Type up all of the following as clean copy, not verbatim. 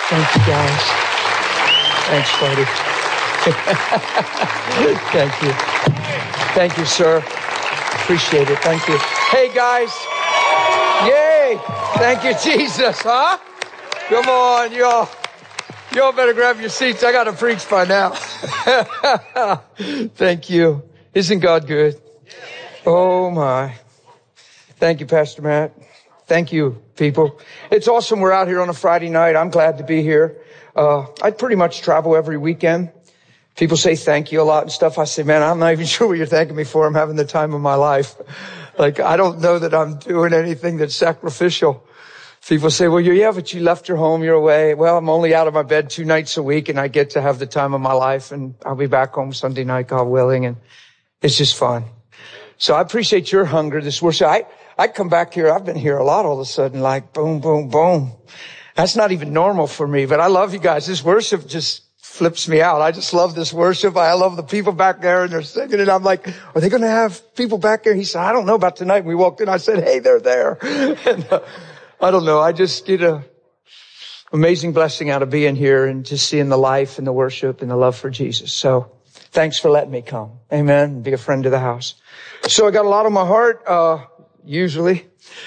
Thank you, guys. Thanks, buddy. Thank you. Thank you, sir. Appreciate it. Thank you. Hey, guys. Yay. Thank you, Jesus. Huh? Come on, y'all. Y'all better grab your seats. I got to preach by now. Thank you. Isn't God good? Oh, my. Thank you, Pastor Matt. Thank you, people. It's awesome we're out here on a Friday night. I'm glad to be here. I pretty much travel every weekend. People say thank you a lot and stuff. I say, man, I'm not even sure what you're thanking me for. I'm having the time of my life. Like, I don't know that I'm doing anything that's sacrificial. People say, well, yeah, but you left your home, you're away. Well, I'm only out of my bed 2 nights a week, and I get to have the time of my life, and I'll be back home Sunday night, God willing, and it's just fun. So I appreciate your hunger, this worship. I come back here. I've been here a lot all of a sudden, like boom, boom, boom. That's not even normal for me, but I love you guys. This worship just flips me out. I just love this worship. I love the people back there and they're singing and I'm like, are they going to have people back there? He said, I don't know about tonight. We walked in. I said, hey, they're there. And I don't know. I just get a amazing blessing out of being here and just seeing the life and the worship and the love for Jesus. So thanks for letting me come. Amen. Be a friend to the house. So I got a lot on my heart. Usually.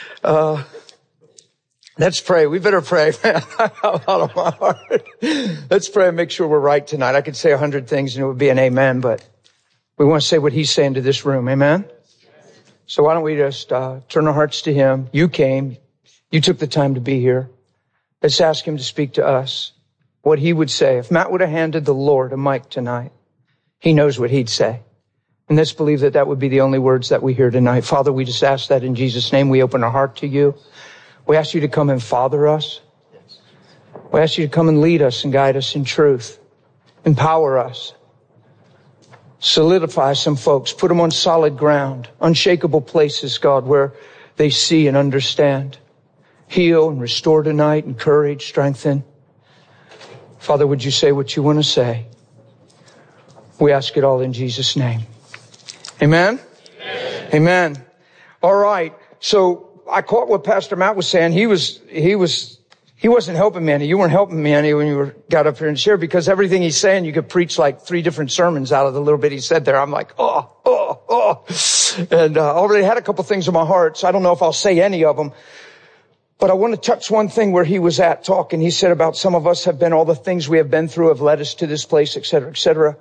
Let's pray. We better pray, man. A lot on my heart. Let's pray and make sure we're right tonight. I could say 100 things and it would be an amen, but we want to say what he's saying to this room. Amen. So why don't we just turn our hearts to him? You came. You took the time to be here. Let's ask him to speak to us. What he would say. If Matt would have handed the Lord a mic tonight, he knows what he'd say. And let's believe that that would be the only words that we hear tonight. Father, we just ask that in Jesus' name. We open our heart to you. We ask you to come and father us. We ask you to come and lead us and guide us in truth. Empower us. Solidify some folks. Put them on solid ground. Unshakable places, God, where they see and understand. Heal and restore tonight. Encourage, strengthen. Father, would you say what you want to say? We ask it all in Jesus' name. Amen? Amen. Amen. All right. So I caught what Pastor Matt was saying. He wasn't helping me any. You weren't helping me any when you got up here and shared, because everything he's saying, you could preach like 3 different sermons out of the little bit he said there. I'm like, oh. And I already had a couple things in my heart, so I don't know if I'll say any of them. But I want to touch one thing where he was at talking. He said about some of us have been, all the things we have been through have led us to this place, et cetera, et cetera.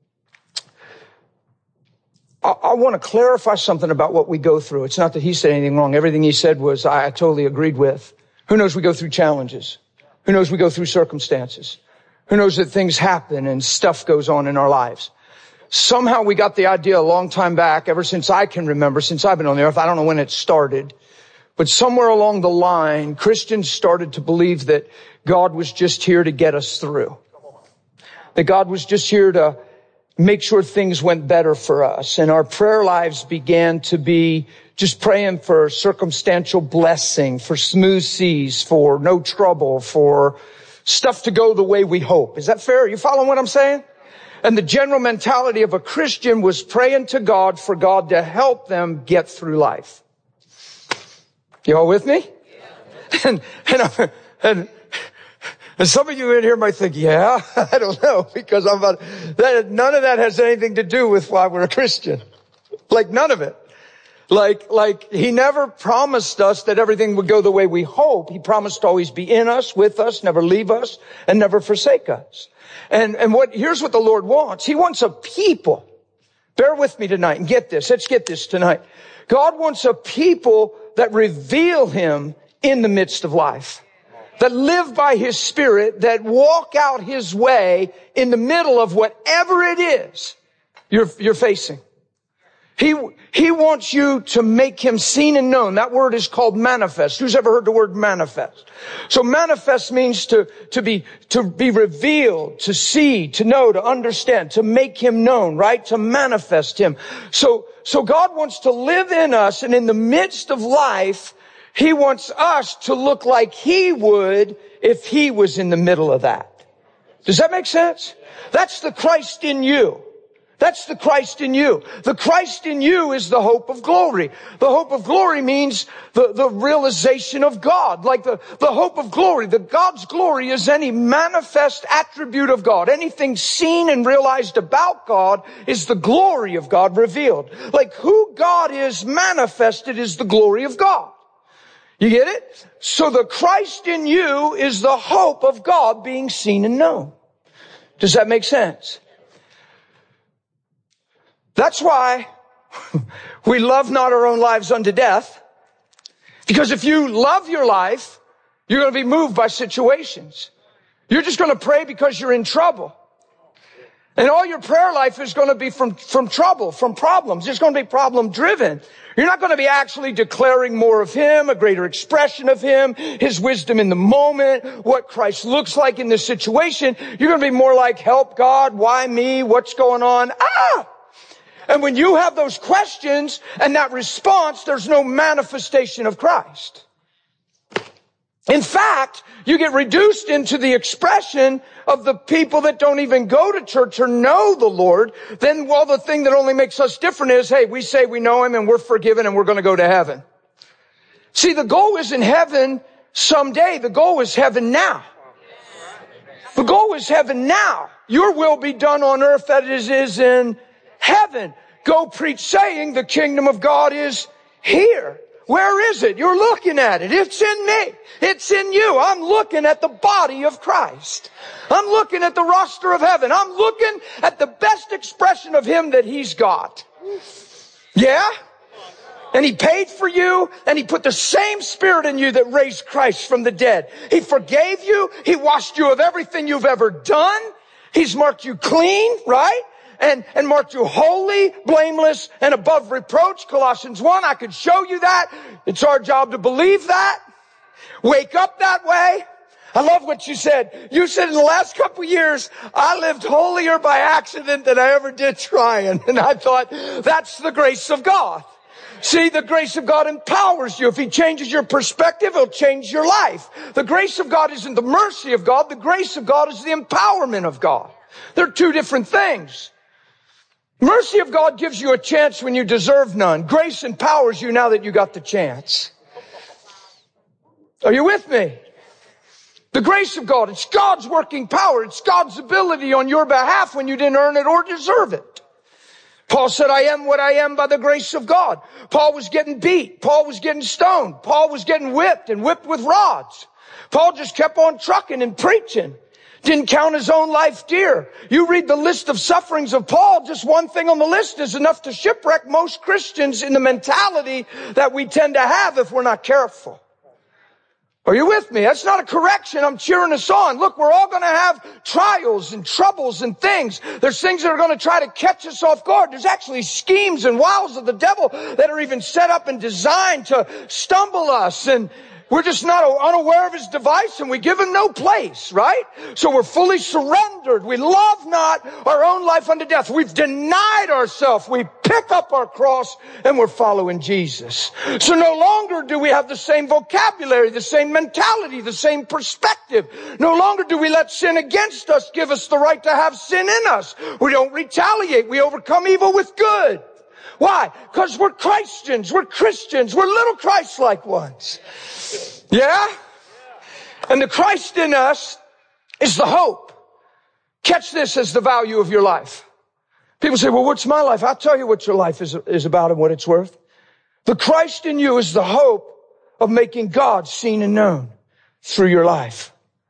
I want to clarify something about what we go through. It's not that he said anything wrong. Everything he said was I totally agreed with. Who knows we go through challenges? Who knows we go through circumstances? Who knows that things happen and stuff goes on in our lives? Somehow we got the idea a long time back, ever since I can remember, since I've been on the earth. I don't know when it started, but somewhere along the line, Christians started to believe that God was just here to get us through. That God was just here to make sure things went better for us. And our prayer lives began to be just praying for circumstantial blessing, for smooth seas, for no trouble, for stuff to go the way we hope. Is that fair? You following what I'm saying? And the general mentality of a Christian was praying to God for God to help them get through life. You all with me? And some of you in here might think, yeah, I don't know, because none of that has anything to do with why we're a Christian. Like none of it. Like he never promised us that everything would go the way we hope. He promised to always be in us, with us, never leave us, and never forsake us. And here's what the Lord wants. He wants a people. Bear with me tonight and get this. Let's get this tonight. God wants a people that reveal him in the midst of life. That live by his Spirit, that walk out his way in the middle of whatever it is you're facing. He wants you to make him seen and known. That word is called manifest. Who's ever heard the word manifest? So manifest means to be revealed, to see, to know, to understand, to make him known, right? To manifest him. So God wants to live in us, and in the midst of life, he wants us to look like he would if he was in the middle of that. Does that make sense? That's the Christ in you. That's the Christ in you. The Christ in you is the hope of glory. The hope of glory means the realization of God. Like the hope of glory. God's glory is any manifest attribute of God. Anything seen and realized about God is the glory of God revealed. Like who God is manifested is the glory of God. You get it? So the Christ in you is the hope of God being seen and known. Does that make sense? That's why we love not our own lives unto death. Because if you love your life, you're going to be moved by situations. You're just going to pray because you're in trouble. And all your prayer life is going to be from trouble, from problems. It's going to be problem driven. You're not going to be actually declaring more of Him, a greater expression of Him, His wisdom in the moment, what Christ looks like in this situation. You're going to be more like, help God, why me, what's going on? And when you have those questions and that response, there's no manifestation of Christ. In fact, you get reduced into the expression of the people that don't even go to church or know the Lord. Then, well, the thing that only makes us different is, hey, we say we know Him and we're forgiven and we're going to go to heaven. See, the goal isn't heaven someday. The goal is heaven now. The goal is heaven now. Your will be done on earth as it is in heaven. Go preach saying the kingdom of God is here. Where is it? You're looking at it. It's in me. It's in you. I'm looking at the body of Christ. I'm looking at the roster of heaven. I'm looking at the best expression of Him that He's got. Yeah? And He paid for you, and He put the same Spirit in you that raised Christ from the dead. He forgave you. He washed you of everything you've ever done. He's marked you clean, right? And marked you holy, blameless, and above reproach. Colossians 1, I could show you that. It's our job to believe that. Wake up that way. I love what you said. You said in the last couple of years, I lived holier by accident than I ever did trying. And I thought, that's the grace of God. See, the grace of God empowers you. If He changes your perspective, He'll change your life. The grace of God isn't the mercy of God. The grace of God is the empowerment of God. They're two different things. Mercy of God gives you a chance when you deserve none. Grace empowers you now that you got the chance. Are you with me? The grace of God, it's God's working power. It's God's ability on your behalf when you didn't earn it or deserve it. Paul said, I am what I am by the grace of God. Paul was getting beat. Paul was getting stoned. Paul was getting whipped and whipped with rods. Paul just kept on trucking and preaching. Didn't count his own life dear. You read the list of sufferings of Paul, just one thing on the list is enough to shipwreck most Christians in the mentality that we tend to have if we're not careful. Are you with me? That's not a correction. I'm cheering us on. Look, we're all going to have trials and troubles and things. There's things that are going to try to catch us off guard. There's actually schemes and wiles of the devil that are even set up and designed to stumble us, and we're just not unaware of his device, and we give him no place, right? So we're fully surrendered. We love not our own life unto death. We've denied ourselves. We pick up our cross, and we're following Jesus. So no longer do we have the same vocabulary, the same mentality, the same perspective. No longer do we let sin against us give us the right to have sin in us. We don't retaliate. We overcome evil with good. Why? Because we're Christians. We're Christians. We're little Christ-like ones. Yeah? And the Christ in us is the hope. Catch this as the value of your life. People say, well, what's my life? I'll tell you what your life is about and what it's worth. The Christ in you is the hope of making God seen and known through your life.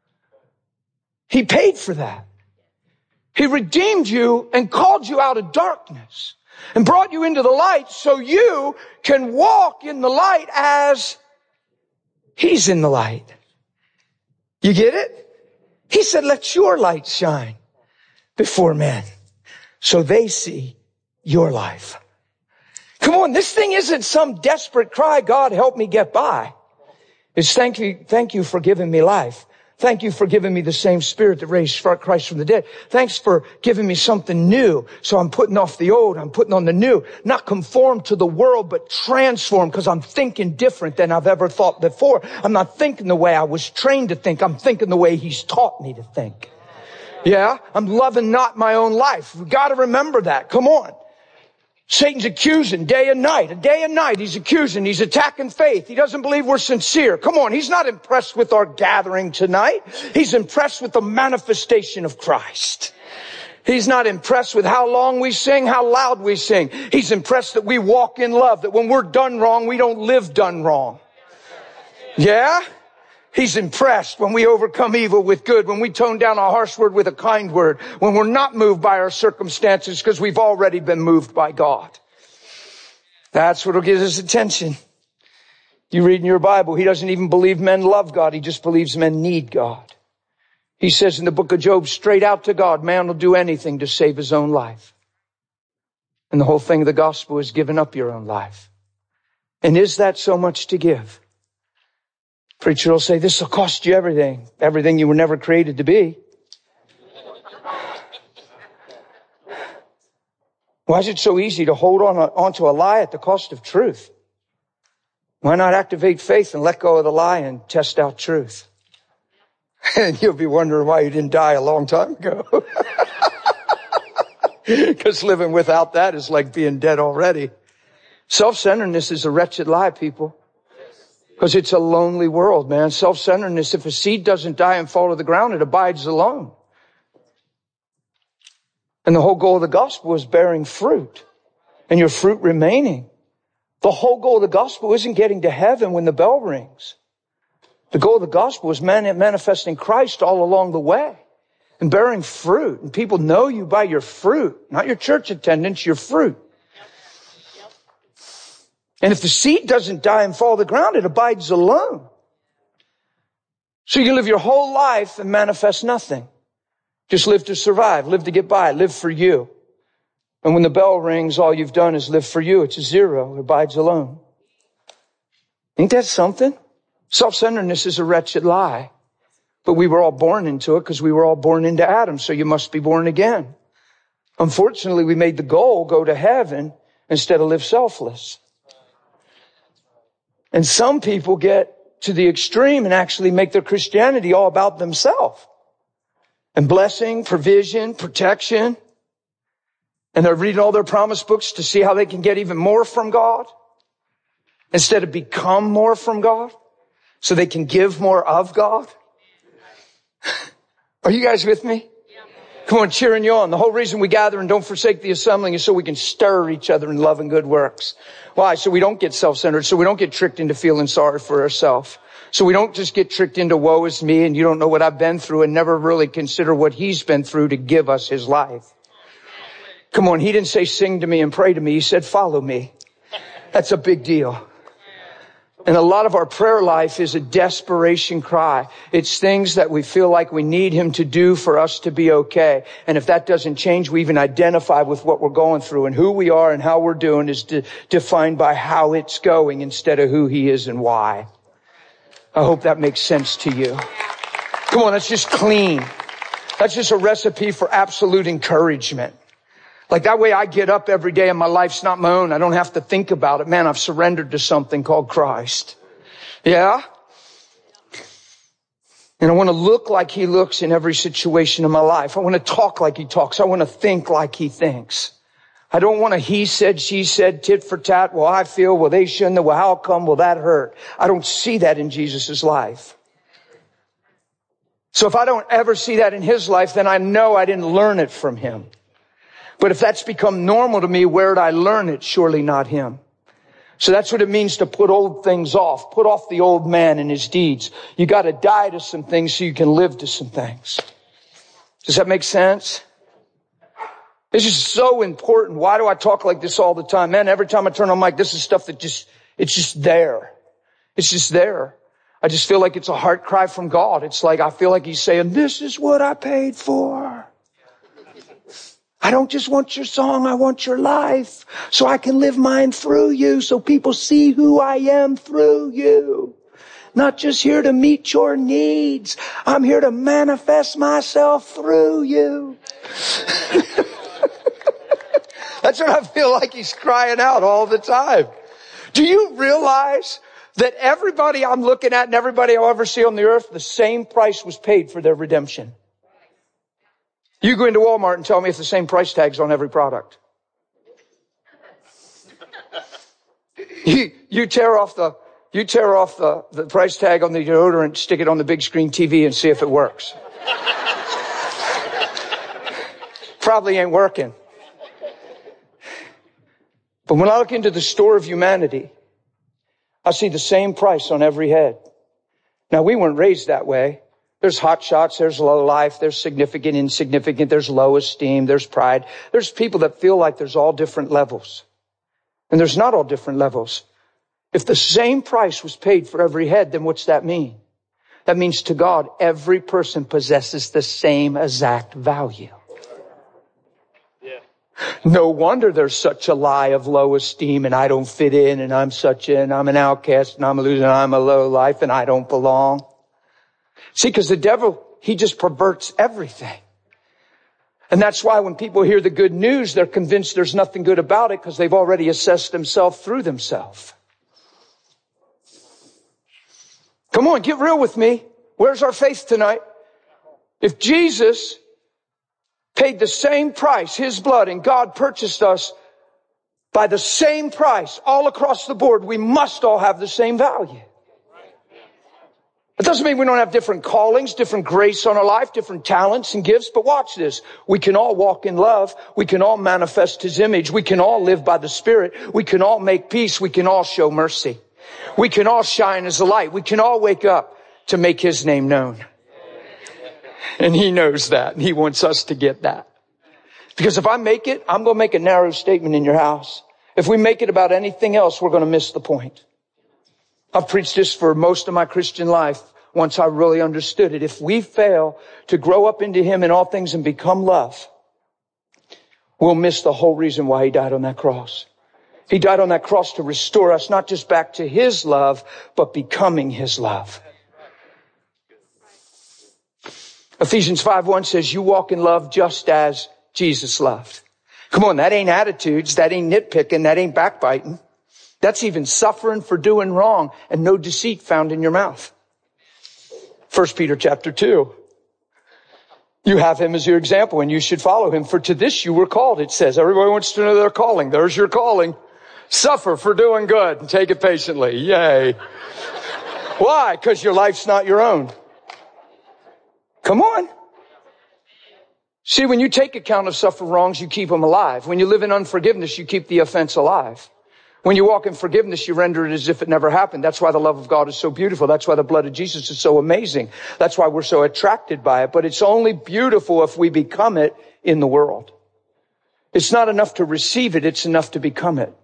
He paid for that. He redeemed you and called you out of darkness and brought you into the light so you can walk in the light as He's in the light. You get it? He said, let your light shine before men so they see your life. Come on, this thing isn't some desperate cry, God, help me get by. It's thank you for giving me life. Thank you for giving me the same Spirit that raised Christ from the dead. Thanks for giving me something new. So I'm putting off the old. I'm putting on the new. Not conformed to the world, but transformed because I'm thinking different than I've ever thought before. I'm not thinking the way I was trained to think. I'm thinking the way He's taught me to think. Yeah, I'm loving not my own life. We've got to remember that. Come on. Satan's accusing day and night. Day and night he's accusing. He's attacking faith. He doesn't believe we're sincere. Come on. He's not impressed with our gathering tonight. He's impressed with the manifestation of Christ. He's not impressed with how long we sing, how loud we sing. He's impressed that we walk in love, that when we're done wrong, we don't live done wrong. Yeah? He's impressed when we overcome evil with good, when we tone down a harsh word with a kind word, when we're not moved by our circumstances because we've already been moved by God. That's what'll get his attention. You read in your Bible, he doesn't even believe men love God. He just believes men need God. He says in the book of Job, straight out to God, man will do anything to save his own life. And the whole thing of the gospel is giving up your own life. And is that so much to give? Preacher will say, this will cost you everything. Everything you were never created to be. Why is it so easy to hold onto a lie at the cost of truth? Why not activate faith and let go of the lie and test out truth? And you'll be wondering why you didn't die a long time ago. Because living without that is like being dead already. Self-centeredness is a wretched lie, people. Because it's a lonely world, man. Self-centeredness, if a seed doesn't die and fall to the ground, it abides alone. And the whole goal of the gospel is bearing fruit. And your fruit remaining. The whole goal of the gospel isn't getting to heaven when the bell rings. The goal of the gospel is manifesting Christ all along the way. And bearing fruit. And people know you by your fruit. Not your church attendance, your fruit. And if the seed doesn't die and fall to the ground, it abides alone. So you live your whole life and manifest nothing. Just live to survive, live to get by, live for you. And when the bell rings, all you've done is live for you. It's a zero. It abides alone. Ain't that something? Self-centeredness is a wretched lie. But we were all born into it because we were all born into Adam. So you must be born again. Unfortunately, we made the goal go to heaven instead of live selfless. And some people get to the extreme and actually make their Christianity all about themselves. And blessing, provision, protection. And they're reading all their promise books to see how they can get even more from God. Instead of become more from God. So they can give more of God. Are you guys with me? Come on, cheering you on. The whole reason we gather and don't forsake the assembling is so we can stir each other in love and good works. Why? So we don't get self-centered. So we don't get tricked into feeling sorry for ourselves. So we don't just get tricked into woe is me and you don't know what I've been through and never really consider what he's been through to give us his life. Come on, he didn't say sing to me and pray to me. He said follow me. That's a big deal. And a lot of our prayer life is a desperation cry. It's things that we feel like we need him to do for us to be okay. And if that doesn't change, we even identify with what we're going through. And who we are and how we're doing is defined by how it's going instead of who he is and why. I hope that makes sense to you. Come on, that's just clean. That's just a recipe for absolute encouragement. Like that way I get up every day and my life's not my own. I don't have to think about it. Man, I've surrendered to something called Christ. Yeah? And I want to look like he looks in every situation of my life. I want to talk like he talks. I want to think like he thinks. I don't want to he said, she said, tit for tat. Well, I feel, well, they shouldn't. Well, how come? Well, that hurt. I don't see that in Jesus' life. So if I don't ever see that in his life, then I know I didn't learn it from him. But if that's become normal to me, where did I learn it? Surely not him. So that's what it means to put old things off. Put off the old man and his deeds. You got to die to some things so you can live to some things. Does that make sense? This is so important. Why do I talk like this all the time? Man, every time I turn on mic, this is stuff that it's just there. It's just there. I just feel like it's a heart cry from God. It's like I feel like he's saying, this is what I paid for. I don't just want your song, I want your life. So I can live mine through you, so people see who I am through you. Not just here to meet your needs. I'm here to manifest myself through you. That's what I feel like he's crying out all the time. Do you realize that everybody I'm looking at and everybody I'll ever see on the earth, the same price was paid for their redemption? You go into Walmart and tell me if the same price tag's on every product. You tear off the price tag on the deodorant, stick it on the big screen TV and see if it works. Probably ain't working. But when I look into the store of humanity, I see the same price on every head. Now, we weren't raised that way. There's hot shots, there's low life, there's significant, insignificant, there's low esteem, there's pride. There's people that feel like there's all different levels. And there's not all different levels. If the same price was paid for every head, then what's that mean? That means to God, every person possesses the same exact value. No wonder there's such a lie of low esteem and I don't fit in and I'm an outcast and I'm a loser and I'm a low life and I don't belong. See, because the devil, he just perverts everything. And that's why when people hear the good news, they're convinced there's nothing good about it because they've already assessed themselves through themselves. Come on, get real with me. Where's our faith tonight? If Jesus paid the same price, his blood, and God purchased us by the same price all across the board, we must all have the same value. It doesn't mean we don't have different callings, different grace on our life, different talents and gifts, but watch this. We can all walk in love. We can all manifest his image. We can all live by the Spirit. We can all make peace. We can all show mercy. We can all shine as a light. We can all wake up to make his name known. And he knows that, and he wants us to get that. Because if I make it, I'm going to make a narrow statement in your house. If we make it about anything else, we're going to miss the point. I've preached this for most of my Christian life once I really understood it. If we fail to grow up into him in all things and become love, we'll miss the whole reason why he died on that cross. He died on that cross to restore us, not just back to his love, but becoming his love. Ephesians 5:1 says, you walk in love just as Jesus loved. Come on, that ain't attitudes, that ain't nitpicking, that ain't backbiting. That's even suffering for doing wrong and no deceit found in your mouth. 1 Peter chapter 2. You have him as your example and you should follow him. For to this you were called, it says. Everybody wants to know their calling. There's your calling. Suffer for doing good and take it patiently. Yay. Why? Because your life's not your own. Come on. See, when you take account of suffer wrongs, you keep them alive. When you live in unforgiveness, you keep the offense alive. When you walk in forgiveness, you render it as if it never happened. That's why the love of God is so beautiful. That's why the blood of Jesus is so amazing. That's why we're so attracted by it. But it's only beautiful if we become it in the world. It's not enough to receive it. It's enough to become it.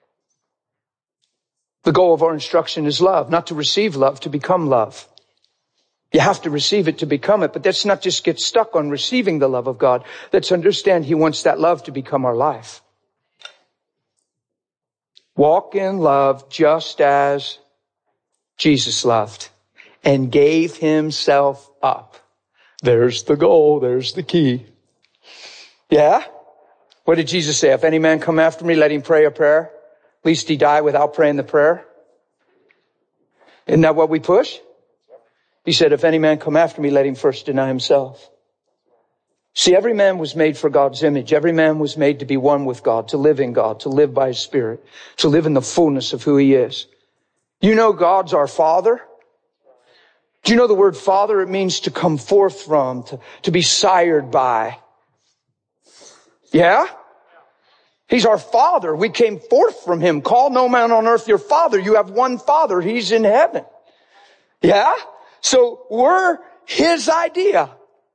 The goal of our instruction is love, not to receive love, to become love. You have to receive it to become it, but let's not just get stuck on receiving the love of God. Let's understand he wants that love to become our life. Walk in love just as Jesus loved and gave himself up. There's the goal. There's the key. Yeah? What did Jesus say? If any man come after me, let him pray a prayer, lest he die without praying the prayer. Isn't that what we push? He said, if any man come after me, let him first deny himself. See, every man was made for God's image. Every man was made to be one with God, to live in God, to live by his Spirit, to live in the fullness of who he is. You know God's our Father? Do you know the word Father? It means to come forth from, to be sired by. Yeah? He's our Father. We came forth from him. Call no man on earth your Father. You have one Father. He's in heaven. Yeah? So we're his idea.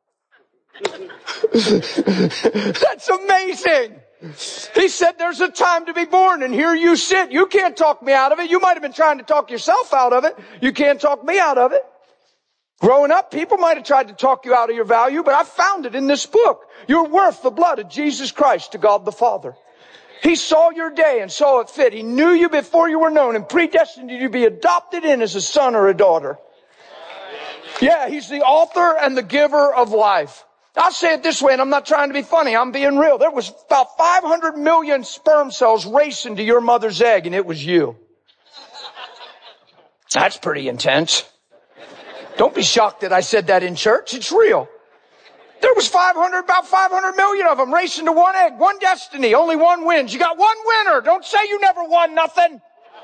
That's amazing. He said there's a time to be born and here you sit. You can't talk me out of it. You might have been trying to talk yourself out of it. You can't talk me out of it. Growing up, people might have tried to talk you out of your value, but I found it in this book. You're worth the blood of Jesus Christ to God the Father. He saw your day and saw it fit. He knew you before you were known and predestined you to be adopted in as a son or a daughter. Yeah, he's the author and the giver of life. I'll say it this way, and I'm not trying to be funny. I'm being real. There was about 500 million sperm cells racing to your mother's egg, and it was you. That's pretty intense. Don't be shocked that I said that in church. It's real. There was about 500 million of them racing to one egg, one destiny. Only one wins. You got one winner. Don't say you never won nothing.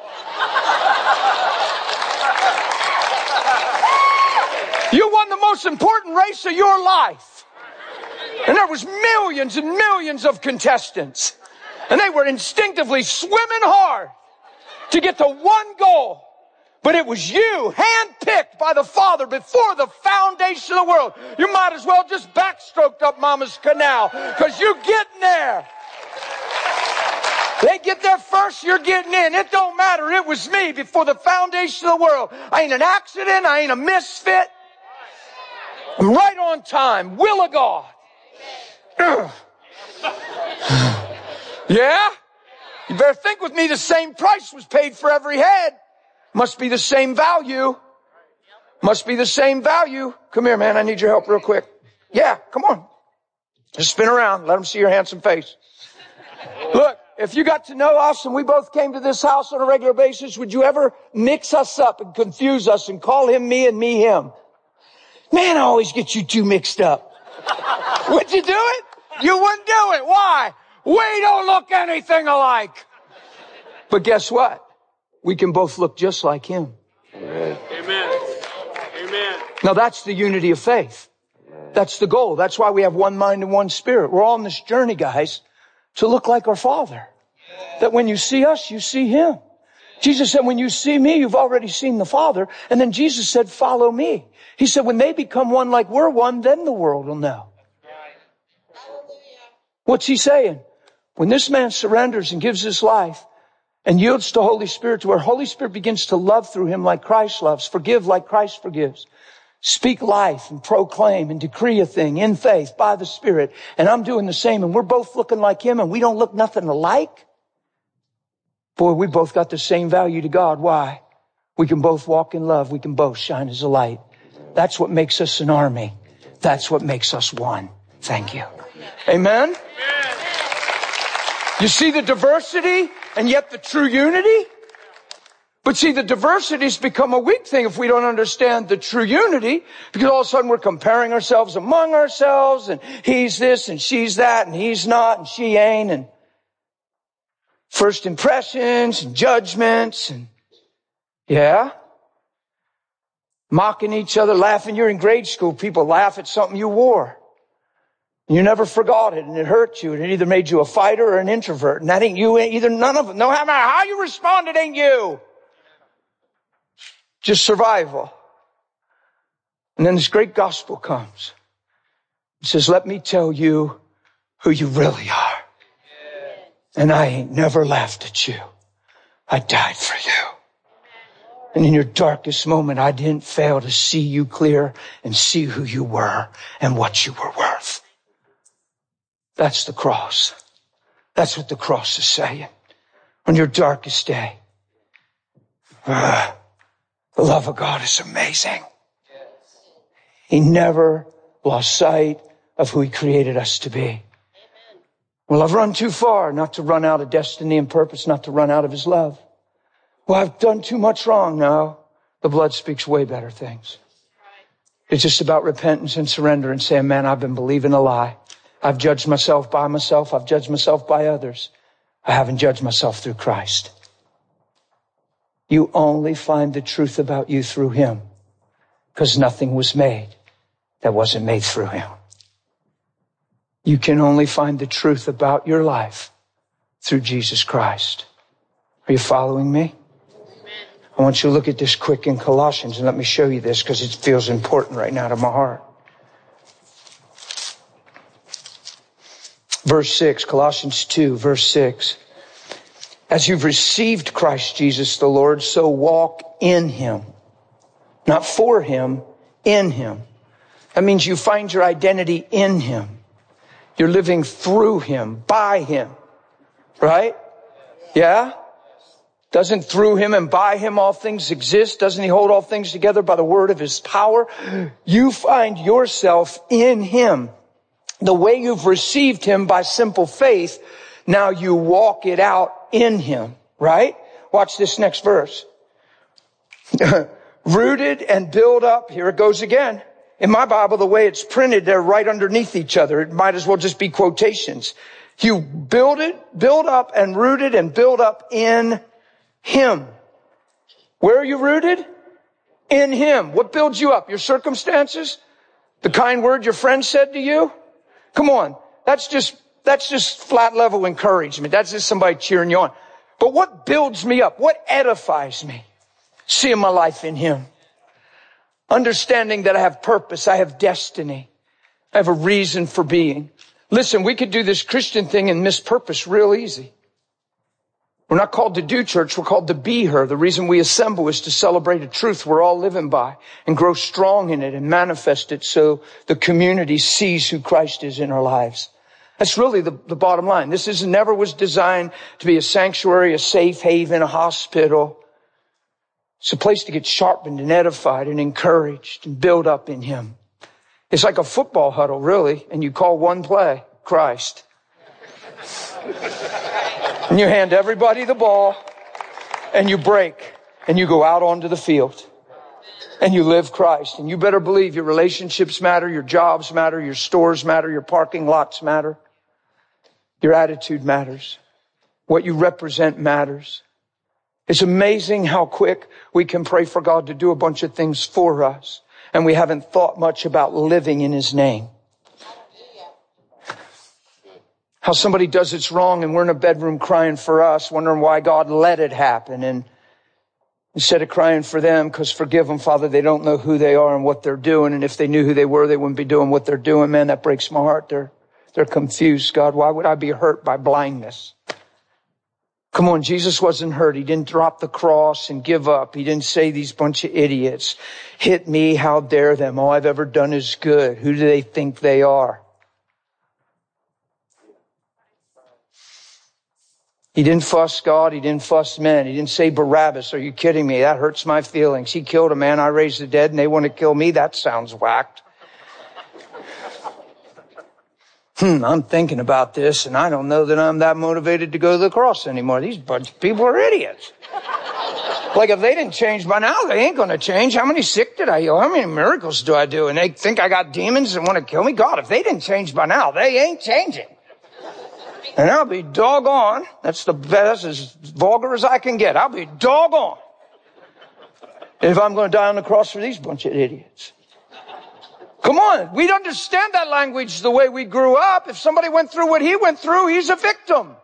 You won the most important race of your life. And there was millions and millions of contestants. And they were instinctively swimming hard to get to one goal. But it was you, handpicked by the Father before the foundation of the world. You might as well just backstroke up Mama's canal, because you're getting there. They get there first, you're getting in. It don't matter. It was me before the foundation of the world. I ain't an accident. I ain't a misfit. I'm right on time. Will of God. Yeah? You better think with me, the same price was paid for every head. Must be the same value. Must be the same value. Come here, man. I need your help real quick. Yeah, come on. Just spin around. Let them see your handsome face. Look, if you got to know us and we both came to this house on a regular basis, would you ever mix us up and confuse us and call him me and me him? Man, I always get you two mixed up. Would you do it? You wouldn't do it. Why? We don't look anything alike. But guess what? We can both look just like him. Amen. Amen. Now that's the unity of faith. That's the goal. That's why we have one mind and one spirit. We're all on this journey, guys, to look like our Father. That when you see us, you see him. Jesus said, when you see me, you've already seen the Father. And then Jesus said, follow me. He said, when they become one like we're one, then the world will know. What's he saying? When this man surrenders and gives his life and yields to Holy Spirit, to where Holy Spirit begins to love through him like Christ loves, forgive like Christ forgives, speak life and proclaim and decree a thing in faith by the Spirit. And I'm doing the same, and we're both looking like him, and we don't look nothing alike. Boy, we both got the same value to God. Why? We can both walk in love. We can both shine as a light. That's what makes us an army. That's what makes us one. Thank you. Amen? You see the diversity and yet the true unity? But see, the diversity has become a weak thing if we don't understand the true unity, because all of a sudden we're comparing ourselves among ourselves, and he's this and she's that and he's not and she ain't, and first impressions and judgments and mocking each other, laughing. You're in grade school, people laugh at something you wore. You never forgot it, and it hurt you, and it either made you a fighter or an introvert, and that ain't you either. None of them. No matter how you respond, it ain't you. Just survival. And then this great gospel comes. It says, let me tell you who you really are. And I ain't never laughed at you. I died for you. And in your darkest moment, I didn't fail to see you clear and see who you were and what you were worth. That's the cross. That's what the cross is saying. On your darkest day. The love of God is amazing. He never lost sight of who he created us to be. Well, I've run too far not to run out of destiny and purpose, not to run out of his love. Well, I've done too much wrong now. The blood speaks way better things. It's just about repentance and surrender and saying, man, I've been believing a lie. I've judged myself by myself. I've judged myself by others. I haven't judged myself through Christ. You only find the truth about you through him, because nothing was made that wasn't made through him. You can only find the truth about your life through Jesus Christ. Are you following me? I want you to look at this quick in Colossians, and let me show you this because it feels important right now to my heart. Verse 6, Colossians 2, verse 6. As you've received Christ Jesus the Lord, so walk in him. Not for him, in him. That means you find your identity in him. You're living through him, by him. Right? Yeah? Doesn't through him and by him all things exist? Doesn't he hold all things together by the word of his power? You find yourself in him. The way you've received him by simple faith, now you walk it out in him, right? Watch this next verse. Rooted and built up, here it goes again, In my Bible, the way it's printed, they're right underneath each other. It might as well just be quotations. You build up and rooted and build up in Him. Where are you rooted? In Him. What builds you up? Your circumstances? The kind word your friend said to you? Come on. That's just flat level encouragement. That's just somebody cheering you on. But what builds me up? What edifies me? Seeing my life in Him. Understanding that I have purpose. I have destiny. I have a reason for being. Listen, we could do this Christian thing and miss purpose real easy. We're not called to do church. We're called to be her. The reason we assemble is to celebrate a truth we're all living by and grow strong in it and manifest it so the community sees who Christ is in our lives. That's really the bottom line. This never was designed to be a sanctuary, a safe haven, a hospital. It's a place to get sharpened and edified and encouraged and build up in Him. It's like a football huddle, really, and you call one play, Christ. And you hand everybody the ball, and you break, and you go out onto the field, and you live Christ. And you better believe your relationships matter, your jobs matter, your stores matter, your parking lots matter. Your attitude matters. What you represent matters. It's amazing how quick we can pray for God to do a bunch of things for us, and we haven't thought much about living in His name. How somebody does it's wrong and we're in a bedroom crying for us, wondering why God let it happen. And instead of crying for them, because forgive them, Father, they don't know who they are and what they're doing. And if they knew who they were, they wouldn't be doing what they're doing. Man, that breaks my heart. They're confused. God, why would I be hurt by blindness? Come on, Jesus wasn't hurt. He didn't drop the cross and give up. He didn't say these bunch of idiots hit me. How dare them? All I've ever done is good. Who do they think they are? He didn't fuss God. He didn't fuss men. He didn't say Barabbas. Are you kidding me? That hurts my feelings. He killed a man. I raised the dead and they want to kill me. That sounds whacked. I'm thinking about this and I don't know that I'm that motivated to go to the cross anymore. These bunch of people are idiots. Like if they didn't change by now, they ain't going to change. How many sick did I heal? How many miracles do I do? And they think I got demons and want to kill me? God, if they didn't change by now, they ain't changing. And I'll be doggone. That's the best, as vulgar as I can get. I'll be doggone if I'm going to die on the cross for these bunch of idiots. Come on. We'd understand that language the way we grew up. If somebody went through what he went through, he's a victim.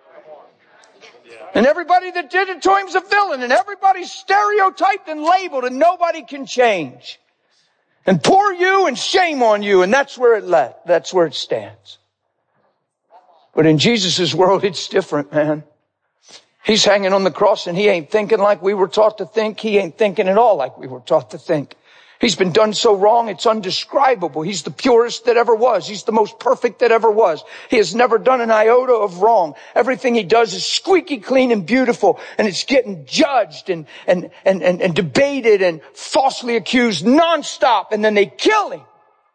And everybody that did it to him's a villain. And everybody's stereotyped and labeled and nobody can change. And poor you and shame on you. And that's where that's where it stands. But in Jesus' world, it's different, man. He's hanging on the cross and he ain't thinking like we were taught to think. He ain't thinking at all like we were taught to think. He's been done so wrong, it's undescribable. He's the purest that ever was. He's the most perfect that ever was. He has never done an iota of wrong. Everything he does is squeaky clean and beautiful, and it's getting judged and debated and falsely accused nonstop, and then they kill him.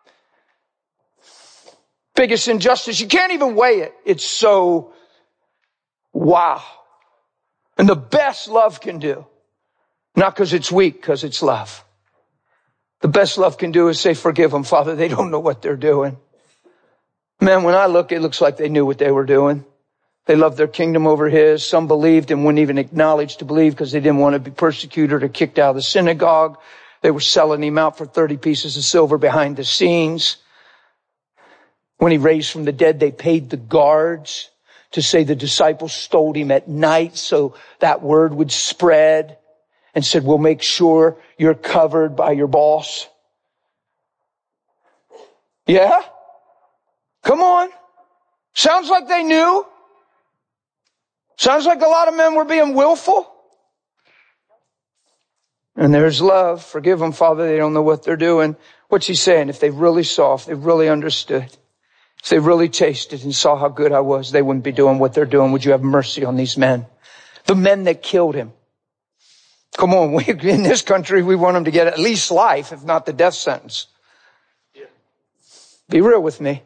Biggest injustice. You can't even weigh it. It's so wow. And the best love can do, not because it's weak, because it's love. The best love can do is say, forgive them, Father. They don't know what they're doing. Man, when I look, it looks like they knew what they were doing. They loved their kingdom over his. Some believed and wouldn't even acknowledge to believe because they didn't want to be persecuted or kicked out of the synagogue. They were selling him out for 30 pieces of silver behind the scenes. When he raised from the dead, they paid the guards to say the disciples stole him at night so that word would spread, and said, we'll make sure you're covered by your boss. Yeah? Come on. Sounds like they knew. Sounds like a lot of men were being willful. And there's love. Forgive them, Father. They don't know what they're doing. What's he saying? If they really saw, if they really understood, if they really tasted and saw how good I was, they wouldn't be doing what they're doing. Would you have mercy on these men? The men that killed him. Come on, in this country, we want them to get at least life, if not the death sentence. Be real with me.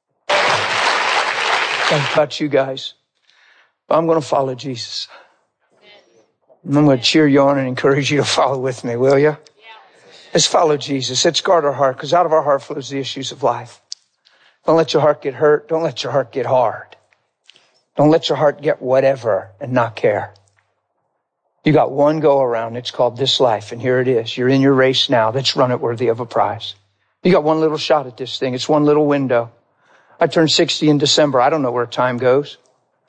I don't know about you guys, but I'm going to follow Jesus. I'm going to cheer you on and encourage you to follow with me, will you? Let's follow Jesus. Let's guard our heart, because out of our heart flows the issues of life. Don't let your heart get hurt. Don't let your heart get hard. Don't let your heart get whatever and not care. You got one go around. It's called this life, and here it is. You're in your race now. Let's run it worthy of a prize. You got one little shot at this thing. It's one little window. I turned 60 in December. I don't know where time goes.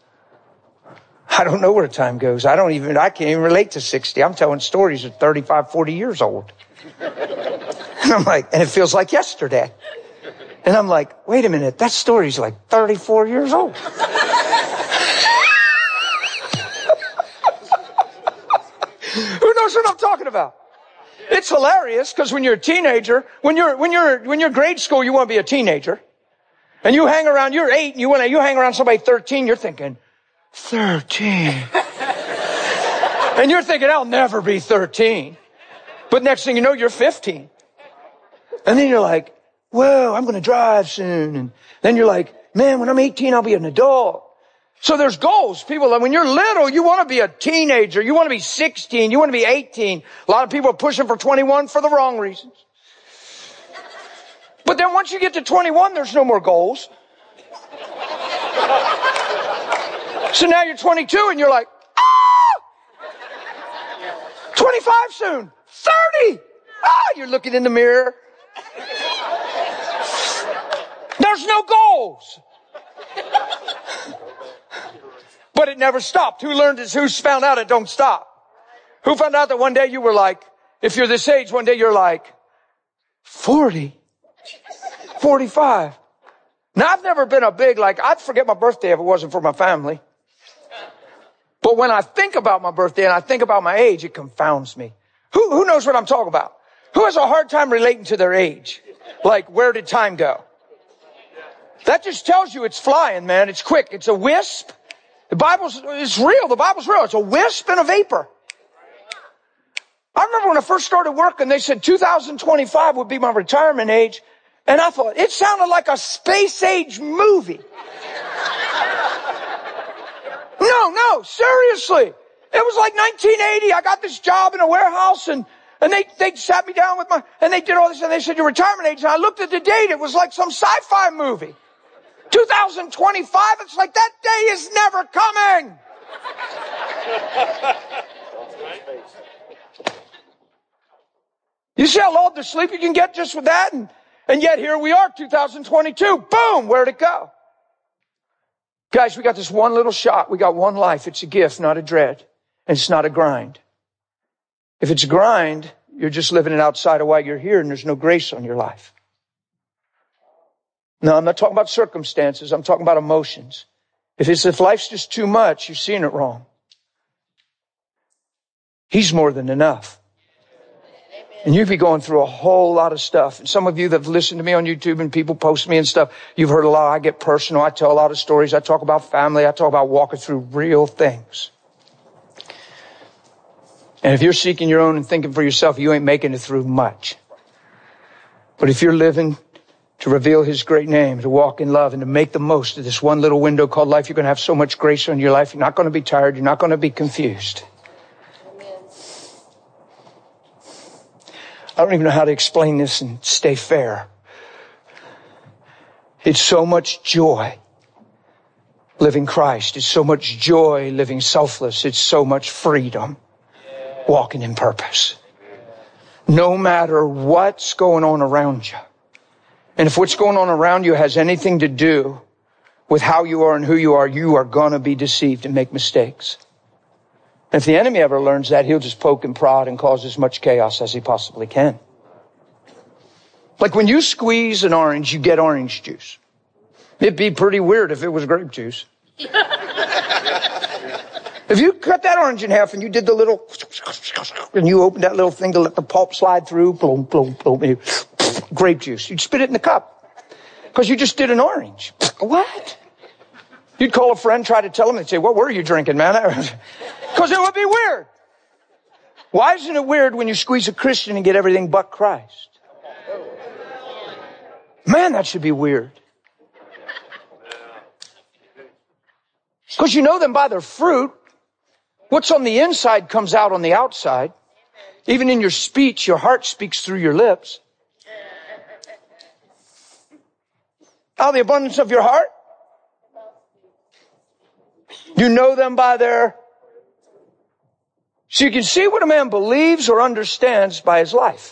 I don't know where time goes. I can't even relate to 60. I'm telling stories at 35, 40 years old. And I'm like, and it feels like yesterday. And I'm like, wait a minute, that story's like 34 years old. Who knows what I'm talking about? It's hilarious, because when you're a teenager, when you're grade school, you want to be a teenager. And you hang around, you're 8, and you hang around somebody 13, you're thinking, 13. And you're thinking, I'll never be 13. But next thing you know, you're 15. And then you're like, whoa, I'm going to drive soon. And then you're like, man, when I'm 18, I'll be an adult. So there's goals. People, when you're little, you want to be a teenager. You want to be 16. You want to be 18. A lot of people are pushing for 21 for the wrong reasons. But then once you get to 21, there's no more goals. So now you're 22 and you're like, 25 soon, 30. You're looking in the mirror. There's no goals. But it never stopped. Who found out it don't stop? Who found out that one day you were like, if you're this age, one day you're like, 40, 45. Now, I've never been I'd forget my birthday if it wasn't for my family. But when I think about my birthday and I think about my age, it confounds me. Who knows what I'm talking about? Who has a hard time relating to their age? Like, where did time go? That just tells you it's flying, man. It's quick. It's a wisp. It's real. The Bible's real. It's a wisp and a vapor. I remember when I first started working, they said 2025 would be my retirement age. And I thought, it sounded like a space age movie. No, seriously. It was like 1980. I got this job in a warehouse and they sat me down and they did all this and they said your retirement age. And I looked at the date. It was like some sci-fi movie. 2025. It's like that day is never coming. You see how lulled to sleep you can get just with that? And yet here we are, 2022. Boom, where'd it go? Guys, we got this one little shot. We got one life. It's a gift, not a dread. And it's not a grind. If it's a grind, you're just living it outside of why you're here and there's no grace on your life. No, I'm not talking about circumstances. I'm talking about emotions. If life's just too much, you're seeing it wrong. He's more than enough. And you'd be going through a whole lot of stuff. And some of you that have listened to me on YouTube and people post me and stuff, you've heard a lot. I get personal. I tell a lot of stories. I talk about family. I talk about walking through real things. And if you're seeking your own and thinking for yourself, you ain't making it through much. But if you're living to reveal His great name, to walk in love, and to make the most of this one little window called life, you're going to have so much grace on your life. You're not going to be tired. You're not going to be confused. I don't even know how to explain this and stay fair. It's so much joy living Christ. It's so much joy living selfless. It's so much freedom walking in purpose. No matter what's going on around you. And if what's going on around you has anything to do with how you are and who you are going to be deceived and make mistakes. If the enemy ever learns that, he'll just poke and prod and cause as much chaos as he possibly can. Like when you squeeze an orange, you get orange juice. It'd be pretty weird if it was grape juice. If you cut that orange in half and you did the little, and you opened that little thing to let the pulp slide through, boom, boom, boom, grape juice. You'd spit it in the cup because you just did an orange. What? You'd call a friend, try to tell them, they'd say, what were you drinking, man? Because it would be weird. Why isn't it weird when you squeeze a Christian and get everything but Christ? Man, that should be weird. Because you know them by their fruit. What's on the inside comes out on the outside. Even in your speech, your heart speaks through your lips. Out of the abundance of your heart, you know them by their... So you can see what a man believes or understands by his life.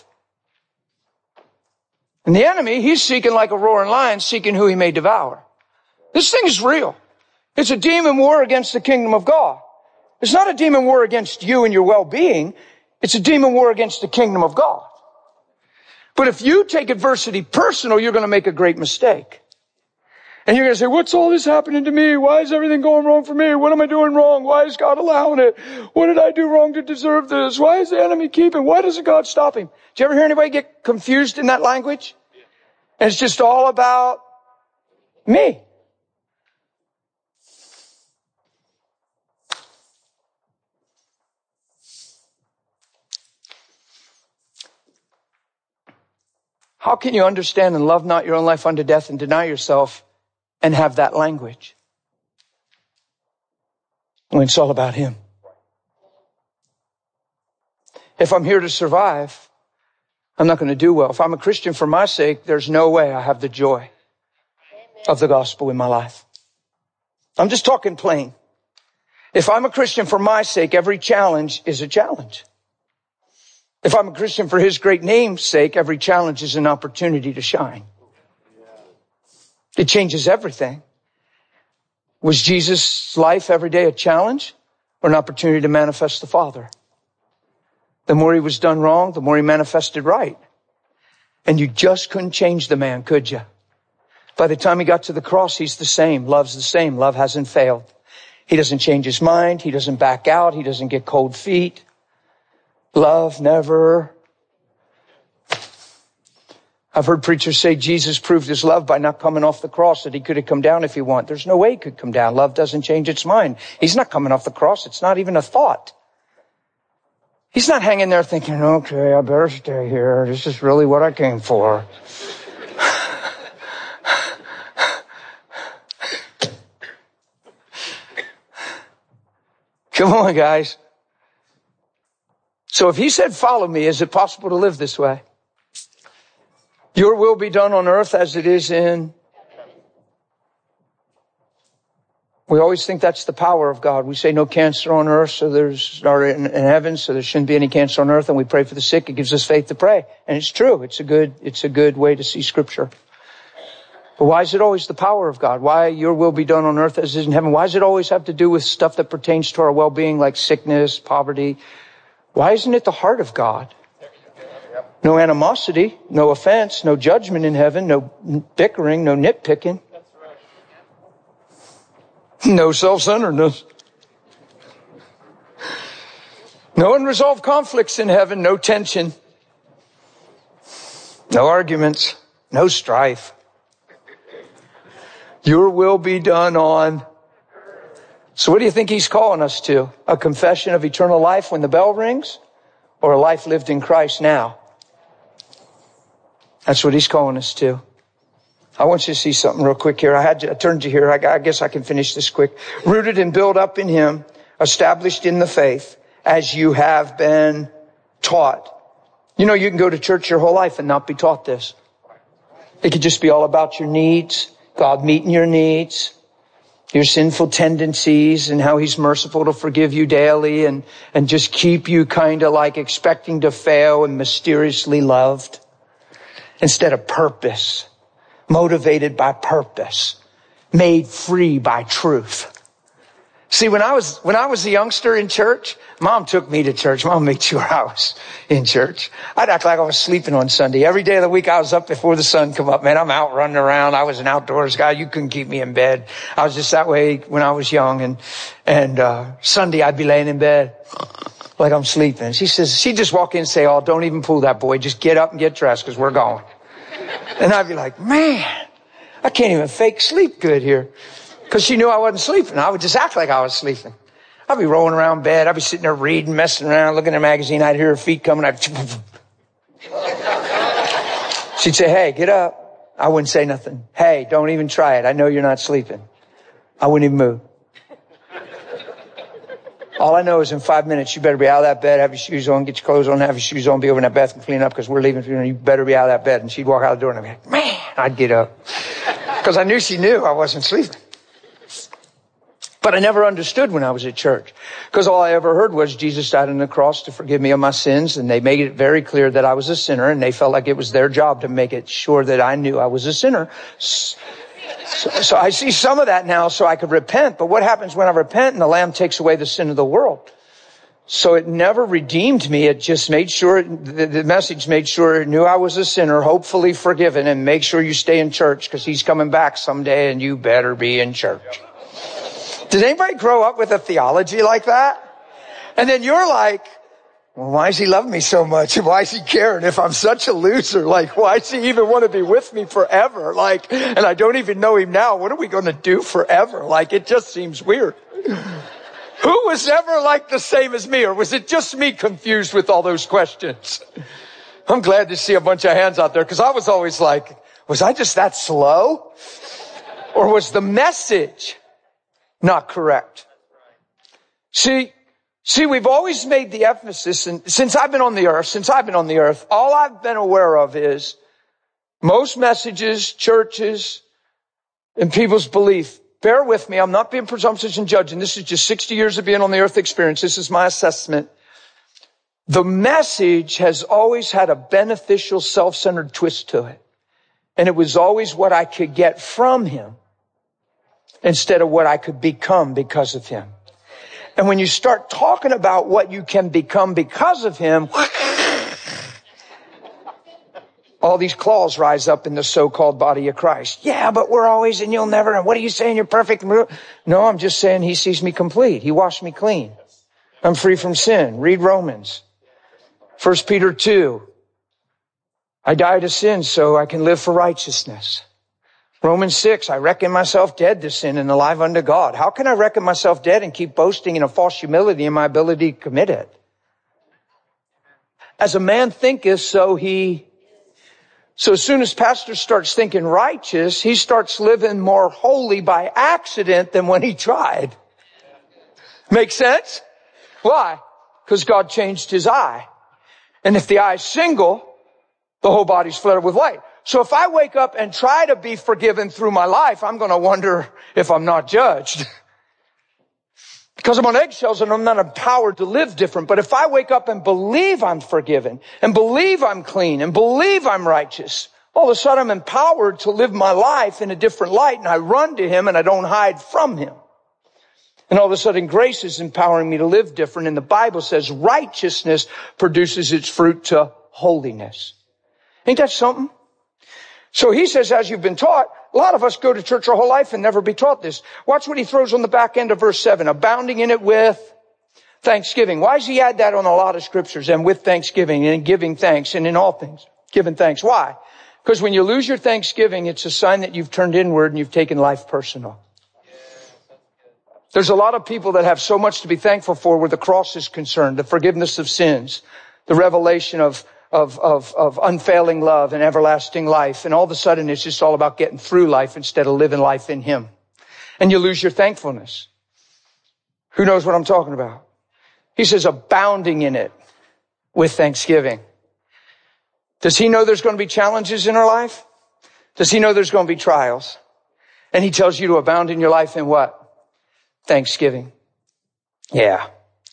And the enemy, he's seeking like a roaring lion, seeking who he may devour. This thing is real. It's a demon war against the kingdom of God. It's not a demon war against you and your well-being. It's a demon war against the kingdom of God. But if you take adversity personal, you're going to make a great mistake. And you're going to say, what's all this happening to me? Why is everything going wrong for me? What am I doing wrong? Why is God allowing it? What did I do wrong to deserve this? Why is the enemy keeping? Why doesn't God stop him? Did you ever hear anybody get confused in that language? And it's just all about me. How can you understand and love not your own life unto death and deny yourself and have that language when it's all about him? If I'm here to survive, I'm not going to do well. If I'm a Christian for my sake, there's no way I have the joy of the gospel in my life. I'm just talking plain. If I'm a Christian for my sake, every challenge is a challenge. If I'm a Christian for his great name's sake, every challenge is an opportunity to shine. It changes everything. Was Jesus' life every day a challenge or an opportunity to manifest the Father? The more he was done wrong, the more he manifested right. And you just couldn't change the man, could you? By the time he got to the cross, he's the same. Love's the same. Love hasn't failed. He doesn't change his mind. He doesn't back out. He doesn't get cold feet. Love never. I've heard preachers say Jesus proved his love by not coming off the cross, that he could have come down if he wanted. There's no way he could come down. Love doesn't change its mind. He's not coming off the cross. It's not even a thought. He's not hanging there thinking, okay, I better stay here. This is really what I came for. Come on, guys. So if he said, follow me, is it possible to live this way? Your will be done on earth as it is in. We always think that's the power of God. We say no cancer on earth, or in heaven, so there shouldn't be any cancer on earth, and we pray for the sick. It gives us faith to pray. And it's true. It's a good way to see Scripture. But why is it always the power of God? Why your will be done on earth as it is in heaven? Why does it always have to do with stuff that pertains to our well-being, like sickness, poverty? Why isn't it the heart of God? No animosity, no offense, no judgment in heaven, no bickering, no nitpicking. No self-centeredness. No unresolved conflicts in heaven, no tension. No arguments, no strife. Your will be done on. So what do you think he's calling us to? A confession of eternal life when the bell rings? Or a life lived in Christ now? That's what he's calling us to. I want you to see something real quick here. I turned to here. I guess I can finish this quick. Rooted and built up in him, established in the faith, as you have been taught. You know, you can go to church your whole life and not be taught this. It could just be all about your needs, God meeting your needs, your sinful tendencies, and how he's merciful to forgive you daily and just keep you kind of like expecting to fail and mysteriously loved. Instead of purpose, motivated by purpose, made free by truth. See, when I was a youngster in church, Mom took me to church. Mom made sure I was in church. I'd act like I was sleeping on Sunday. Every day of the week I was up before the sun come up. Man, I'm out running around. I was an outdoors guy. You couldn't keep me in bed. I was just that way when I was young. And Sunday I'd be laying in bed like I'm sleeping. She'd just walk in and say, oh, don't even pull that, boy. Just get up and get dressed because we're going. And I'd be like, man, I can't even fake sleep good here. Because she knew I wasn't sleeping. I would just act like I was sleeping. I'd be rolling around bed. I'd be sitting there reading, messing around, looking at a magazine. I'd hear her feet coming. She'd say, hey, get up. I wouldn't say nothing. Hey, don't even try it. I know you're not sleeping. I wouldn't even move. All I know is in 5 minutes, you better be out of that bed, have your shoes on, get your clothes on, have your shoes on, be over in that bathroom, clean up because we're leaving. You better be out of that bed. And she'd walk out the door and I'd be like, man, I'd get up. Because I knew she knew I wasn't sleeping. But I never understood when I was at church. Because all I ever heard was Jesus died on the cross to forgive me of my sins. And they made it very clear that I was a sinner. And they felt like it was their job to make it sure that I knew I was a sinner. So I see some of that now so I could repent. But what happens when I repent and the Lamb takes away the sin of the world? So it never redeemed me. It just made sure, the message made sure it knew I was a sinner, hopefully forgiven, and make sure you stay in church because he's coming back someday and you better be in church. Did anybody grow up with a theology like that? And then you're like, well, why does he love me so much? And why is he caring if I'm such a loser? Like, why does he even want to be with me forever? Like, and I don't even know him now. What are we going to do forever? Like, it just seems weird. Who was ever like the same as me? Or was it just me confused with all those questions? I'm glad to see a bunch of hands out there because I was always like, was I just that slow? Or was the message not correct? See, we've always made the emphasis, and since I've been on the earth, all I've been aware of is most messages, churches, and people's belief. Bear with me. I'm not being presumptuous and judging. This is just 60 years of being on the earth experience. This is my assessment. The message has always had a beneficial, self-centered twist to it. And it was always what I could get from him instead of what I could become because of him. And when you start talking about what you can become because of him, all these claws rise up in the so-called body of Christ. Yeah, but we're always and you'll never. And what are you saying? You're perfect. No, I'm just saying he sees me complete. He washed me clean. I'm free from sin. Read Romans. 1 Peter 2. I died to sin so I can live for righteousness. Romans 6, I reckon myself dead to sin and alive unto God. How can I reckon myself dead and keep boasting in a false humility in my ability to commit it? As a man thinketh, so as soon as pastor starts thinking righteous, he starts living more holy by accident than when he tried. Make sense? Why? Because God changed his eye. And if the eye's single, the whole body's flooded with light. So if I wake up and try to be forgiven through my life, I'm going to wonder if I'm not judged. Because I'm on eggshells and I'm not empowered to live different. But if I wake up and believe I'm forgiven and believe I'm clean and believe I'm righteous, all of a sudden I'm empowered to live my life in a different light, and I run to him and I don't hide from him. And all of a sudden grace is empowering me to live different. And the Bible says righteousness produces its fruit to holiness. Ain't that something? So he says, as you've been taught, a lot of us go to church our whole life and never be taught this. Watch what he throws on the back end of verse 7, abounding in it with thanksgiving. Why does he add that on a lot of scriptures? And with thanksgiving and giving thanks and in all things, giving thanks. Why? Because when you lose your thanksgiving, it's a sign that you've turned inward and you've taken life personal. There's a lot of people that have so much to be thankful for where the cross is concerned, the forgiveness of sins, the revelation of unfailing love and everlasting life. And all of a sudden it's just all about getting through life instead of living life in him. And you lose your thankfulness. Who knows what I'm talking about? He says abounding in it with thanksgiving. Does he know there's going to be challenges in our life? Does he know there's going to be trials? And he tells you to abound in your life in what? Thanksgiving. Yeah.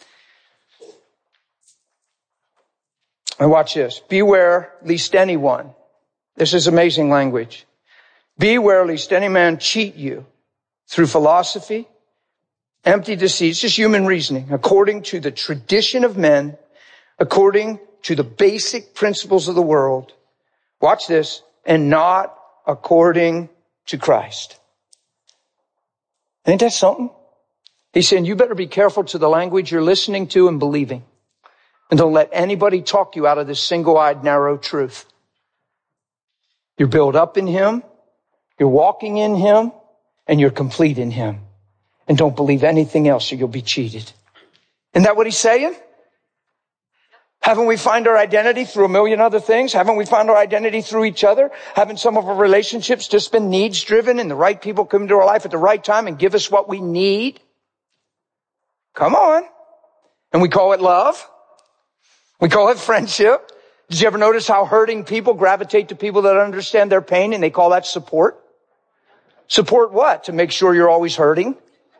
And watch this. Beware lest anyone. This is amazing language. Beware lest any man cheat you through philosophy, empty deceit. It's just human reasoning. According to the tradition of men, according to the basic principles of the world. Watch this. And not according to Christ. Ain't that something? He's saying you better be careful to the language you're listening to and believing. And don't let anybody talk you out of this single-eyed, narrow truth. You're built up in him, you're walking in him, and you're complete in him. And don't believe anything else or you'll be cheated. Isn't that what he's saying? Haven't we found our identity through a million other things? Haven't we found our identity through each other? Haven't some of our relationships just been needs-driven and the right people come into our life at the right time and give us what we need? Come on. And we call it love. We call it friendship. Did you ever notice how hurting people gravitate to people that understand their pain, and they call that support? Support what? To make sure you're always hurting?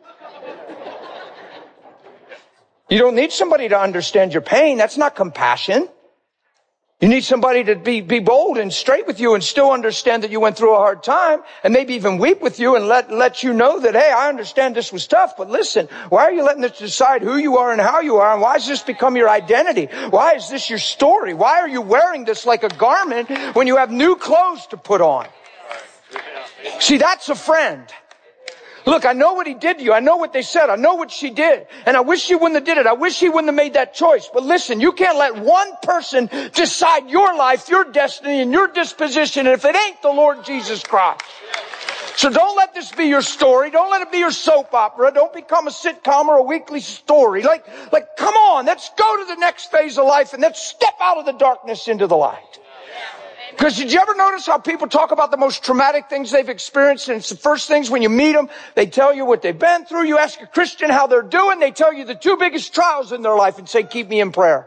You don't need somebody to understand your pain. That's not compassion. You need somebody to be bold and straight with you and still understand that you went through a hard time, and maybe even weep with you and let you know that, hey, I understand this was tough, but listen, why are you letting this decide who you are and how you are, and why has this become your identity? Why is this your story? Why are you wearing this like a garment when you have new clothes to put on? See, that's a friend. Look, I know what he did to you. I know what they said. I know what she did. And I wish she wouldn't have did it. I wish he wouldn't have made that choice. But listen, you can't let one person decide your life, your destiny, and your disposition if it ain't the Lord Jesus Christ. So don't let this be your story. Don't let it be your soap opera. Don't become a sitcom or a weekly story. Like, come on, let's go to the next phase of life and let's step out of the darkness into the light. Because did you ever notice how people talk about the most traumatic things they've experienced? And it's the first things when you meet them, they tell you what they've been through. You ask a Christian how they're doing, they tell you the two biggest trials in their life and say, keep me in prayer.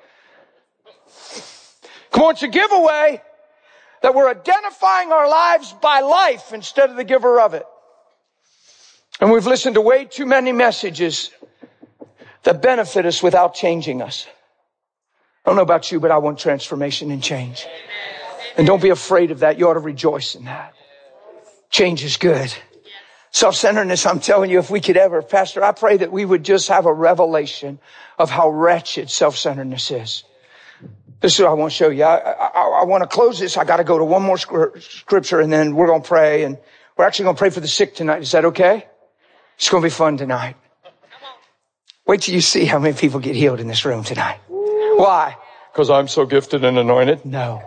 Come on, it's a giveaway that we're identifying our lives by life instead of the giver of it. And we've listened to way too many messages that benefit us without changing us. I don't know about you, but I want transformation and change. And don't be afraid of that. You ought to rejoice in that. Change is good. Self-centeredness, I'm telling you, if we could ever, Pastor, I pray that we would just have a revelation of how wretched self-centeredness is. This is what I want to show you. I want to close this. I got to go to one more scripture, and then we're going to pray. And we're actually going to pray for the sick tonight. Is that okay? It's going to be fun tonight. Wait till you see how many people get healed in this room tonight. Why? Because I'm so gifted and anointed? No.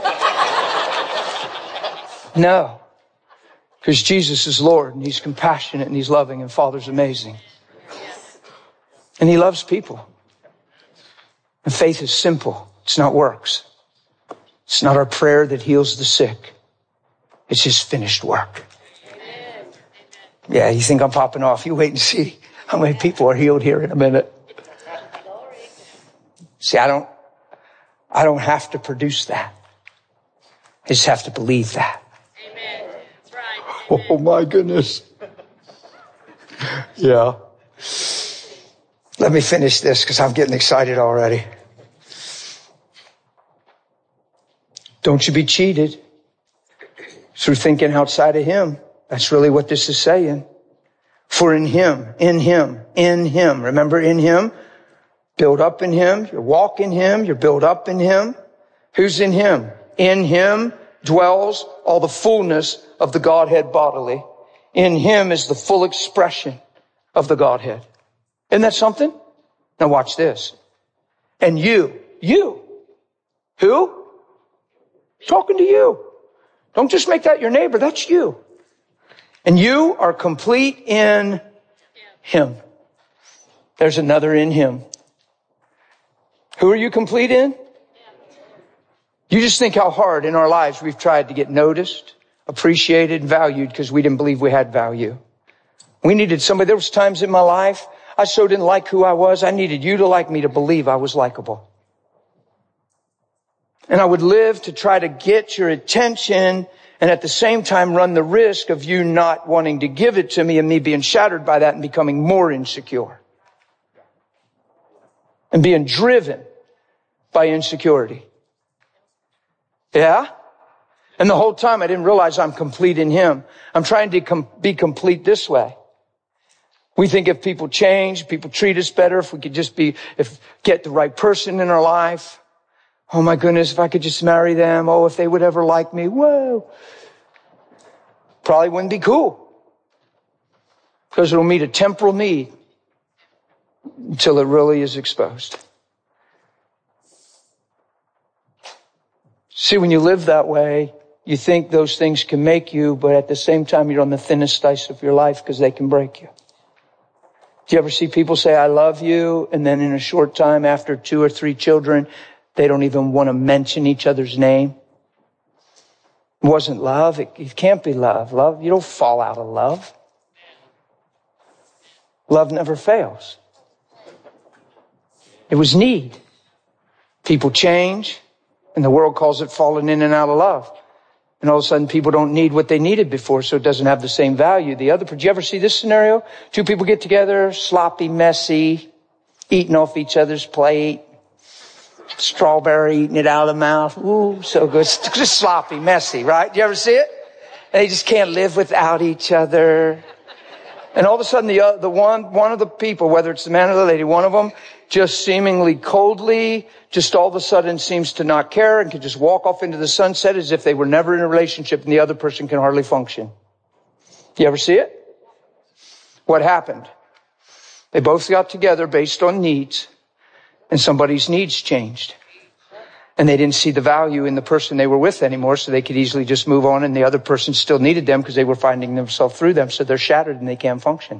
No. Because Jesus is Lord, and He's compassionate, and He's loving, and Father's amazing. And He loves people. And faith is simple. It's not works. It's not our prayer that heals the sick. It's His finished work. Yeah, you think I'm popping off. You wait and see how many people are healed here in a minute. See, I don't have to produce that. I just have to believe that. Amen. That's right. Amen. Oh my goodness. Yeah. Let me finish this because I'm getting excited already. Don't you be cheated through thinking outside of Him. That's really what this is saying. For in Him, remember in Him, build up in Him, you walk in Him, you're built up in Him. Who's in Him? In Him dwells all the fullness of the Godhead bodily. In Him is the full expression of the Godhead. Isn't that something? Now watch this. And you, who? Talking to you. Don't just make that your neighbor, that's you. And you are complete in Him. There's another in Him. Who are you complete in? You just think how hard in our lives we've tried to get noticed, appreciated, and valued because we didn't believe we had value. We needed somebody. There was times in my life I so didn't like who I was. I needed you to like me to believe I was likable. And I would live to try to get your attention and at the same time run the risk of you not wanting to give it to me and me being shattered by that and becoming more insecure. And being driven by insecurity. Yeah? And the whole time I didn't realize I'm complete in Him. I'm trying to be complete this way. We think if people change, people treat us better, if we could just get the right person in our life. Oh my goodness, if I could just marry them. Oh, if they would ever like me. Whoa. Probably wouldn't be cool. Because it'll meet a temporal need until it really is exposed. See, when you live that way, you think those things can make you, but at the same time, you're on the thinnest ice of your life because they can break you. Do you ever see people say, I love you, and then in a short time, after 2 or 3 children, they don't even want to mention each other's name? It wasn't love. It can't be love. Love, you don't fall out of love. Love never fails. It was need. People change, and the world calls it falling in and out of love. And all of a sudden, people don't need what they needed before, so it doesn't have the same value. Did you ever see this scenario? Two people get together, sloppy, messy, eating off each other's plate, strawberry eating it out of the mouth. Ooh, so good. Just sloppy, messy, right? You ever see it? They just can't live without each other. And all of a sudden, one of the people, whether it's the man or the lady, one of them just seemingly coldly, just all of a sudden seems to not care and can just walk off into the sunset as if they were never in a relationship, and the other person can hardly function. You ever see it? What happened? They both got together based on needs, and somebody's needs changed. And they didn't see the value in the person they were with anymore, so they could easily just move on, and the other person still needed them because they were finding themselves through them, so they're shattered and they can't function.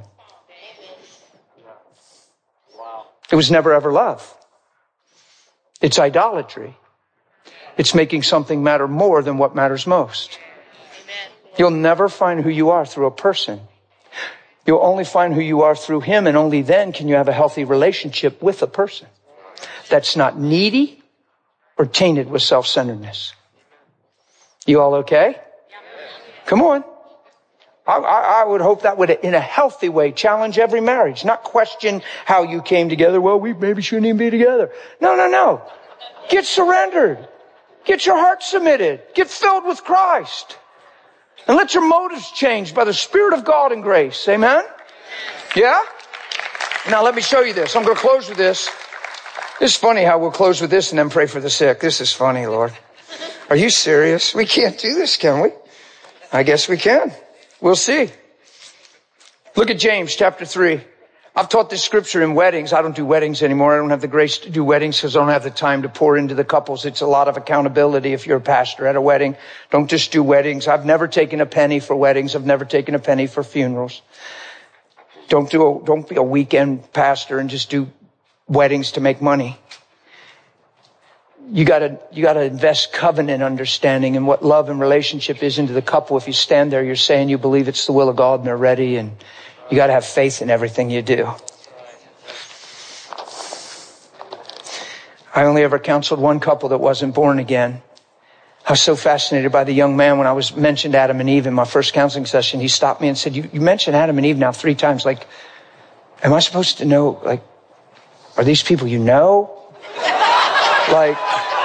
It was never ever love. It's idolatry. It's making something matter more than what matters most. You'll never find who you are through a person. You'll only find who you are through him, and only then can you have a healthy relationship with a person that's not needy or tainted with self-centeredness. You all okay? Come on. I would hope that would, in a healthy way, challenge every marriage, not question how you came together. Well, we maybe shouldn't even be together. No. Get surrendered. Get your heart submitted. Get filled with Christ. And let your motives change by the Spirit of God and grace. Amen? Yeah? Now let me show you this. I'm going to close with this. It's funny how we'll close with this and then pray for the sick. This is funny, Lord. Are you serious? We can't do this, can we? I guess we can. We'll see. Look at James chapter 3. I've taught this scripture in weddings. I don't do weddings anymore. I don't have the grace to do weddings because I don't have the time to pour into the couples. It's a lot of accountability if you're a pastor at a wedding. Don't just do weddings. I've never taken a penny for weddings. I've never taken a penny for funerals. Don't be a weekend pastor and just do weddings to make money. You gotta invest covenant understanding and what love and relationship is into the couple. If you stand there, you're saying you believe it's the will of God and they're ready, and you gotta have faith in everything you do. I only ever counseled one couple that wasn't born again. I was so fascinated by the young man when I was mentioned Adam and Eve in my first counseling session. He stopped me and said, you mentioned Adam and Eve now 3 times. Like, am I supposed to know, like, are these people you know? Like,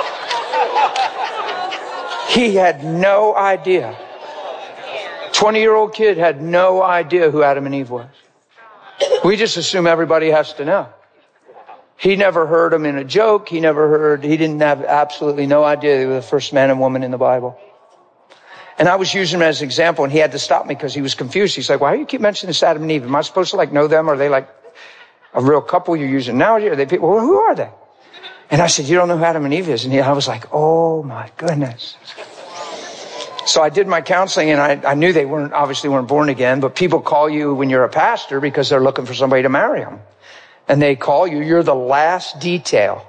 he had no idea. 20-year-old kid had no idea who Adam and Eve was. We just assume everybody has to know. He never heard them in a joke. He didn't have absolutely no idea they were the first man and woman in the Bible. And I was using him as an example, and he had to stop me because he was confused. He's like, why do you keep mentioning this Adam and Eve? Am I supposed to like know them? Are they like a real couple you're using now? Are they people? Well, who are they? And I said, you don't know who Adam and Eve is? And I was like, oh my goodness. So I did my counseling, and I knew they obviously weren't born again, but people call you when you're a pastor because they're looking for somebody to marry them. And they call you, you're the last detail.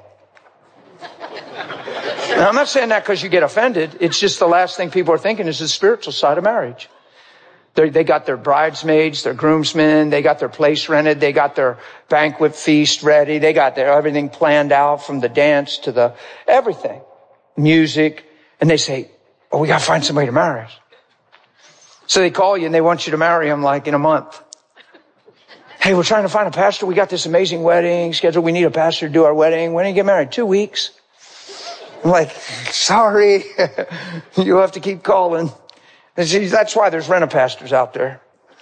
Now, I'm not saying that because you get offended. It's just the last thing people are thinking is the spiritual side of marriage. They got their bridesmaids, their groomsmen, they got their place rented, they got their banquet feast ready, they got their everything planned out from the dance to the everything, music, and they say, oh, we got to find somebody to marry us. So they call you and they want you to marry them like in a month. Hey, we're trying to find a pastor. We got this amazing wedding scheduled. We need a pastor to do our wedding. When do you get married? 2 weeks. I'm like, sorry, you'll have to keep calling. And see, that's why there's rent-a-pastors out there.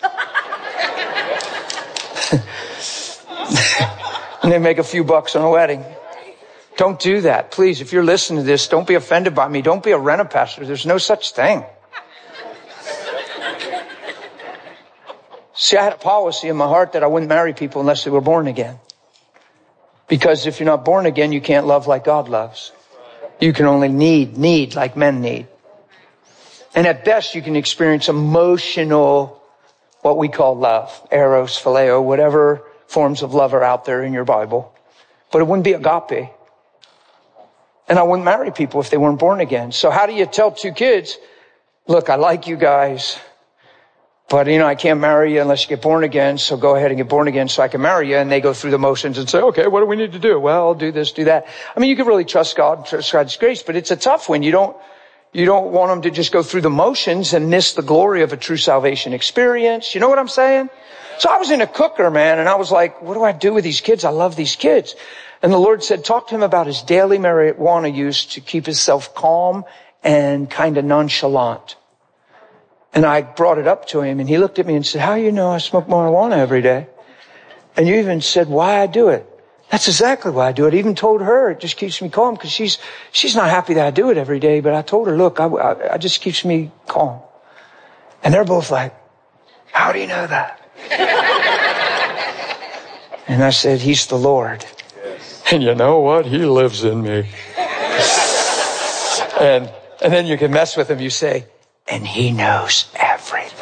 And they make a few bucks on a wedding. Don't do that. Please, if you're listening to this, don't be offended by me. Don't be a rent-a-pastor. There's no such thing. See, I had a policy in my heart that I wouldn't marry people unless they were born again. Because if you're not born again, you can't love like God loves. You can only need like men need. And at best, you can experience emotional, what we call love, eros, phileo, whatever forms of love are out there in your Bible. But it wouldn't be agape. And I wouldn't marry people if they weren't born again. So how do you tell 2 kids, look, I like you guys, but I can't marry you unless you get born again. So go ahead and get born again so I can marry you. And they go through the motions and say, okay, what do we need to do? Well, I'll do this, do that. I mean, you can really trust God, trust God's grace, but it's a tough one. You don't want them to just go through the motions and miss the glory of a true salvation experience. You know what I'm saying? So I was in a cooker, man, and I was like, what do I do with these kids? I love these kids. And the Lord said, talk to him about his daily marijuana use to keep himself calm and kind of nonchalant. And I brought it up to him, and he looked at me and said, how do you know I smoke marijuana every day? And you even said why I do it. That's exactly why I do it. I even told her it just keeps me calm because she's not happy that I do it every day. But I told her, look, I just keeps me calm. And they're both like, how do you know that? And I said, he's the Lord. Yes. And you know what? He lives in me. and then you can mess with him. You say, and he knows everything.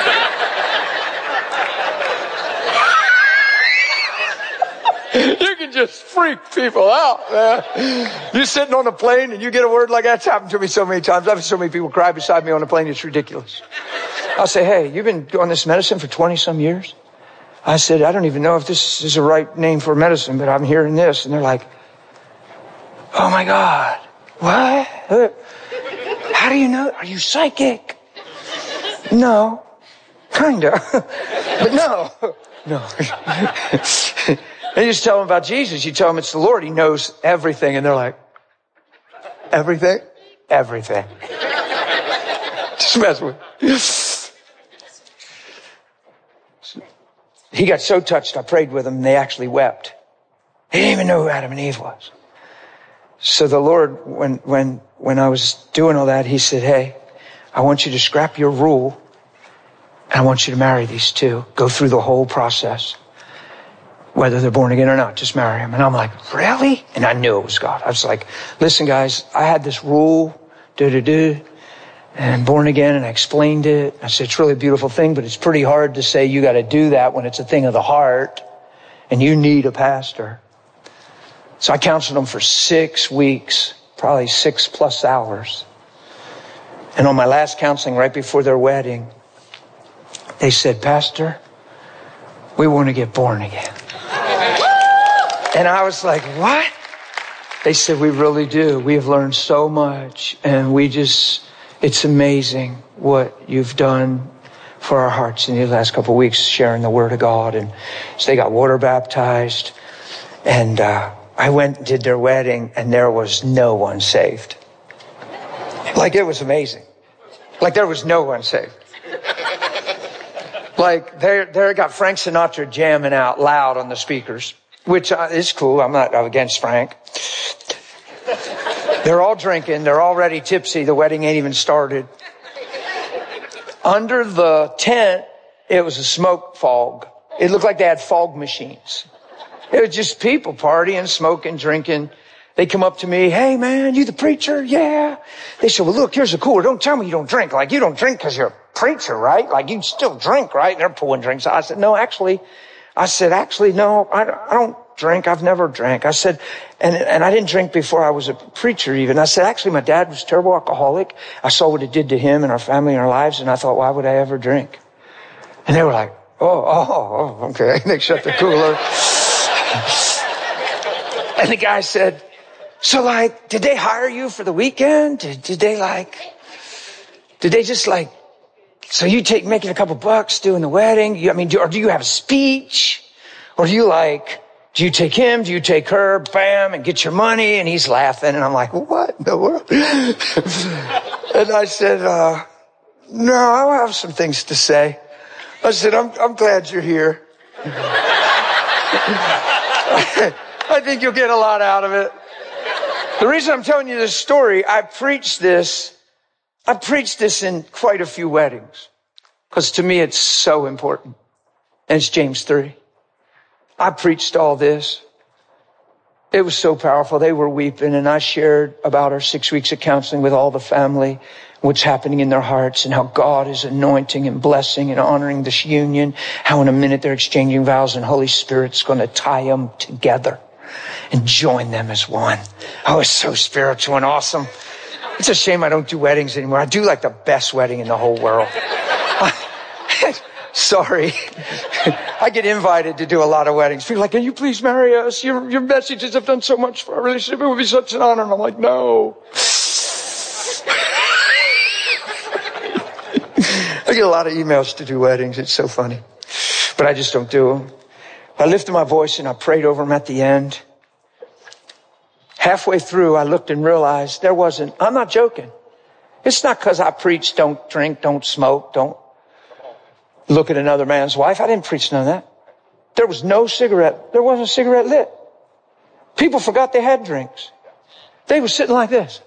You can just freak people out, man. You're sitting on a plane and you get a word like that's happened to me so many times. I've had so many people cry beside me on a plane. It's ridiculous. I'll say, hey, you've been on this medicine for 20 some years? I said, I don't even know if this is the right name for medicine, but I'm hearing this. And they're like, oh my God, what? How do you know? Are you psychic? No, kinda, but no. And you just tell them about Jesus. You tell them it's the Lord. He knows everything. And they're like, everything? Everything. Just mess with. He got so touched, I prayed with him, and they actually wept. They didn't even know who Adam and Eve was. So the Lord, when I was doing all that, he said, hey, I want you to scrap your rule, and I want you to marry these two. Go through the whole process. Whether they're born again or not, just marry them. And I'm like, really? And I knew it was God. I was like, listen, guys, I had this rule, and born again, and I explained it. I said, it's really a beautiful thing, but it's pretty hard to say you got to do that when it's a thing of the heart, and you need a pastor. So I counseled them for 6 weeks, probably 6+ hours. And on my last counseling, right before their wedding, they said, Pastor, we want to get born again. And I was like, what? They said, we really do. We have learned so much. And it's amazing what you've done for our hearts in the last couple of weeks, sharing the Word of God. And so they got water baptized. And I went and did their wedding, and there was no one saved. Like, it was amazing. Like, there was no one saved. Like, they got Frank Sinatra jamming out loud on the speakers, which is cool. I'm not against Frank. They're all drinking. They're already tipsy. The wedding ain't even started. Under the tent, it was a smoke fog. It looked like they had fog machines. It was just people partying, smoking, drinking. They come up to me, hey man, you the preacher? Yeah. They said, well look, here's the cooler. Don't tell me you don't drink. Like, you don't drink because you're a preacher, right? Like, you still drink, right? And they're pulling drinks. I said, no, actually, no, I don't drink. I've never drank. I said, and I didn't drink before I was a preacher even. I said, actually, my dad was a terrible alcoholic. I saw what it did to him and our family and our lives. And I thought, why would I ever drink? And they were like, oh, okay. They shut the cooler. And the guy said, so like, did they hire you for the weekend? Did they just like, so you making a couple bucks doing the wedding? Or do you have a speech? Or do you take him? Do you take her? Bam, and get your money? And he's laughing. And I'm like, what in the world? And I said, no, I'll have some things to say. I said, I'm glad you're here. I think you'll get a lot out of it. The reason I'm telling you this story, I preached this in quite a few weddings. Because to me, it's so important. And it's James 3. I preached all this. It was so powerful. They were weeping, and I shared about our 6 weeks of counseling with all the family, what's happening in their hearts, and how God is anointing and blessing and honoring this union, how in a minute they're exchanging vows and Holy Spirit's going to tie them together and join them as one. Oh, it's so spiritual and awesome. It's a shame I don't do weddings anymore. I do like the best wedding in the whole world. Sorry. I get invited to do a lot of weddings. People are like, can you please marry us? Your messages have done so much for our relationship. It would be such an honor. And I'm like, no. I get a lot of emails to do weddings. It's so funny. But I just don't do them. I lifted my voice and I prayed over them at the end. Halfway through, I looked and realized I'm not joking. It's not because I preached, don't drink, don't smoke, don't look at another man's wife. I didn't preach none of that. There was no cigarette. There wasn't a cigarette lit. People forgot they had drinks. They were sitting like this.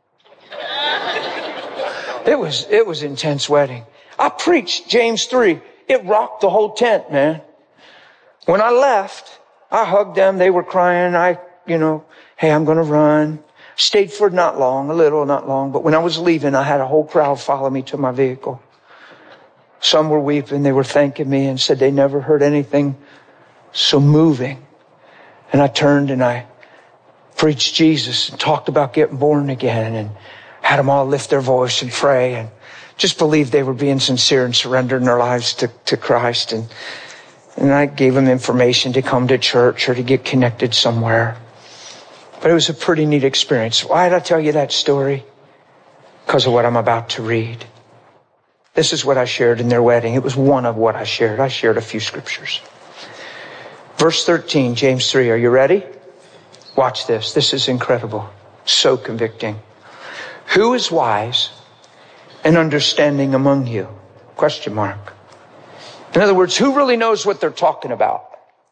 It was intense wedding. I preached James 3. It rocked the whole tent, man. When I left, I hugged them. They were crying. Hey, I'm going to run. Stayed for not long. But when I was leaving, I had a whole crowd follow me to my vehicle. Some were weeping. They were thanking me and said they never heard anything so moving. And I turned and I preached Jesus and talked about getting born again and had them all lift their voice and pray and just believed they were being sincere and surrendering their lives to Christ. And I gave them information to come to church or to get connected somewhere. But it was a pretty neat experience. Why did I tell you that story? Because of what I'm about to read. This is what I shared in their wedding. It was one of what I shared. I shared a few scriptures. Verse 13, James 3. Are you ready? Watch this. This is incredible. So convicting. Who is wise and understanding among you? Question mark. In other words, who really knows what they're talking about?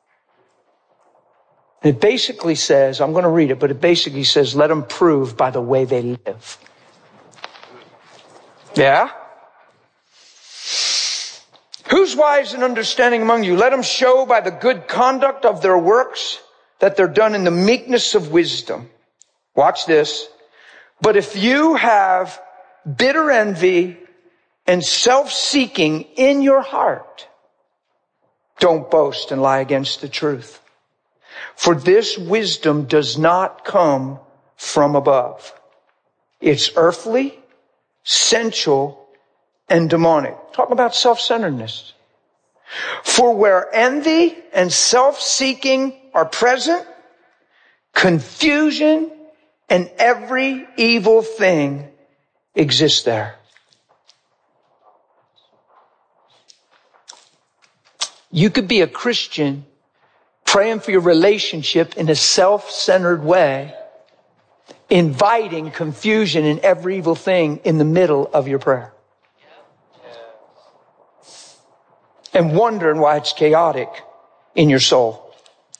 And it basically says, I'm going to read it, but it basically says, let them prove by the way they live. Yeah? Who's wise and understanding among you? Let them show by the good conduct of their works that they're done in the meekness of wisdom. Watch this. But if you have bitter envy and self-seeking in your heart, don't boast and lie against the truth. For this wisdom does not come from above. It's earthly, sensual, and demonic. Talk about self-centeredness. For where envy and self-seeking are present, confusion and every evil thing exists there. You could be a Christian praying for your relationship in a self-centered way, inviting confusion and every evil thing in the middle of your prayer. And wondering why it's chaotic in your soul.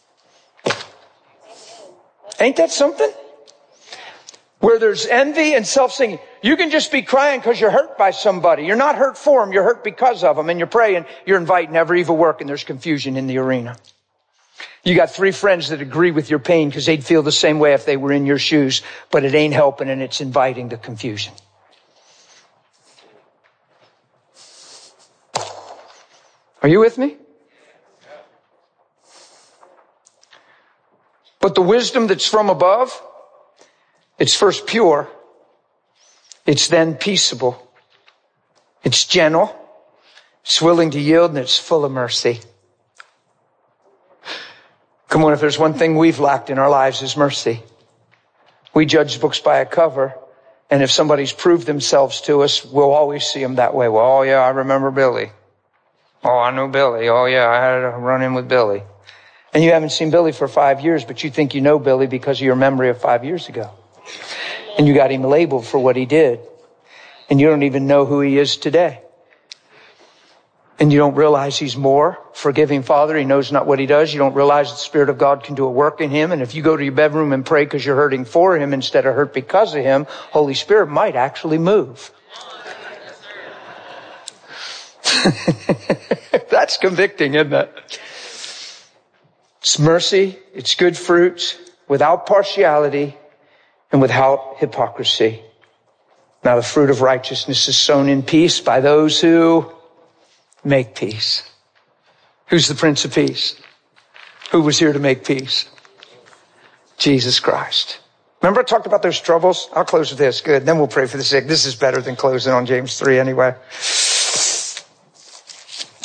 Ain't that something? Where there's envy and self-seeking. You can just be crying because you're hurt by somebody. You're not hurt for them, you're hurt because of them. And you're praying, you're inviting every evil work, and there's confusion in the arena. You got 3 friends that agree with your pain because they'd feel the same way if they were in your shoes, but it ain't helping and it's inviting the confusion. Are you with me? But the wisdom that's from above, it's first pure. It's then peaceable. It's gentle. It's willing to yield, and it's full of mercy. Come on, if there's one thing we've lacked in our lives is mercy. We judge books by a cover, and if somebody's proved themselves to us, we'll always see them that way. Well, oh yeah, I remember Billy. Oh, I knew Billy. Oh yeah, I had a run-in with Billy. And you haven't seen Billy for 5 years, but you think you know Billy because of your memory of 5 years ago. And you got him labeled for what he did. And you don't even know who he is today. And you don't realize he's more forgiving Father. He knows not what he does. You don't realize the Spirit of God can do a work in him. And if you go to your bedroom and pray because you're hurting for him instead of hurt because of him, Holy Spirit might actually move. That's convicting, isn't it? It's mercy. It's good fruits without partiality and without hypocrisy. Now the fruit of righteousness is sown in peace by those who make peace. Who's the Prince of Peace? Who was here to make peace? Jesus Christ. Remember I talked about those troubles? I'll close with this. Good. Then we'll pray for the sick. This is better than closing on James 3 anyway.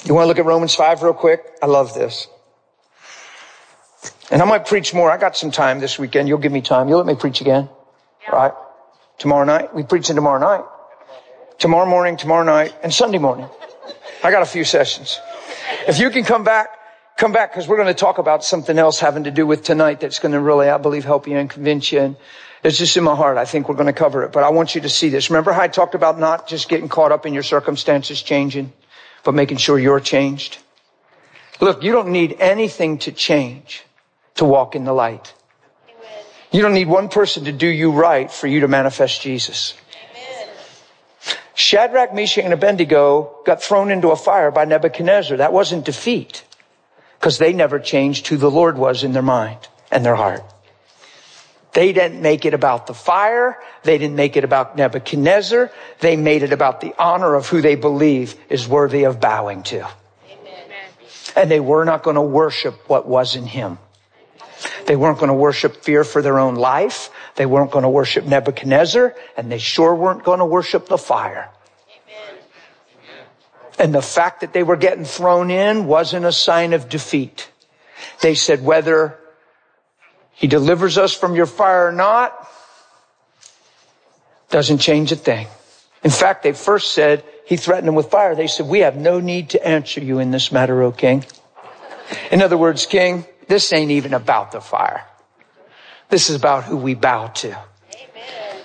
You want to look at Romans 5 real quick? I love this. And I might preach more. I got some time this weekend. You'll give me time. You'll let me preach again. Right? Tomorrow night. We preaching tomorrow night. Tomorrow morning, tomorrow night, and Sunday morning. I got a few sessions. If you can come back, because we're going to talk about something else having to do with tonight that's going to really, I believe, help you and convince you. And it's just in my heart. I think we're going to cover it. But I want you to see this. Remember how I talked about not just getting caught up in your circumstances changing, but making sure you're changed? Look, you don't need anything to change to walk in the light. You don't need one person to do you right for you to manifest Jesus. Shadrach, Meshach, and Abednego got thrown into a fire by Nebuchadnezzar. That wasn't defeat, because they never changed who the Lord was in their mind and their heart. They didn't make it about the fire. They didn't make it about Nebuchadnezzar. They made it about the honor of who they believe is worthy of bowing to. Amen. And they were not going to worship what was in him. They weren't going to worship fear for their own life. They weren't going to worship Nebuchadnezzar, and they sure weren't going to worship the fire. Amen. And the fact that they were getting thrown in wasn't a sign of defeat. They said, whether he delivers us from your fire or not, doesn't change a thing. In fact, they first said, he threatened them with fire. They said, we have no need to answer you in this matter, O king. In other words, king, this ain't even about the fire. This is about who we bow to. Amen.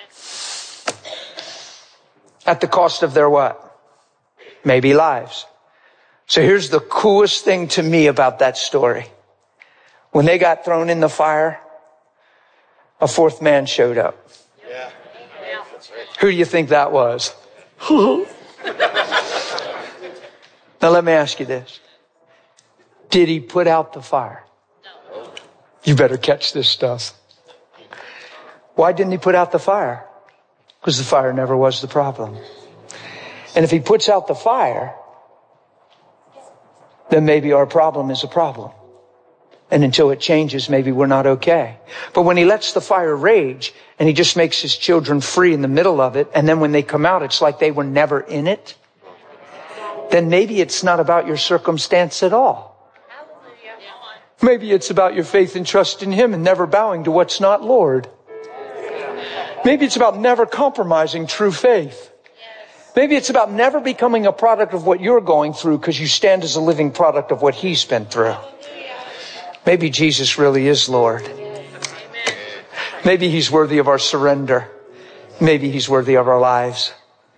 At the cost of their what? Maybe lives. So here's the coolest thing to me about that story. When they got thrown in the fire, a fourth man showed up. Yeah. Who do you think that was? Now let me ask you this. Did he put out the fire? No. You better catch this stuff. Why didn't he put out the fire? Because the fire never was the problem. And if he puts out the fire, then maybe our problem is a problem. And until it changes, maybe we're not okay. But when he lets the fire rage and he just makes his children free in the middle of it, and then when they come out, it's like they were never in it, then maybe it's not about your circumstance at all. Maybe it's about your faith and trust in him and never bowing to what's not Lord. Maybe it's about never compromising true faith. Maybe it's about never becoming a product of what you're going through because you stand as a living product of what he's been through. Maybe Jesus really is Lord. Maybe he's worthy of our surrender. Maybe he's worthy of our lives.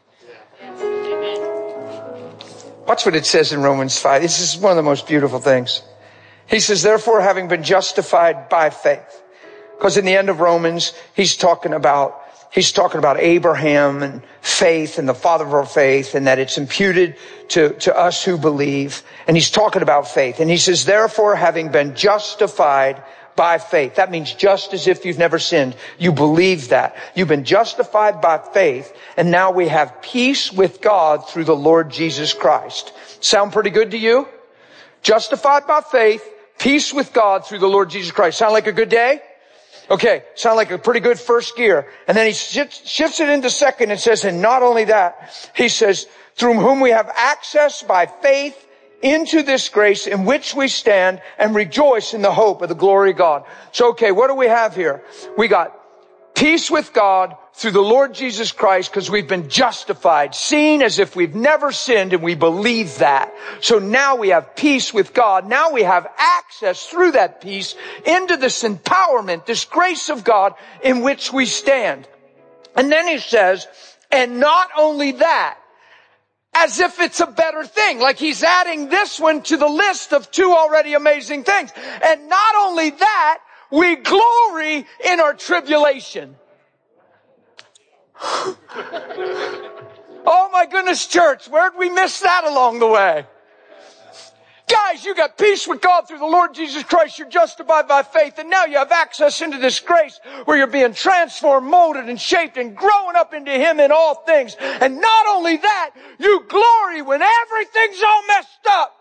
Watch what it says in Romans 5. This is one of the most beautiful things. He says, therefore, having been justified by faith. Because in the end of Romans, he's talking about Abraham and faith and the father of our faith, and that it's imputed to us who believe. And he's talking about faith. And he says, therefore, having been justified by faith. That means just as if you've never sinned. You believe that. You've been justified by faith. And now we have peace with God through the Lord Jesus Christ. Sound pretty good to you? Justified by faith, peace with God through the Lord Jesus Christ. Sound like a good day? Okay, sound like a pretty good first gear. And then he shifts it into second and says, and not only that, he says, through whom we have access by faith into this grace in which we stand and rejoice in the hope of the glory of God. So, okay, what do we have here? We got peace with God through the Lord Jesus Christ because we've been justified, seen as if we've never sinned, and we believe that. So now we have peace with God. Now we have access through that peace into this empowerment, this grace of God in which we stand. And then he says, and not only that, as if it's a better thing. Like he's adding this one to the list of two already amazing things. And not only that, we glory in our tribulation. Oh my goodness, church, where'd we miss that along the way? Guys, you got peace with God through the Lord Jesus Christ. You're justified by faith. And now you have access into this grace where you're being transformed, molded, and shaped and growing up into him in all things. And not only that, you glory when everything's all messed up.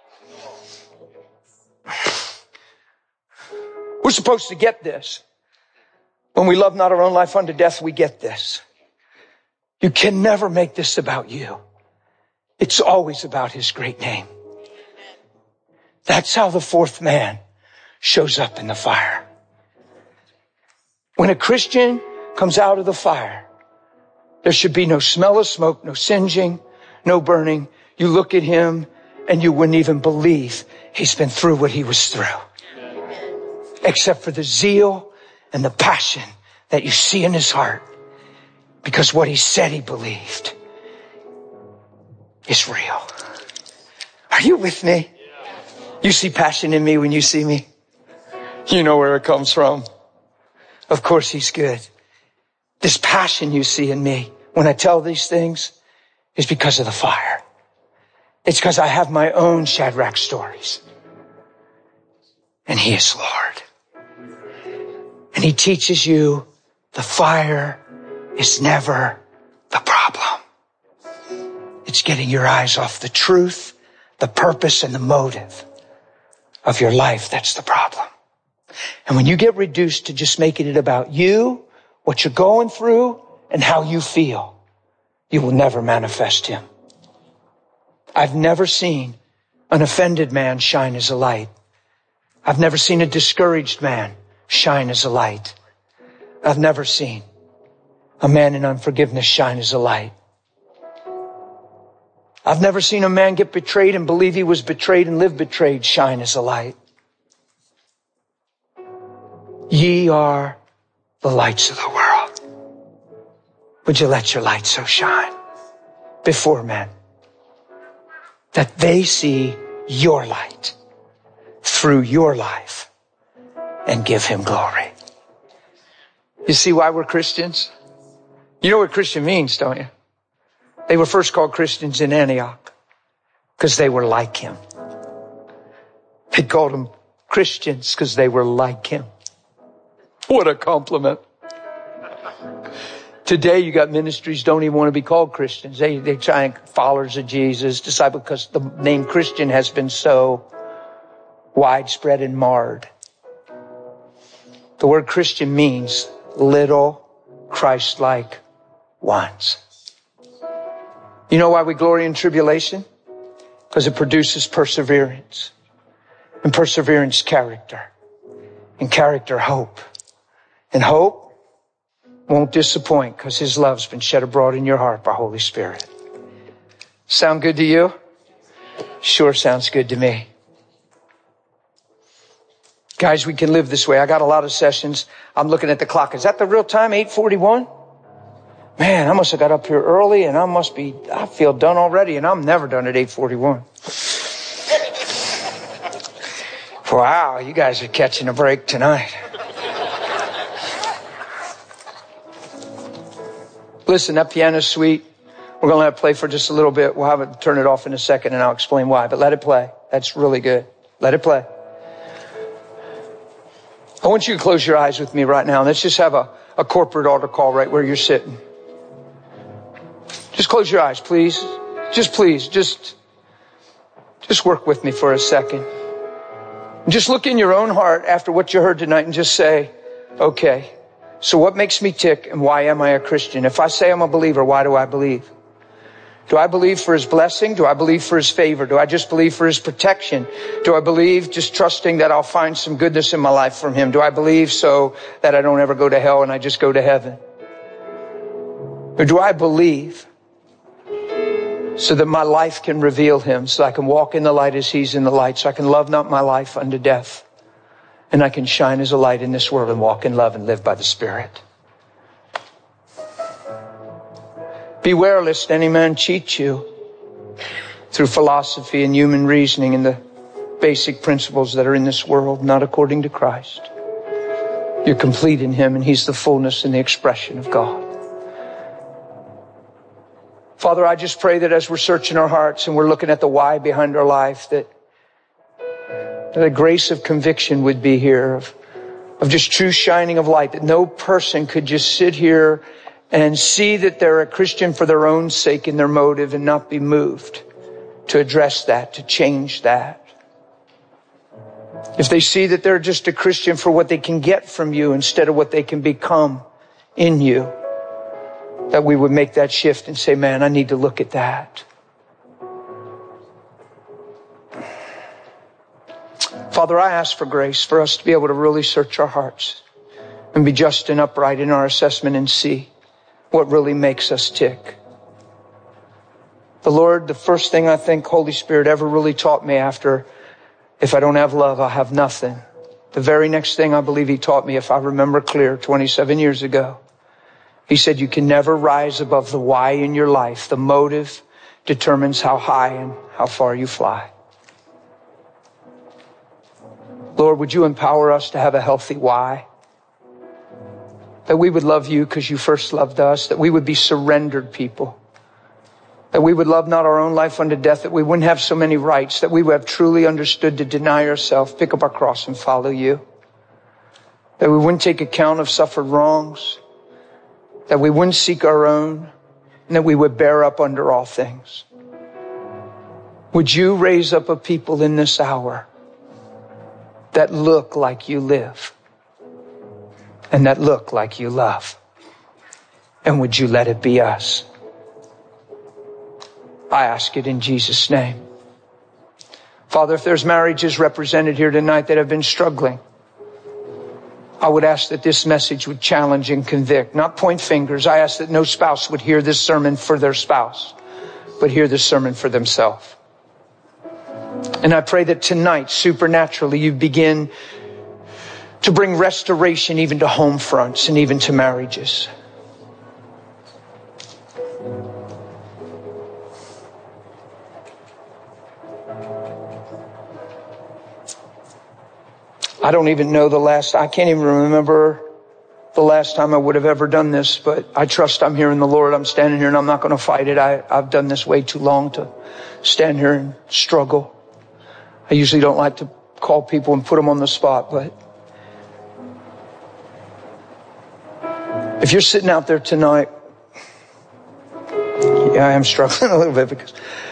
We're supposed to get this. When we love not our own life unto death, we get this. You can never make this about you. It's always about his great name. That's how the fourth man shows up in the fire. When a Christian comes out of the fire, there should be no smell of smoke, no singeing, no burning. You look at him and you wouldn't even believe he's been through what he was through. Except for the zeal and the passion that you see in his heart. Because what he said he believed is real. Are you with me? You see passion in me when you see me. You know where it comes from. Of course he's good. This passion you see in me when I tell these things is because of the fire. It's because I have my own Shadrach stories. And he is Lord. And he teaches you the fire is never the problem. It's getting your eyes off the truth, the purpose, and the motive of your life. That's the problem. And when you get reduced to just making it about you, what you're going through, and how you feel, you will never manifest him. I've never seen an offended man shine as a light. I've never seen a discouraged man shine as a light. I've never seen a man in unforgiveness shine as a light. I've never seen a man get betrayed and believe he was betrayed and live betrayed shine as a light. Ye are the lights of the world. Would you let your light so shine before men that they see your light through your life and give him glory? You see why we're Christians? You know what Christian means, don't you? They were first called Christians in Antioch because they were like him. They called them Christians because they were like him. What a compliment. Today you got ministries don't even want to be called Christians. They try and followers of Jesus, disciples, because the name Christian has been so widespread and marred. The word Christian means little Christ-like ones. You know why we glory in tribulation? Because it produces perseverance. And perseverance, character. And character, hope. And hope won't disappoint because his love's been shed abroad in your heart by Holy Spirit. Sound good to you? Sure sounds good to me. Guys, we can live this way. I got a lot of sessions. I'm looking at the clock. Is that the real time? 8:41? Man, I must have got up here early and I feel done already, and I'm never done at 8:41. Wow, you guys are catching a break tonight. Listen, that piano's sweet. We're going to let it play for just a little bit. We'll have it turn it off in a second and I'll explain why, but let it play. That's really good. Let it play. I want you to close your eyes with me right now. Let's just have a corporate altar call right where you're sitting. Just close your eyes, please. Just work with me for a second. And just look in your own heart after what you heard tonight and just say, okay, so what makes me tick and why am I a Christian? If I say I'm a believer, why do I believe? Do I believe for his blessing? Do I believe for his favor? Do I just believe for his protection? Do I believe just trusting that I'll find some goodness in my life from him? Do I believe so that I don't ever go to hell and I just go to heaven? Or do I believe so that my life can reveal him, so I can walk in the light as he's in the light, so I can love not my life unto death, and I can shine as a light in this world and walk in love and live by the Spirit? Beware lest any man cheat you through philosophy and human reasoning and the basic principles that are in this world, not according to Christ. You're complete in him, and he's the fullness and the expression of God. Father, I just pray that as we're searching our hearts and we're looking at the why behind our life, that a grace of conviction would be here, of just true shining of light, that no person could just sit here and see that they're a Christian for their own sake in their motive and not be moved to address that, to change that. If they see that they're just a Christian for what they can get from you instead of what they can become in you, that we would make that shift and say, man, I need to look at that. Father, I ask for grace for us to be able to really search our hearts and be just and upright in our assessment and see what really makes us tick. The Lord, the first thing I think Holy Spirit ever really taught me after, if I don't have love, I have nothing. The very next thing I believe He taught me, if I remember clear, 27 years ago, He said, you can never rise above the why in your life. The motive determines how high and how far you fly. Lord, would you empower us to have a healthy why? That we would love you because you first loved us. That we would be surrendered people. That we would love not our own life unto death. That we wouldn't have so many rights. That we would have truly understood to deny ourselves, pick up our cross and follow you. That we wouldn't take account of suffered wrongs. That we wouldn't seek our own. And that we would bear up under all things. Would you raise up a people in this hour that look like you live and that look like you love? And would you let it be us? I ask it in Jesus' name. Father, if there's marriages represented here tonight that have been struggling, I would ask that this message would challenge and convict, not point fingers. I ask that no spouse would hear this sermon for their spouse, but hear this sermon for themselves. And I pray that tonight, supernaturally, you begin to bring restoration even to home fronts and even to marriages. I don't even know I can't even remember the last time I would have ever done this, but I trust I'm here in the Lord. I'm standing here and I'm not going to fight it. I've done this way too long to stand here and struggle. I usually don't like to call people and put them on the spot, but if you're sitting out there tonight, yeah, I am struggling a little bit because,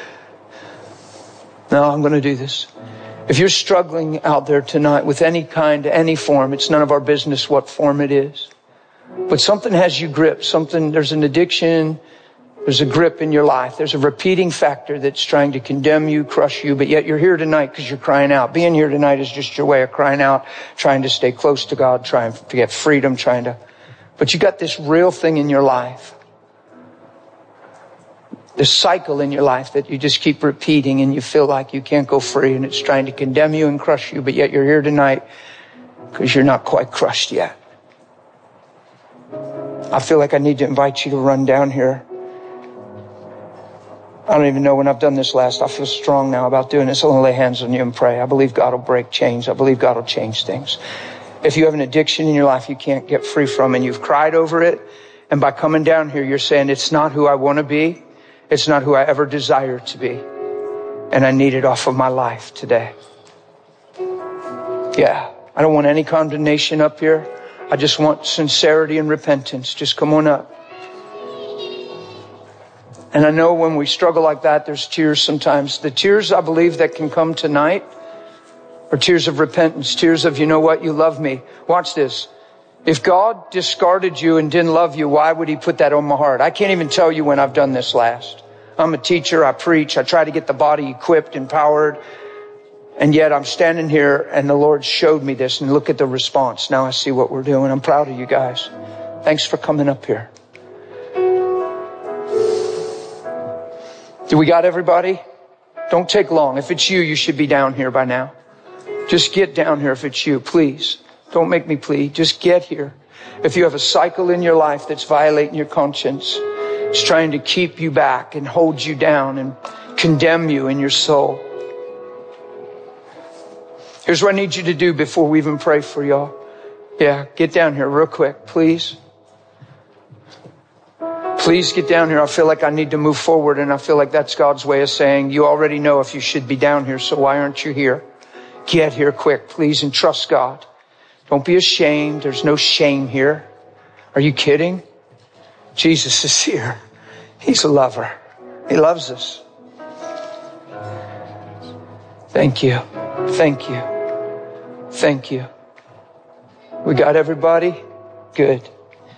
no, I'm going to do this. If you're struggling out there tonight with any kind, any form, it's none of our business what form it is. But something has you gripped. There's an addiction. There's a grip in your life. There's a repeating factor that's trying to condemn you, crush you, but yet you're here tonight because you're crying out. Being here tonight is just your way of crying out, trying to stay close to God, trying to get freedom, but you got this real thing in your life. This cycle in your life that you just keep repeating and you feel like you can't go free and it's trying to condemn you and crush you, but yet you're here tonight because you're not quite crushed yet. I feel like I need to invite you to run down here. I don't even know when I've done this last. I feel strong now about doing this. I'm going to lay hands on you and pray. I believe God will break chains. I believe God will change things. If you have an addiction in your life you can't get free from and you've cried over it, and by coming down here you're saying it's not who I want to be. It's not who I ever desire to be. And I need it off of my life today. Yeah, I don't want any condemnation up here. I just want sincerity and repentance. Just come on up. And I know when we struggle like that, there's tears sometimes. The tears I believe that can come tonight are tears of repentance. Tears of, you know what, you love me. Watch this. If God discarded you and didn't love you, why would He put that on my heart? I can't even tell you when I've done this last. I'm a teacher. I preach. I try to get the body equipped, empowered. And yet I'm standing here and the Lord showed me this, and look at the response. Now I see what we're doing. I'm proud of you guys. Thanks for coming up here. Do we got everybody? Don't take long. If it's you, you should be down here by now. Just get down here if it's you, please. Don't make me plead. Just get here. If you have a cycle in your life that's violating your conscience, it's trying to keep you back and hold you down and condemn you in your soul. Here's what I need you to do before we even pray for y'all. Yeah, get down here real quick, please. Please get down here. I feel like I need to move forward, and I feel like that's God's way of saying, you already know if you should be down here, so why aren't you here? Get here quick, please, and trust God. Don't be ashamed. There's no shame here. Are you kidding? Jesus is here. He's a lover. He loves us. Thank you. Thank you. Thank you. We got everybody? Good.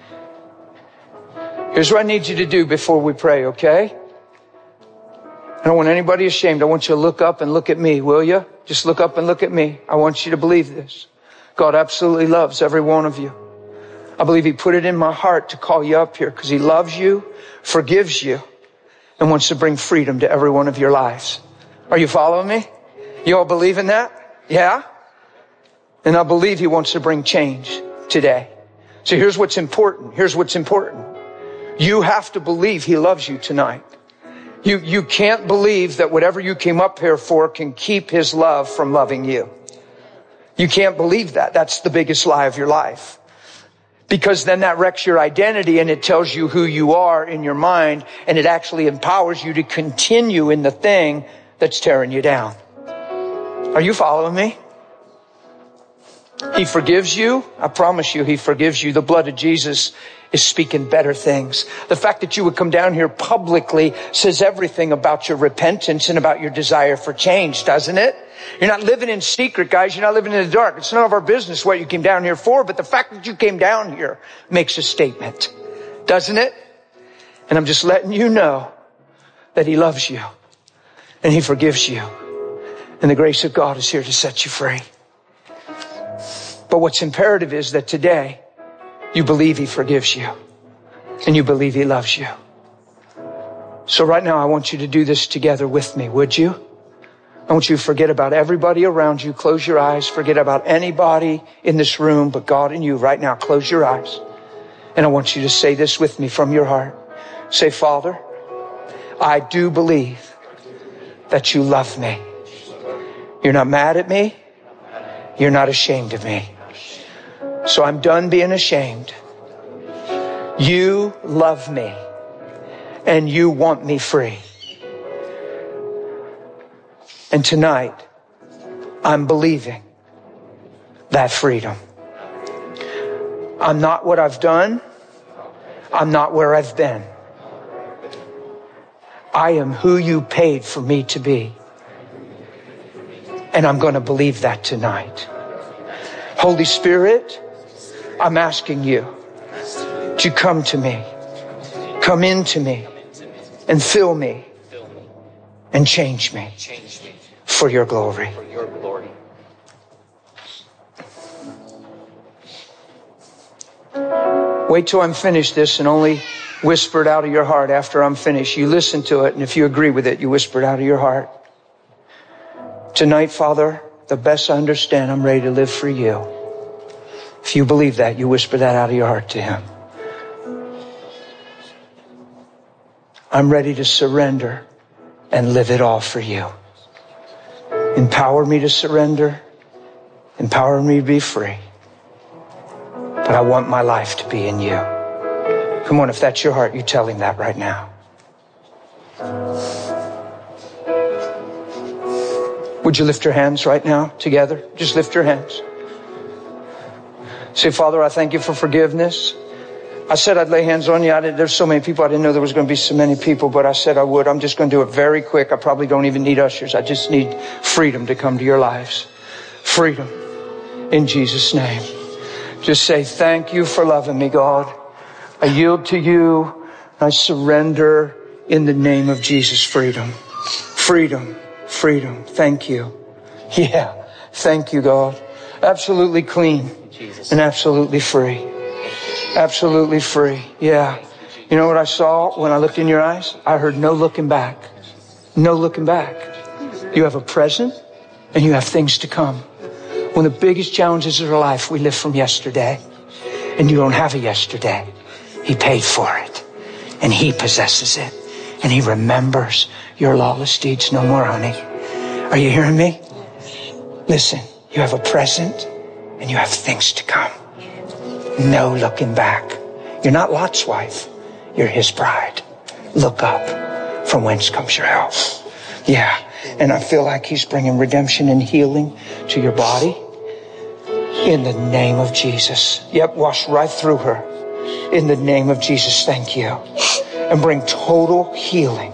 Here's what I need you to do before we pray, okay? I don't want anybody ashamed. I want you to look up and look at me, will you? Just look up and look at me. I want you to believe this. God absolutely loves every one of you. I believe He put it in my heart to call you up here because He loves you, forgives you, and wants to bring freedom to every one of your lives. Are you following me? You all believe in that? Yeah? And I believe He wants to bring change today. So here's what's important. Here's what's important. You have to believe He loves you tonight. You can't believe that whatever you came up here for can keep His love from loving you. You can't believe that. That's the biggest lie of your life. Because then that wrecks your identity and it tells you who you are in your mind, and it actually empowers you to continue in the thing that's tearing you down. Are you following me? He forgives you. I promise you, He forgives you. The blood of Jesus is speaking better things. The fact that you would come down here publicly says everything about your repentance and about your desire for change, doesn't it? You're not living in secret, guys. You're not living in the dark. It's none of our business what you came down here for, but the fact that you came down here makes a statement, doesn't it? And I'm just letting you know that He loves you and He forgives you. And the grace of God is here to set you free. But what's imperative is that today you believe He forgives you and you believe He loves you. So right now I want you to do this together with me, would you? I want you to forget about everybody around you. Close your eyes. Forget about anybody in this room but God and you. Right now, close your eyes. And I want you to say this with me from your heart. Say, Father, I do believe that you love me. You're not mad at me. You're not ashamed of me. So I'm done being ashamed. You love me and you want me free. And tonight, I'm believing that freedom. I'm not what I've done. I'm not where I've been. I am who you paid for me to be. And I'm going to believe that tonight. Holy Spirit, I'm asking you to come to me, come into me, and fill me, and change me for your glory. Wait till I'm finished this and only whisper it out of your heart after I'm finished. You listen to it, and if you agree with it, you whisper it out of your heart. Tonight, Father, the best I understand, I'm ready to live for you. If you believe that, you whisper that out of your heart to Him. I'm ready to surrender and live it all for you. Empower me to surrender. Empower me to be free. But I want my life to be in you. Come on, if that's your heart, you tell Him that right now. Would you lift your hands right now together? Just lift your hands. Say, Father, I thank you for forgiveness. I said I'd lay hands on you. There's so many people. I didn't know there was going to be so many people, but I said I would. I'm just going to do it very quick. I probably don't even need ushers. I just need freedom to come to your lives. Freedom in Jesus' name. Just say, thank you for loving me, God. I yield to you. I surrender in the name of Jesus. Freedom. Freedom. Freedom. Thank you. Yeah. Thank you, God. Absolutely clean and absolutely free. Absolutely free. Yeah. You know what I saw when I looked in your eyes? I heard no looking back. No looking back. You have a present and you have things to come. One of the biggest challenges of our life, we live from yesterday. And you don't have a yesterday. He paid for it. And He possesses it. And He remembers your lawless deeds no more, honey. Are you hearing me? Listen, you have a present and you have things to come. No looking back. You're not Lot's wife. You're His bride. Look up. From whence comes your help? Yeah. And I feel like He's bringing redemption and healing to your body. In the name of Jesus. Yep, wash right through her. In the name of Jesus, thank you. And bring total healing.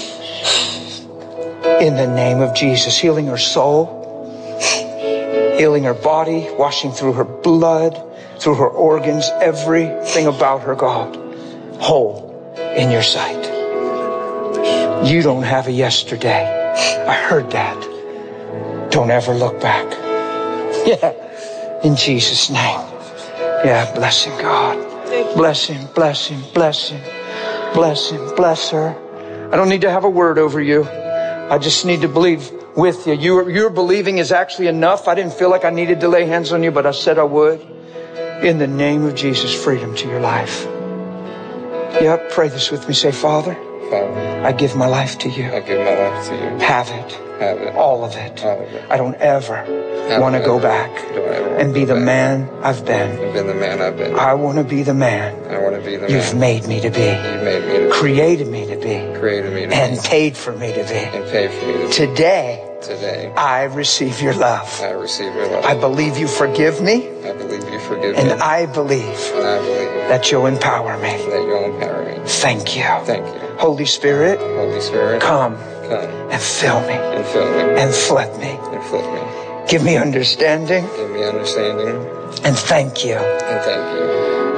In the name of Jesus. Healing her soul. Healing her body. Washing through her blood. Through her organs. Everything about her, God. Whole in your sight. You don't have a yesterday. I heard that. Don't ever look back. Yeah. In Jesus' name. Yeah, bless him, God. Bless him, bless him, bless him. Bless him, bless her. I don't need to have a word over you. I just need to believe with you. Your believing is actually enough. I didn't feel like I needed to lay hands on you, but I said I would. In the name of Jesus, freedom to your life. Yep, pray this with me. Say, Father, I give my life to you. I give my life to you. Have it. Have it. All of it. All of it. I don't ever want to go back and be the man I've been. Been the man I've been. I want to be the man I want to be the you've man made me to be. you've made me to be. Created me to be. Created me to And be. paid for me to be. And paid for me to be. Today, Today, I receive your love. I receive your love. I believe you forgive me, I believe you forgive and me. I believe And I believe that you'll empower me. that you'll empower me. Thank you. Thank you. Holy Spirit, Holy Spirit, come come and fill me and fill me and flood me. and flip me. Give me understanding, Give me understanding and thank you. and thank you.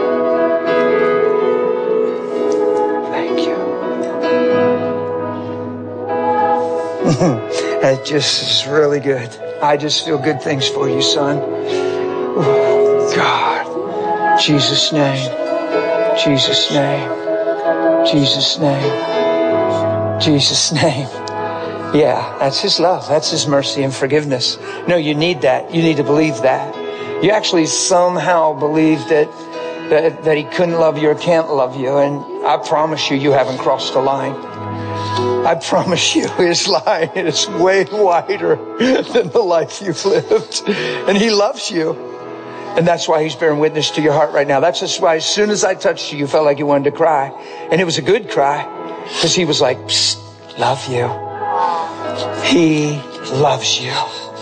Thank you. That just is really good. I just feel good things for you, son. Oh, God. Jesus' name. Jesus' name. Jesus' name. Jesus' name. Yeah, that's his love. That's his mercy and forgiveness. No, you need that. You need to believe that. You actually somehow believe that he couldn't love you or can't love you. And I promise you, you haven't crossed the line. I promise you, his line is way wider than the life you've lived. And he loves you. And that's why he's bearing witness to your heart right now. That's just why as soon as I touched you, you felt like you wanted to cry. And it was a good cry. Because he was like, psst, love you. He loves you.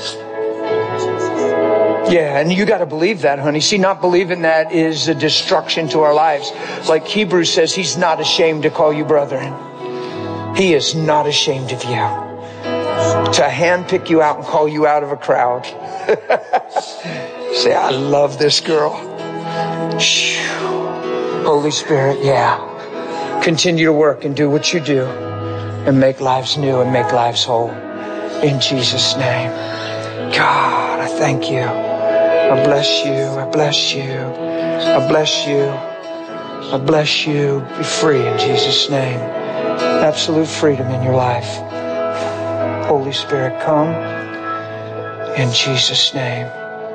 Yeah, and you got to believe that, honey. See, not believing that is a destruction to our lives. Like Hebrews says, he's not ashamed to call you brethren. He is not ashamed of you. To handpick you out and call you out of a crowd. Say, I love this girl. Holy Spirit, yeah. Continue to work and do what you do. And make lives new and make lives whole. In Jesus' name. God, I thank you. I bless you. I bless you. I bless you. I bless you. Be free in Jesus' name. Absolute freedom in your life. Holy Spirit, come. In Jesus' name.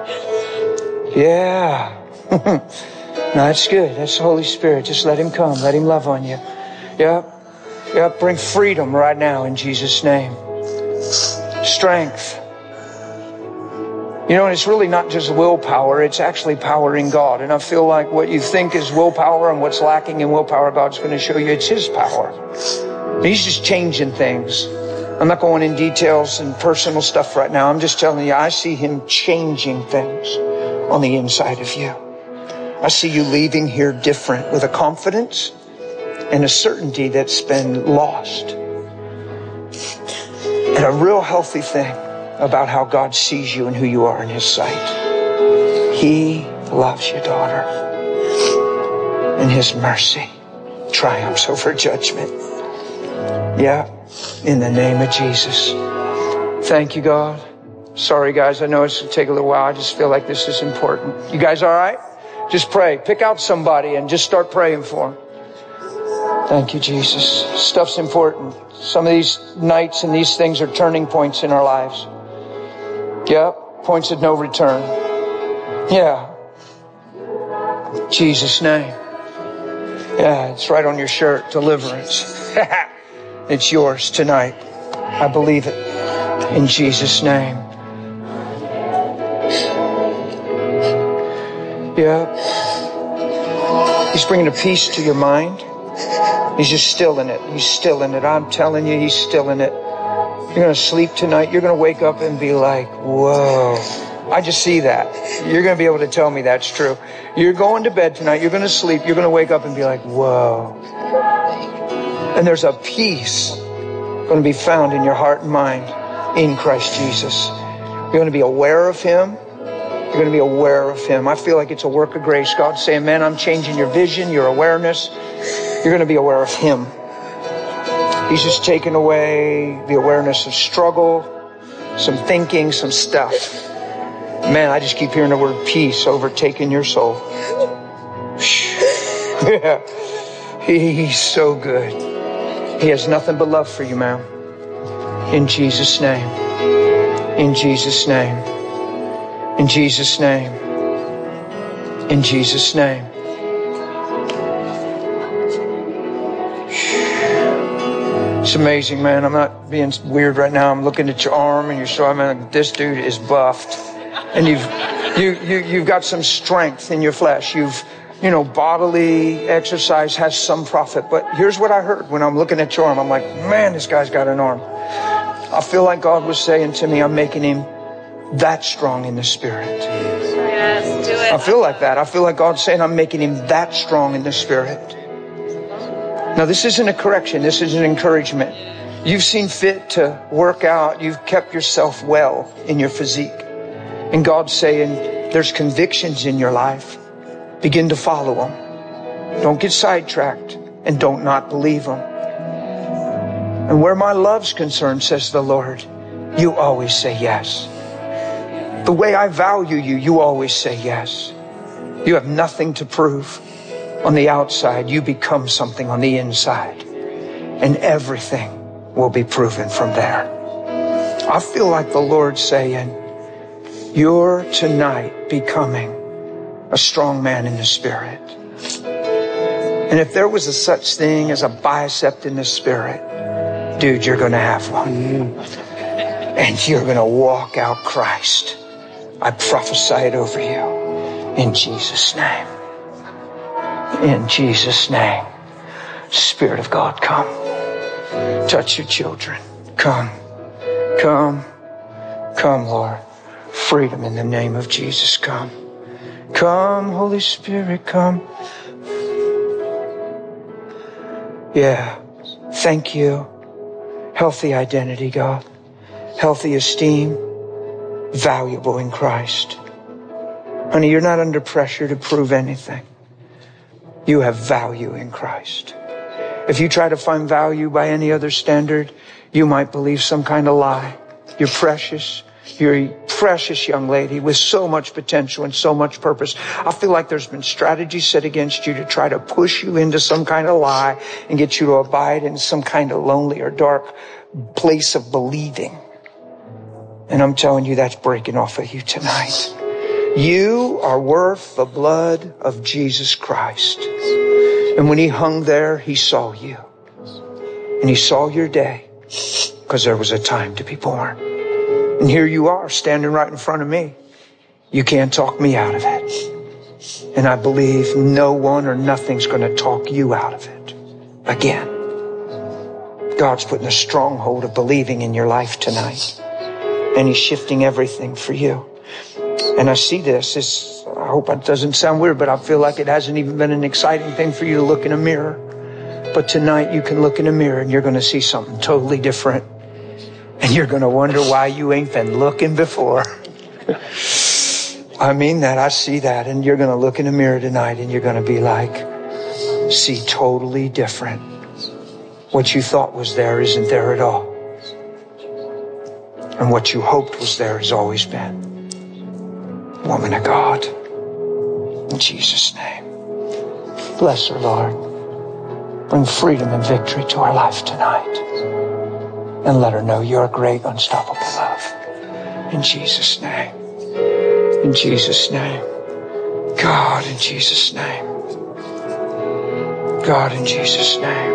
Yeah. No, that's good. That's the Holy Spirit. Just let him come. Let him love on you. Yep. Yep. Bring freedom right now in Jesus' name. Strength. You know, it's really not just willpower. It's actually power in God. And I feel like what you think is willpower and what's lacking in willpower, God's going to show you it's his power. He's just changing things. I'm not going in details and personal stuff right now. I'm just telling you, I see him changing things on the inside of you. I see you leaving here different with a confidence and a certainty that's been lost. And a real healthy thing about how God sees you and who you are in his sight. He loves you, daughter. And his mercy triumphs over judgment. Yeah, in the name of Jesus. Thank you, God. Sorry, guys. I know it's going to take a little while. I just feel like this is important. You guys all right? Just pray. Pick out somebody and just start praying for them. Thank you, Jesus. Stuff's important. Some of these nights and these things are turning points in our lives. Yep. Points of no return. Yeah. Jesus' name. Yeah, it's right on your shirt. Deliverance. It's yours tonight. I believe it. In Jesus' name. Yeah. He's bringing a peace to your mind. He's just still in it. He's still in it. I'm telling you, he's still in it. You're going to sleep tonight. You're going to wake up and be like, whoa. I just see that. You're going to be able to tell me that's true. You're going to bed tonight. You're going to sleep. You're going to wake up and be like, whoa. And there's a peace going to be found in your heart and mind in Christ Jesus. You're going to be aware of him. You're going to be aware of him. I feel like it's a work of grace. God's saying, man, I'm changing your vision, your awareness. You're going to be aware of him. He's just taken away the awareness of struggle, some thinking, some stuff. Man, I just keep hearing the word peace overtaking your soul. Yeah. He's so good. He has nothing but love for you, ma'am. In Jesus' name. In Jesus' name. In Jesus' name. In Jesus' name. It's amazing, man. I'm not being weird right now. I'm looking at your arm and you're showing me this dude is buffed. And you've got some strength in your flesh. Bodily exercise has some profit. But here's what I heard when I'm looking at your arm. I'm like, man, this guy's got an arm. I feel like God was saying to me, I'm making him that strong in the Spirit. Yes, do it. I feel like that. I feel like God's saying I'm making him that strong in the Spirit. Now, this isn't a correction. This is an encouragement. You've seen fit to work out. You've kept yourself well in your physique. And God's saying there's convictions in your life. Begin to follow them. Don't get sidetracked and don't not believe them. And where my love's concerned, says the Lord, you always say yes. The way I value you, you always say yes. You have nothing to prove on the outside. You become something on the inside. And everything will be proven from there. I feel like the Lord's saying, you're tonight becoming a strong man in the Spirit. And if there was a such thing as a bicep in the Spirit, dude, you're going to have one. And you're going to walk out Christ. I prophesy it over you in Jesus' name. In Jesus' name. Spirit of God, come. Touch your children. Come. Come. Come, Lord. Freedom in the name of Jesus. Come. Come, Holy Spirit, come. Yeah. Thank you. Healthy identity, God. Healthy esteem. Valuable in Christ. Honey, you're not under pressure to prove anything. You have value in Christ. If you try to find value by any other standard, you might believe some kind of lie. You're precious. You're a precious young lady with so much potential and so much purpose. I feel like there's been strategies set against you to try to push you into some kind of lie and get you to abide in some kind of lonely or dark place of believing. And I'm telling you, that's breaking off of you tonight. You are worth the blood of Jesus Christ. And when he hung there, he saw you. And he saw your day because there was a time to be born. And here you are standing right in front of me. You can't talk me out of it. And I believe no one or nothing's going to talk you out of it again. God's putting a stronghold of believing in your life tonight. And he's shifting everything for you. And I see this. I hope it doesn't sound weird, but I feel like it hasn't even been an exciting thing for you to look in a mirror. But tonight you can look in a mirror and you're going to see something totally different. And you're going to wonder why you ain't been looking before. I mean that. I see that. And you're going to look in the mirror tonight and you're going to be like, see totally different. What you thought was there isn't there at all. And what you hoped was there has always been. Woman of God, in Jesus' name. Bless her, Lord. Bring freedom and victory to our life tonight. And let her know your great, unstoppable love. In Jesus' name. In Jesus' name. God, in Jesus' name. God, in Jesus' name.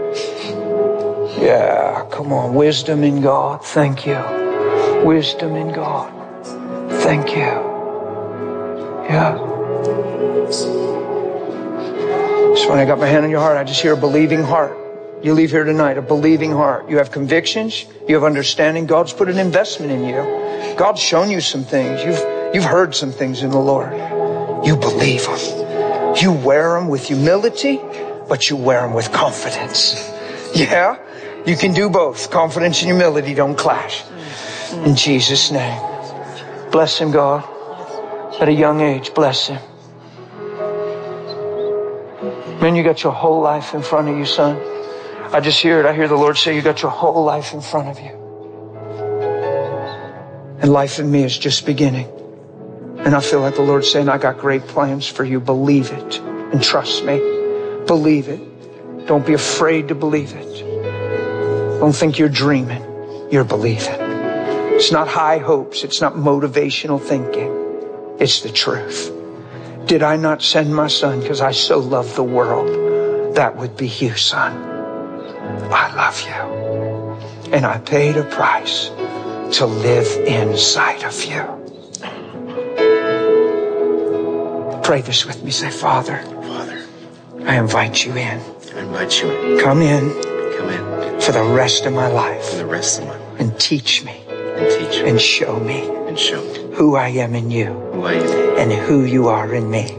Yeah, come on. Wisdom in God. Thank you. Wisdom in God. Thank you. Yeah. So when I got my hand on your heart, I just hear a believing heart. You leave here tonight, a believing heart. You have convictions. You have understanding. God's put an investment in you. God's shown you some things. You've heard some things in the Lord. You believe them. You wear them with humility, but you wear them with confidence. Yeah? You can do both. Confidence and humility don't clash. In Jesus' name. Bless him, God. At a young age, bless him. Man, you got your whole life in front of you, son. I just hear it. I hear the Lord say you got your whole life in front of you. And life in me is just beginning. And I feel like the Lord's saying, I got great plans for you. Believe it and trust me. Believe it. Don't be afraid to believe it. Don't think you're dreaming. You're believing. It's not high hopes. It's not motivational thinking. It's the truth. Did I not send my son because I so love the world? That would be you, son. I love you. And I paid a price to live inside of you. Pray this with me. Say, Father, I invite you in. Come in for the rest of my life. And teach me. And show me. Who I am in you. And who you are in me.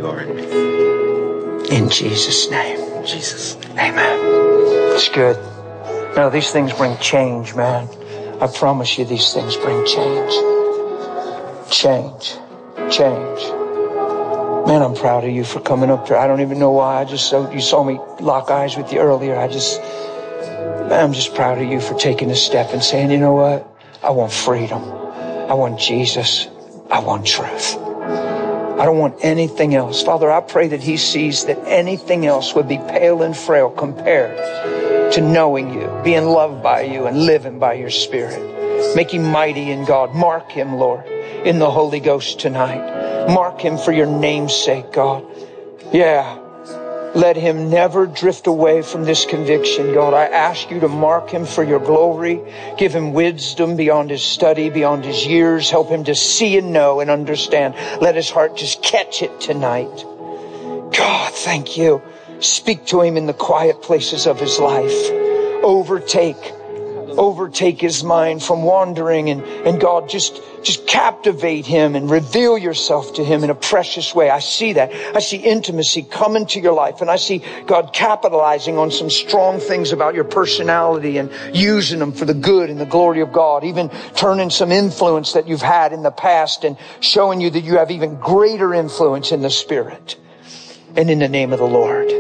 In Jesus' name. Amen. It's good. No, these things bring change, man. I promise you these things bring change. Change. Man, I'm proud of you for coming up here. I don't even know why. You saw me lock eyes with you earlier. I'm just proud of you for taking a step and saying, you know what? I want freedom. I want Jesus. I want truth. I don't want anything else. Father, I pray that he sees that anything else would be pale and frail compared to knowing you, being loved by you, and living by your Spirit. Make him mighty in God. Mark him, Lord, in the Holy Ghost tonight. Mark him for your name's sake, God. Yeah. Let him never drift away from this conviction, God. I ask you to mark him for your glory. Give him wisdom beyond his study, beyond his years. Help him to see and know and understand. Let his heart just catch it tonight. God, thank you. Speak to him in the quiet places of his life. Overtake his mind from wandering, and God, just captivate him and reveal yourself to him in a precious way. I see that. I see intimacy come into your life, and I see God capitalizing on some strong things about your personality and using them for the good and the glory of God, even turning some influence that you've had in the past and showing you that you have even greater influence in the Spirit. And in the name of the Lord.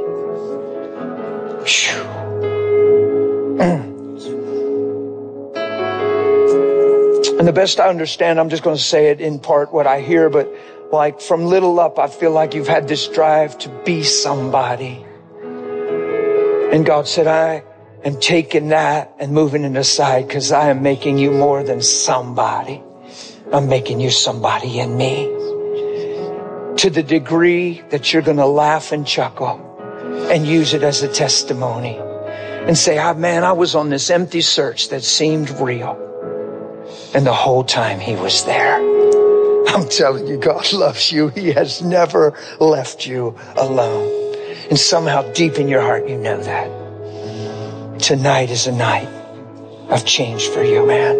And the best I understand, I'm just going to say it in part what I hear, but like from little up, I feel like you've had this drive to be somebody. And God said, I am taking that and moving it aside because I am making you more than somebody. I'm making you somebody in me. To the degree that you're going to laugh and chuckle and use it as a testimony and say, man, I was on this empty search that seemed real. And the whole time he was there. I'm telling you, God loves you. He has never left you alone. And somehow deep in your heart, you know that. Tonight is a night of change for you, man.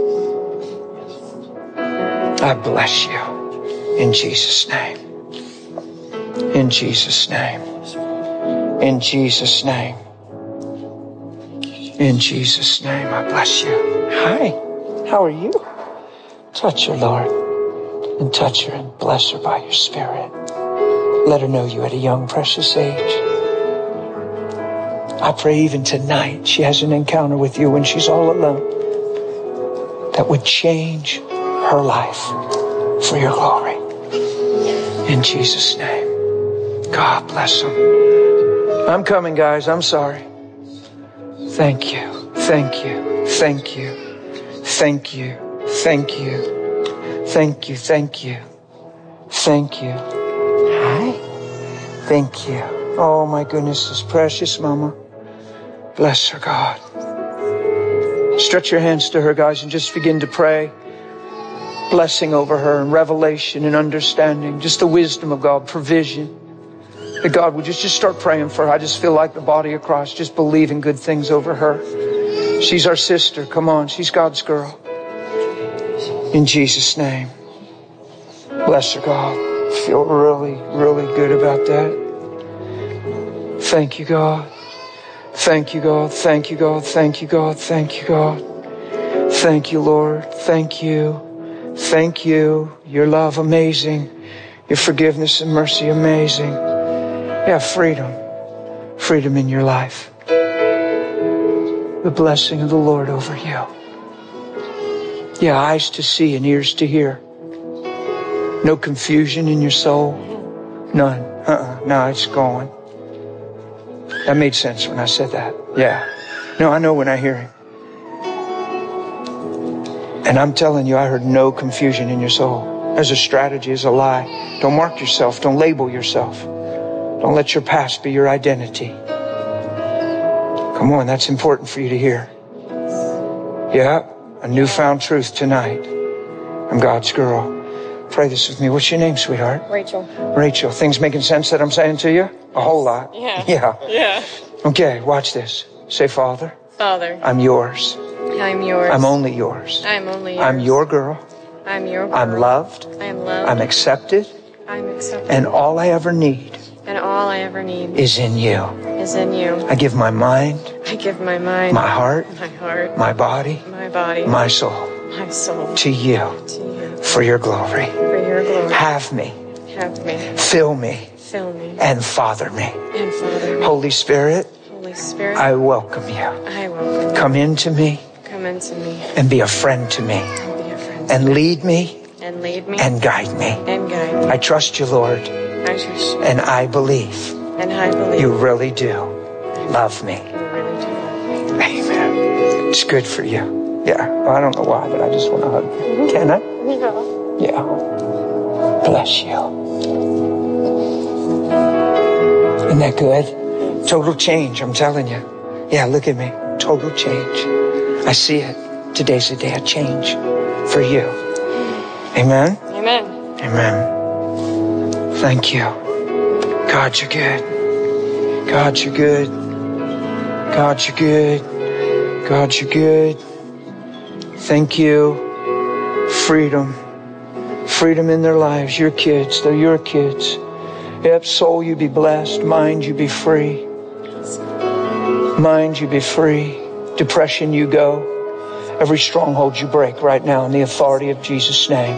I bless you in Jesus' name. In Jesus' name. In Jesus' name. In Jesus' name, I bless you. Hi. How are you? Touch her, Lord, and touch her and bless her by your Spirit. Let her know you at a young, precious age. I pray even tonight she has an encounter with you when she's all alone that would change her life for your glory. In Jesus' name. God bless them. I'm coming, guys. I'm sorry. Thank you. Thank you. Thank you. Thank you. Thank you. Thank you. Thank you. Thank you. Hi. Thank you. Oh my goodness, this precious mama. Bless her, God. Stretch your hands to her, guys, and just begin to pray. Blessing over her and revelation and understanding. Just the wisdom of God, provision. That God would just start praying for her. I just feel like the body of Christ, just believing good things over her. She's our sister. Come on. She's God's girl. In Jesus' name. Bless her, God. Feel really, really good about that. Thank you, God. Thank you, God. Thank you, God. Thank you, God. Thank you, God. Thank you, Lord. Thank you. Thank you. Your love, amazing. Your forgiveness and mercy, amazing. Yeah, freedom. Freedom in your life. The blessing of the Lord over you. Yeah, eyes to see and ears to hear. No confusion in your soul. None. No, it's gone. That made sense when I said that. Yeah. No, I know when I hear Him. And I'm telling you, I heard no confusion in your soul. As a strategy, as a lie. Don't mark yourself. Don't label yourself. Don't let your past be your identity. Come on, that's important for you to hear. Yeah, a newfound truth tonight. I'm God's girl. Pray this with me. What's your name, sweetheart? Rachel. Rachel. Things making sense that I'm saying to you? A whole lot. Yeah. Okay, watch this. Say, Father. Father. I'm yours. I'm yours. I'm only yours. I'm only yours. I'm your girl. I'm your girl. I'm loved. I am loved. I'm accepted. I'm accepted. And all I ever need. And all I ever need. Is in you. Is in you. I give my mind. I give my mind. My heart. My heart. My body. My body. My soul. My soul. To you. To you. For your glory. For your glory. Have me. Have me. Fill me. Fill me. And father me. And father me. Holy Spirit. Holy Spirit. I welcome you. I welcome you. Come into me. Come into me. And be a friend to me. And be a friend to and me. Lead me. And lead me. And guide me. And guide me. I trust you, Lord. I trust you. And I believe. And I believe. You really do love me. You really do love me. Amen. It's good for you. Yeah. I don't know why, but I just want to hug you. Can I? Yeah. Bless you. Isn't that good? Total change, I'm telling you. Yeah, look at me. Total change. I see it. Today's the day of change for you. Amen? Amen. Amen. Thank you. God, you're good. God, you're good. God, you're good. God, you're good. Thank you. Freedom. Freedom in their lives. Your kids. They're your kids. Yep, soul, you be blessed. Mind, you be free. Mind, you be free. Depression, you go. Every stronghold you break right now in the authority of Jesus' name.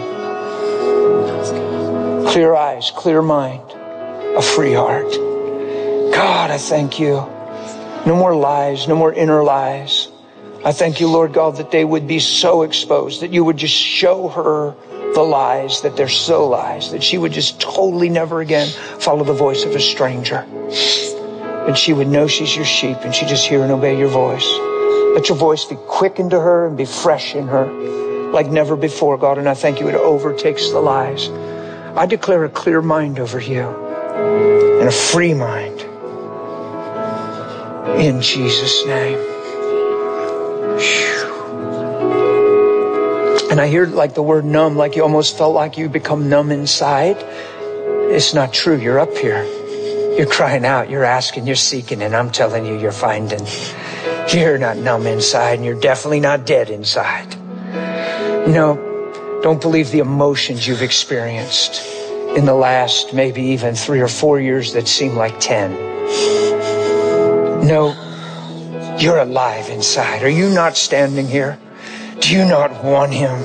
Clear eyes, clear mind, a free heart. God, I thank you. No more lies, no more inner lies. I thank you, Lord God, that they would be so exposed, that you would just show her the lies, that they're so lies, that she would just totally never again follow the voice of a stranger. That she would know she's your sheep and she just hear and obey your voice. Let your voice be quickened to her and be fresh in her like never before, God. And I thank you, it overtakes the lies. I declare a clear mind over you and a free mind in Jesus' name. And I hear like the word numb, like you almost felt like you become numb inside. It's not true. You're up here. You're crying out. You're asking. You're seeking. And I'm telling you, you're finding. You're not numb inside, and you're definitely not dead inside. No, don't believe the emotions you've experienced in the last maybe even 3 or 4 years that seem like 10. No, you're alive inside. Are you not standing here? Do you not want him?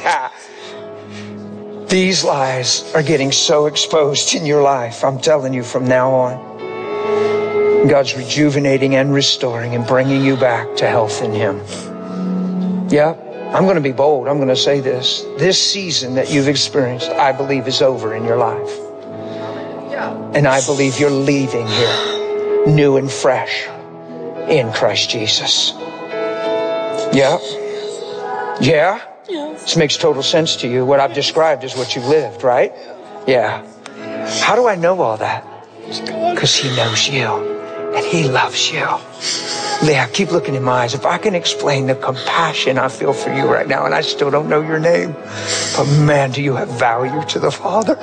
These lies are getting so exposed in your life. I'm telling you from now on. God's rejuvenating and restoring and bringing you back to health in him. Yeah, I'm going to be bold. I'm going to say this. This season that you've experienced, I believe, is over in your life. And I believe you're leaving here new and fresh in Christ Jesus. Yeah? Yeah? This makes total sense to you. What I've described is what you've lived, right? Yeah. How do I know all that? Because he knows you and he loves you. Yeah, keep looking in my eyes. If I can explain the compassion I feel for you right now, and I still don't know your name, but man, do you have value to the Father?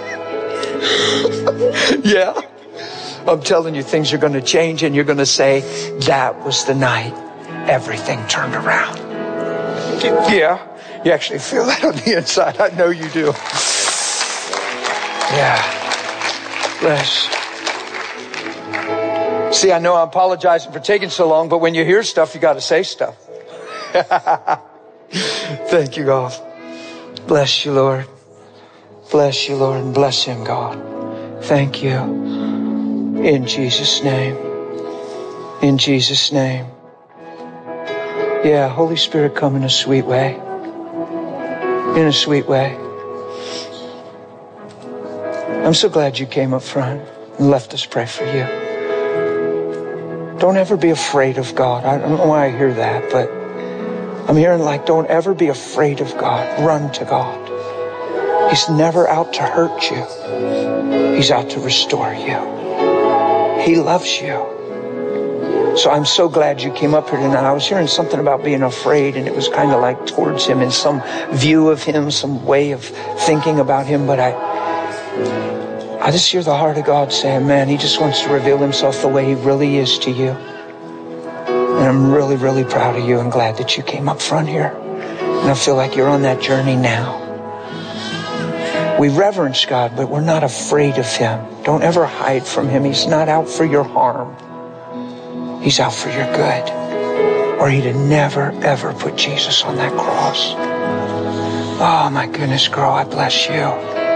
Yeah. I'm telling you, things are going to change, and you're going to say, that was the night everything turned around. Yeah. You actually feel that on the inside. I know you do. Yeah. Bless. See, I know I'm apologizing for taking so long, but when you hear stuff, you got to say stuff. Thank you, God. Bless you, Lord. Bless you, Lord, and bless him, God. Thank you. In Jesus' name. In Jesus' name. Yeah, Holy Spirit, come in a sweet way. in a sweet way. I'm so glad you came up front and left us pray for you. Don't ever be afraid of God. I don't know why I hear that, but I'm hearing like, don't ever be afraid of God. Run to God. He's never out to hurt you. He's out to restore you. He loves you. So I'm so glad you came up here tonight. I was hearing something about being afraid, and it was kind of like towards Him, in some view of Him, some way of thinking about Him. But I just hear the heart of God saying, man, He just wants to reveal Himself the way He really is to you. And I'm really, really proud of you and glad that you came up front here. And I feel like you're on that journey now. We reverence God, but we're not afraid of Him. Don't ever hide from Him. He's not out for your harm. He's out for your good. Or He'd have never, ever put Jesus on that cross. Oh, my goodness, girl, I bless you.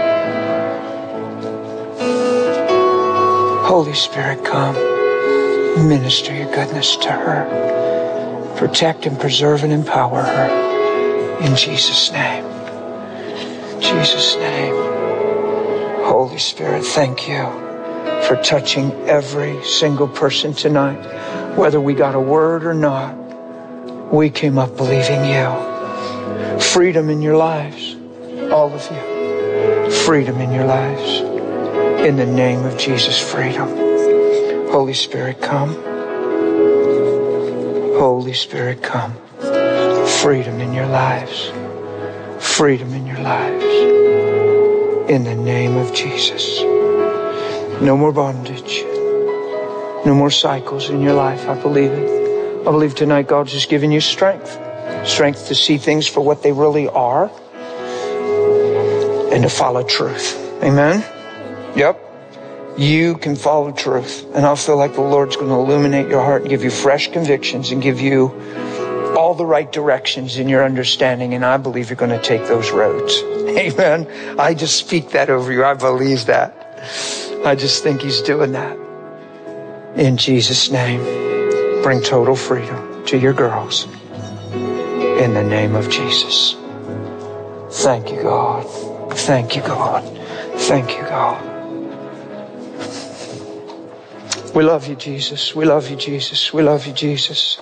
Holy Spirit, come. Minister your goodness to her. Protect and preserve and empower her. In Jesus' name. Jesus' name. Holy Spirit, thank you for touching every single person tonight. Whether we got a word or not, we came up believing you. Freedom in your lives. All of you. Freedom in your lives. In the name of Jesus, freedom. Holy Spirit, come. Holy Spirit, come. Freedom in your lives. Freedom in your lives. In the name of Jesus. No more bondage. No more cycles in your life. I believe it. I believe tonight God's just giving you strength. Strength to see things for what they really are. And to follow truth. Amen? Yep. You can follow truth. And I feel like the Lord's going to illuminate your heart and give you fresh convictions and give you all the right directions in your understanding. And I believe you're going to take those roads. Amen. I just speak that over you. I believe that. I just think He's doing that. In Jesus' name, bring total freedom to your girls. In the name of Jesus. Thank you, God. Thank you, God. Thank you, God. We love you, Jesus. We love you, Jesus. We love you, Jesus.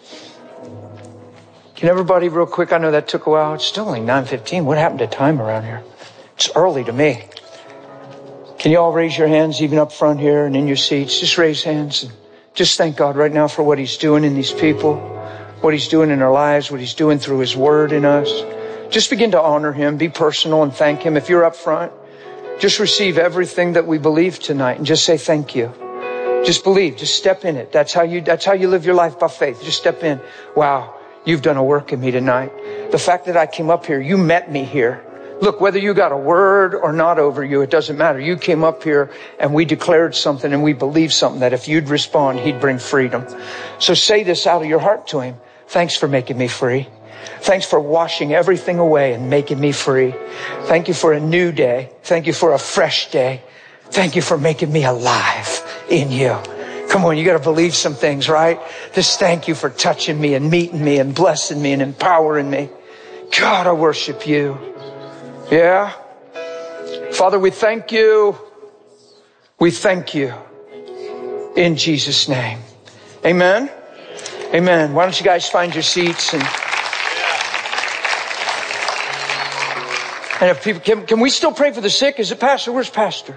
Can everybody real quick, I know that took a while. It's still only 9:15. What happened to time around here? It's early to me. Can you all raise your hands even up front here and in your seats? Just raise hands and just thank God right now for what He's doing in these people, what He's doing in our lives, what He's doing through His Word in us. Just begin to honor Him, be personal and thank Him. If you're up front, just receive everything that we believe tonight and just say thank you. Just believe, just step in it. That's how you live your life, by faith. Just step in. Wow, you've done a work in me tonight. The fact that I came up here, you met me here. Look, whether you got a word or not over you, it doesn't matter. You came up here and we declared something and we believed something that if you'd respond, He'd bring freedom. So say this out of your heart to Him. Thanks for making me free. Thanks for washing everything away and making me free. Thank you for a new day. Thank you for a fresh day. Thank you for making me alive in you. Come on, you got to believe some things, right? Just thank you for touching me and meeting me and blessing me and empowering me. God, I worship you. Yeah. Father, we thank you. We thank you. In Jesus' name. Amen. Amen. Why don't you guys find your seats and if people can we still pray for the sick? Is it Pastor? Where's Pastor?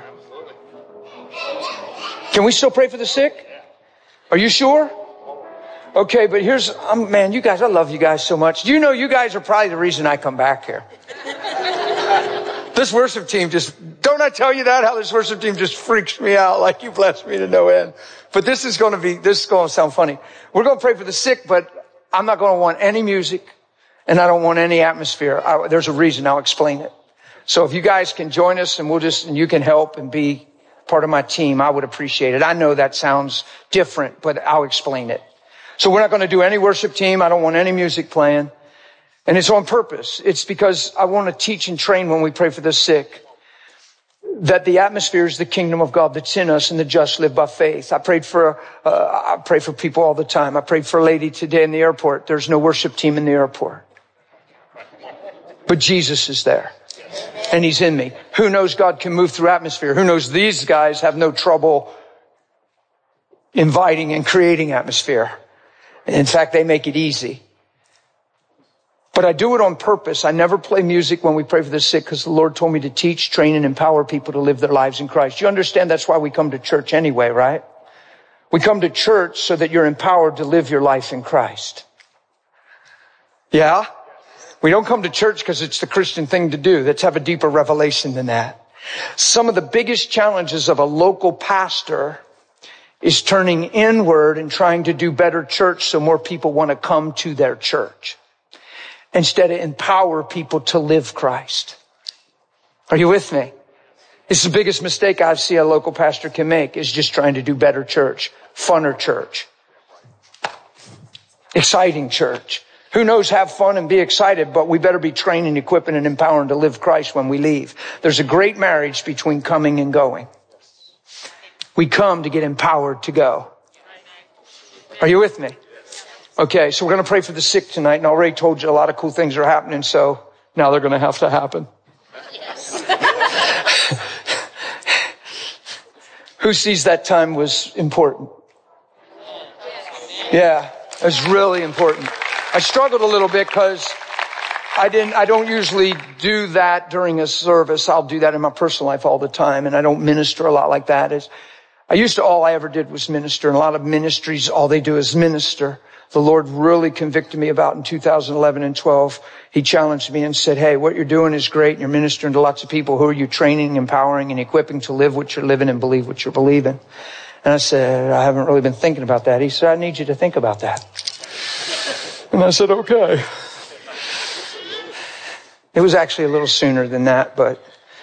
Can we still pray for the sick? Are you sure? Okay, but here's, man, you guys, I love you guys so much. Do you know you guys are probably the reason I come back here? This worship team don't I tell you that? How this worship team just freaks me out like you blessed me to no end. But this is going to sound funny. We're going to pray for the sick, but I'm not going to want any music and I don't want any atmosphere. There's a reason. I'll explain it. So if you guys can join us and and you can help and be part of my team, I would appreciate it. I know that sounds different, but I'll explain it. So we're not going to do any worship team. I don't want any music playing. And it's on purpose. It's because I want to teach and train when we pray for the sick that the atmosphere is the kingdom of God that's in us and the just live by faith. I pray for people all the time. I prayed for a lady today in the airport. There's no worship team in the airport. But Jesus is there. And he's in me. Who knows God can move through atmosphere? Who knows these guys have no trouble inviting and creating atmosphere? In fact, they make it easy. But I do it on purpose. I never play music when we pray for the sick because the Lord told me to teach, train, and empower people to live their lives in Christ. You understand that's why we come to church anyway, right? We come to church so that you're empowered to live your life in Christ. Yeah? We don't come to church because it's the Christian thing to do. Let's have a deeper revelation than that. Some of the biggest challenges of a local pastor is turning inward and trying to do better church so more people want to come to their church instead of empower people to live Christ. Are you with me? It's the biggest mistake I've seen a local pastor can make is just trying to do better church, funner church, exciting church. Who knows, have fun and be excited, but we better be training, equipping, and empowering to live Christ when we leave. There's a great marriage between coming and going. We come to get empowered to go. Are you with me? Okay, so we're going to pray for the sick tonight, and I already told you a lot of cool things are happening, so now they're going to have to happen. Who sees that time was important? Yeah, it was really important. I struggled a little bit because I don't usually do that during a service. I'll do that in my personal life all the time, and I don't minister a lot like that. All I ever did was minister, and a lot of ministries, all they do is minister. The Lord really convicted me about in 2011 and 12. He challenged me and said, hey, what you're doing is great, and you're ministering to lots of people. Who are you training, empowering, and equipping to live what you're living and believe what you're believing? And I said, I haven't really been thinking about that. He said, I need you to think about that. And I said, okay. It was actually a little sooner than that, but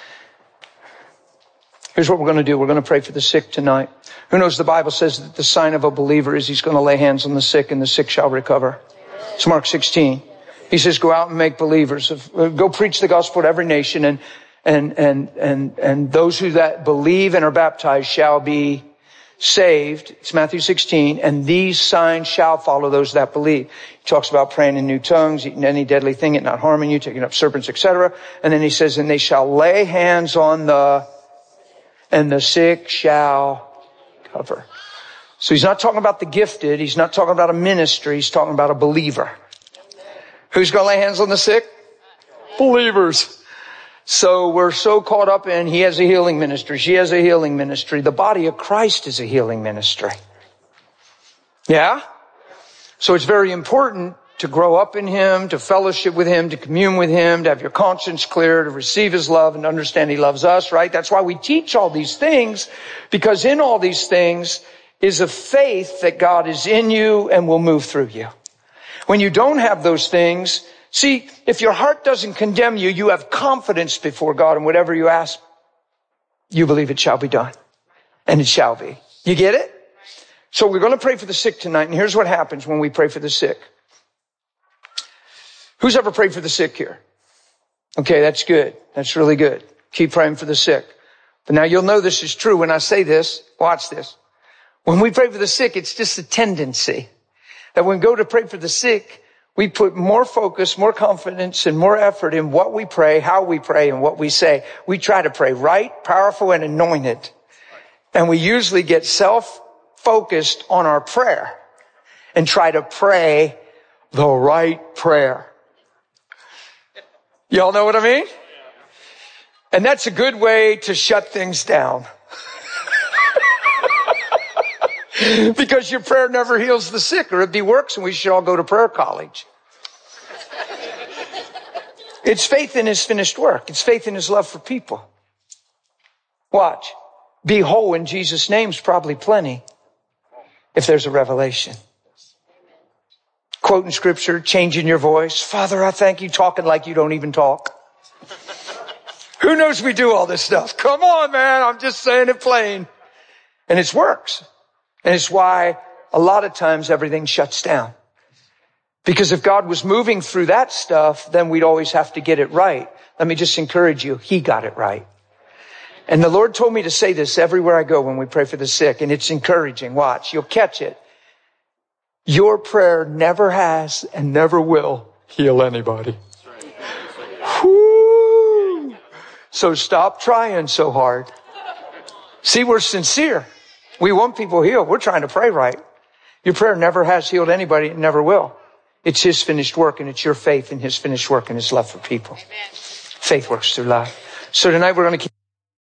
here's what we're going to do. We're going to pray for the sick tonight. Who knows the Bible says that the sign of a believer is he's going to lay hands on the sick and the sick shall recover. It's Mark 16. He says, go out and make believers. Go preach the gospel to every nation, and those who that believe and are baptized shall be saved. It's Matthew 16, and these signs shall follow those that believe. He talks about praying in new tongues, eating any deadly thing, it not harming you, taking up serpents, etc. And then he says, and they shall lay hands on and the sick shall recover. So he's not talking about the gifted. He's not talking about a ministry. He's talking about a believer. Who's going to lay hands on the sick? Believers. So we're so caught up in he has a healing ministry. She has a healing ministry. The body of Christ is a healing ministry. Yeah? So it's very important to grow up in him, to fellowship with him, to commune with him, to have your conscience clear, to receive his love and understand he loves us, right? That's why we teach all these things, because in all these things is a faith that God is in you and will move through you. When you don't have those things, see, if your heart doesn't condemn you, you have confidence before God, and whatever you ask, you believe it shall be done. And it shall be. You get it? So we're going to pray for the sick tonight, and here's what happens when we pray for the sick. Who's ever prayed for the sick here? Okay, that's good. That's really good. Keep praying for the sick. But now you'll know this is true when I say this. Watch this. When we pray for the sick, it's just a tendency that when we go to pray for the sick, we put more focus, more confidence, and more effort in what we pray, how we pray, and what we say. We try to pray right, powerful, and anointed. And we usually get self-focused on our prayer and try to pray the right prayer. Y'all know what I mean? And that's a good way to shut things down. Because your prayer never heals the sick, or it'd be works, and we should all go to prayer college. It's faith in his finished work. It's faith in his love for people. Watch. Be whole in Jesus' name's probably plenty if there's a revelation. Quoting scripture, changing your voice. Father, I thank you, talking like you don't even talk. Who knows we do all this stuff? Come on, man. I'm just saying it plain. And it works. And it's why a lot of times everything shuts down. Because if God was moving through that stuff, then we'd always have to get it right. Let me just encourage you. He got it right. And the Lord told me to say this everywhere I go when we pray for the sick. And it's encouraging. Watch. You'll catch it. Your prayer never has and never will heal anybody. So stop trying so hard. See, we're sincere. We want people healed. We're trying to pray right. Your prayer never has healed anybody. It never will. It's His finished work, and it's your faith in His finished work and His love for people. Amen. Faith works through love. So tonight we're going to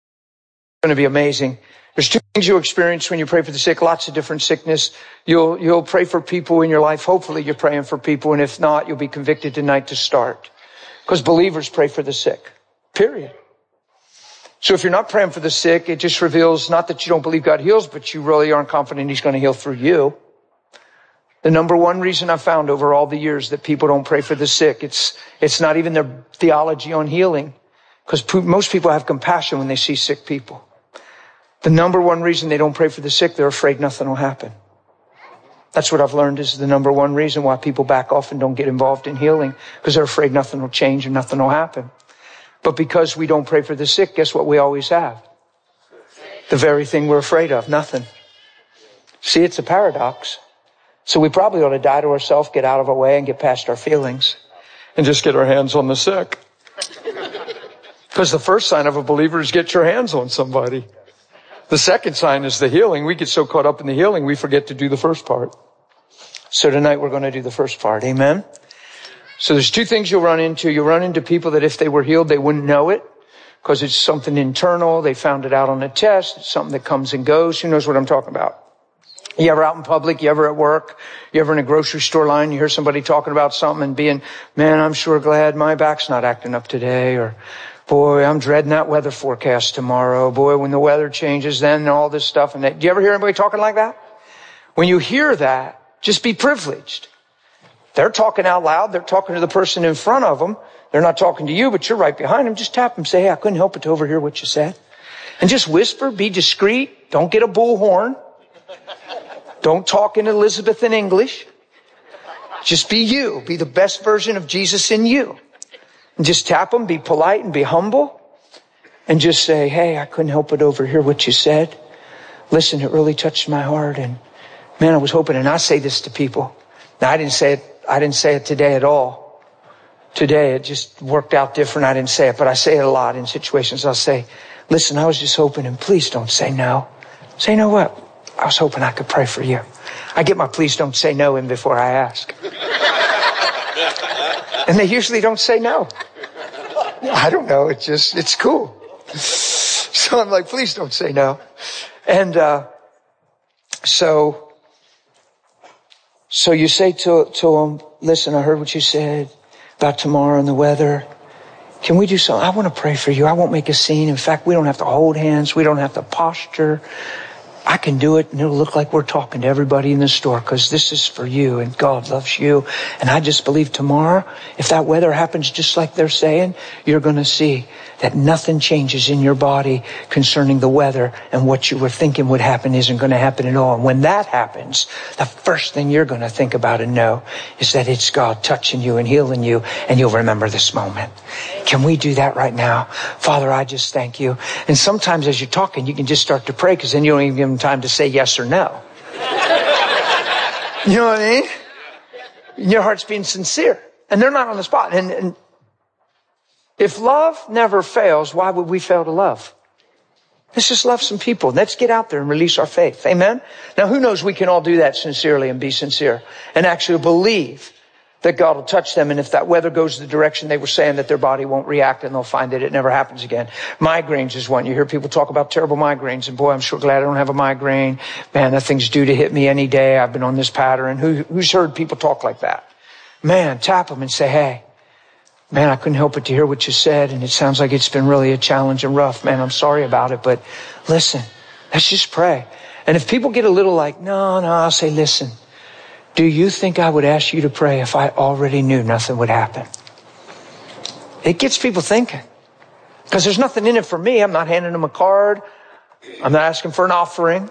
be amazing. There's two things you'll experience when you pray for the sick. Lots of different sickness. You'll pray for people in your life. Hopefully you're praying for people. And if not, you'll be convicted tonight to start. Because believers pray for the sick. Period. So if you're not praying for the sick, it just reveals not that you don't believe God heals, but you really aren't confident He's going to heal through you. The number one reason I've found over all the years that people don't pray for the sick, it's not even their theology on healing. Because most people have compassion when they see sick people. The number one reason they don't pray for the sick, they're afraid nothing will happen. That's what I've learned is the number one reason why people back off and don't get involved in healing. Because they're afraid nothing will change and nothing will happen. But because we don't pray for the sick, guess what we always have? The very thing we're afraid of, nothing. See, it's a paradox. So we probably ought to die to ourselves, get out of our way, and get past our feelings. And just get our hands on the sick. Because the first sign of a believer is get your hands on somebody. The second sign is the healing. We get so caught up in the healing, we forget to do the first part. So tonight we're going to do the first part. Amen? So there's two things you'll run into. You'll run into people that if they were healed, they wouldn't know it. Because it's something internal. They found it out on a test. It's something that comes and goes. Who knows what I'm talking about? You ever out in public? You ever at work? You ever in a grocery store line? You hear somebody talking about something and being, man, I'm sure glad my back's not acting up today. Or, boy, I'm dreading that weather forecast tomorrow. Boy, when the weather changes, then all this stuff. And that. Do you ever hear anybody talking like that? When you hear that, just be privileged. They're talking out loud. They're talking to the person in front of them. They're not talking to you, but you're right behind them. Just tap them. Say, hey, I couldn't help but to overhear what you said. And just whisper. Be discreet. Don't get a bullhorn. Don't talk in Elizabethan English. Just be you. Be the best version of Jesus in you. And just tap them. Be polite and be humble. And just say, hey, I couldn't help but overhear what you said. Listen, it really touched my heart. And man, I was hoping, and I say this to people. Now, I didn't say it today at all. Today, it just worked out different. I didn't say it, but I say it a lot in situations. I'll say, listen, I was just hoping, and please don't say no. Say, you know what? I was hoping I could pray for you. I get my please don't say no in before I ask. And they usually don't say no. I don't know. It's cool. So I'm like, please don't say no. And so you say to them, listen, I heard what you said about tomorrow and the weather. Can we do something? I want to pray for you. I won't make a scene. In fact, we don't have to hold hands. We don't have to posture. I can do it, and it'll look like we're talking to everybody in the store because this is for you, and God loves you. And I just believe tomorrow, if that weather happens just like they're saying, you're going to see that nothing changes in your body concerning the weather, and what you were thinking would happen isn't going to happen at all. And when that happens, the first thing you're going to think about and know is that it's God touching you and healing you, and you'll remember this moment. Can we do that right now? Father, I just thank you. And sometimes as you're talking, you can just start to pray because then you don't even give them time to say yes or no. You know what I mean? Your heart's being sincere. And they're not on the spot. And if love never fails, why would we fail to love? Let's just love some people. Let's get out there and release our faith. Amen? Now, who knows we can all do that sincerely and be sincere and actually believe that God will touch them. And if that weather goes the direction they were saying, that their body won't react and they'll find that it never happens again. Migraines is one. You hear people talk about terrible migraines. And boy, I'm sure glad I don't have a migraine. Man, that thing's due to hit me any day. I've been on this pattern. Who's heard people talk like that? Man, tap them and say, hey, man, I couldn't help but to hear what you said. And it sounds like it's been really a challenge and rough. Man, I'm sorry about it. But listen, let's just pray. And if people get a little like, no, I'll say, listen. Do you think I would ask you to pray if I already knew nothing would happen? It gets people thinking. Because there's nothing in it for me. I'm not handing them a card. I'm not asking for an offering.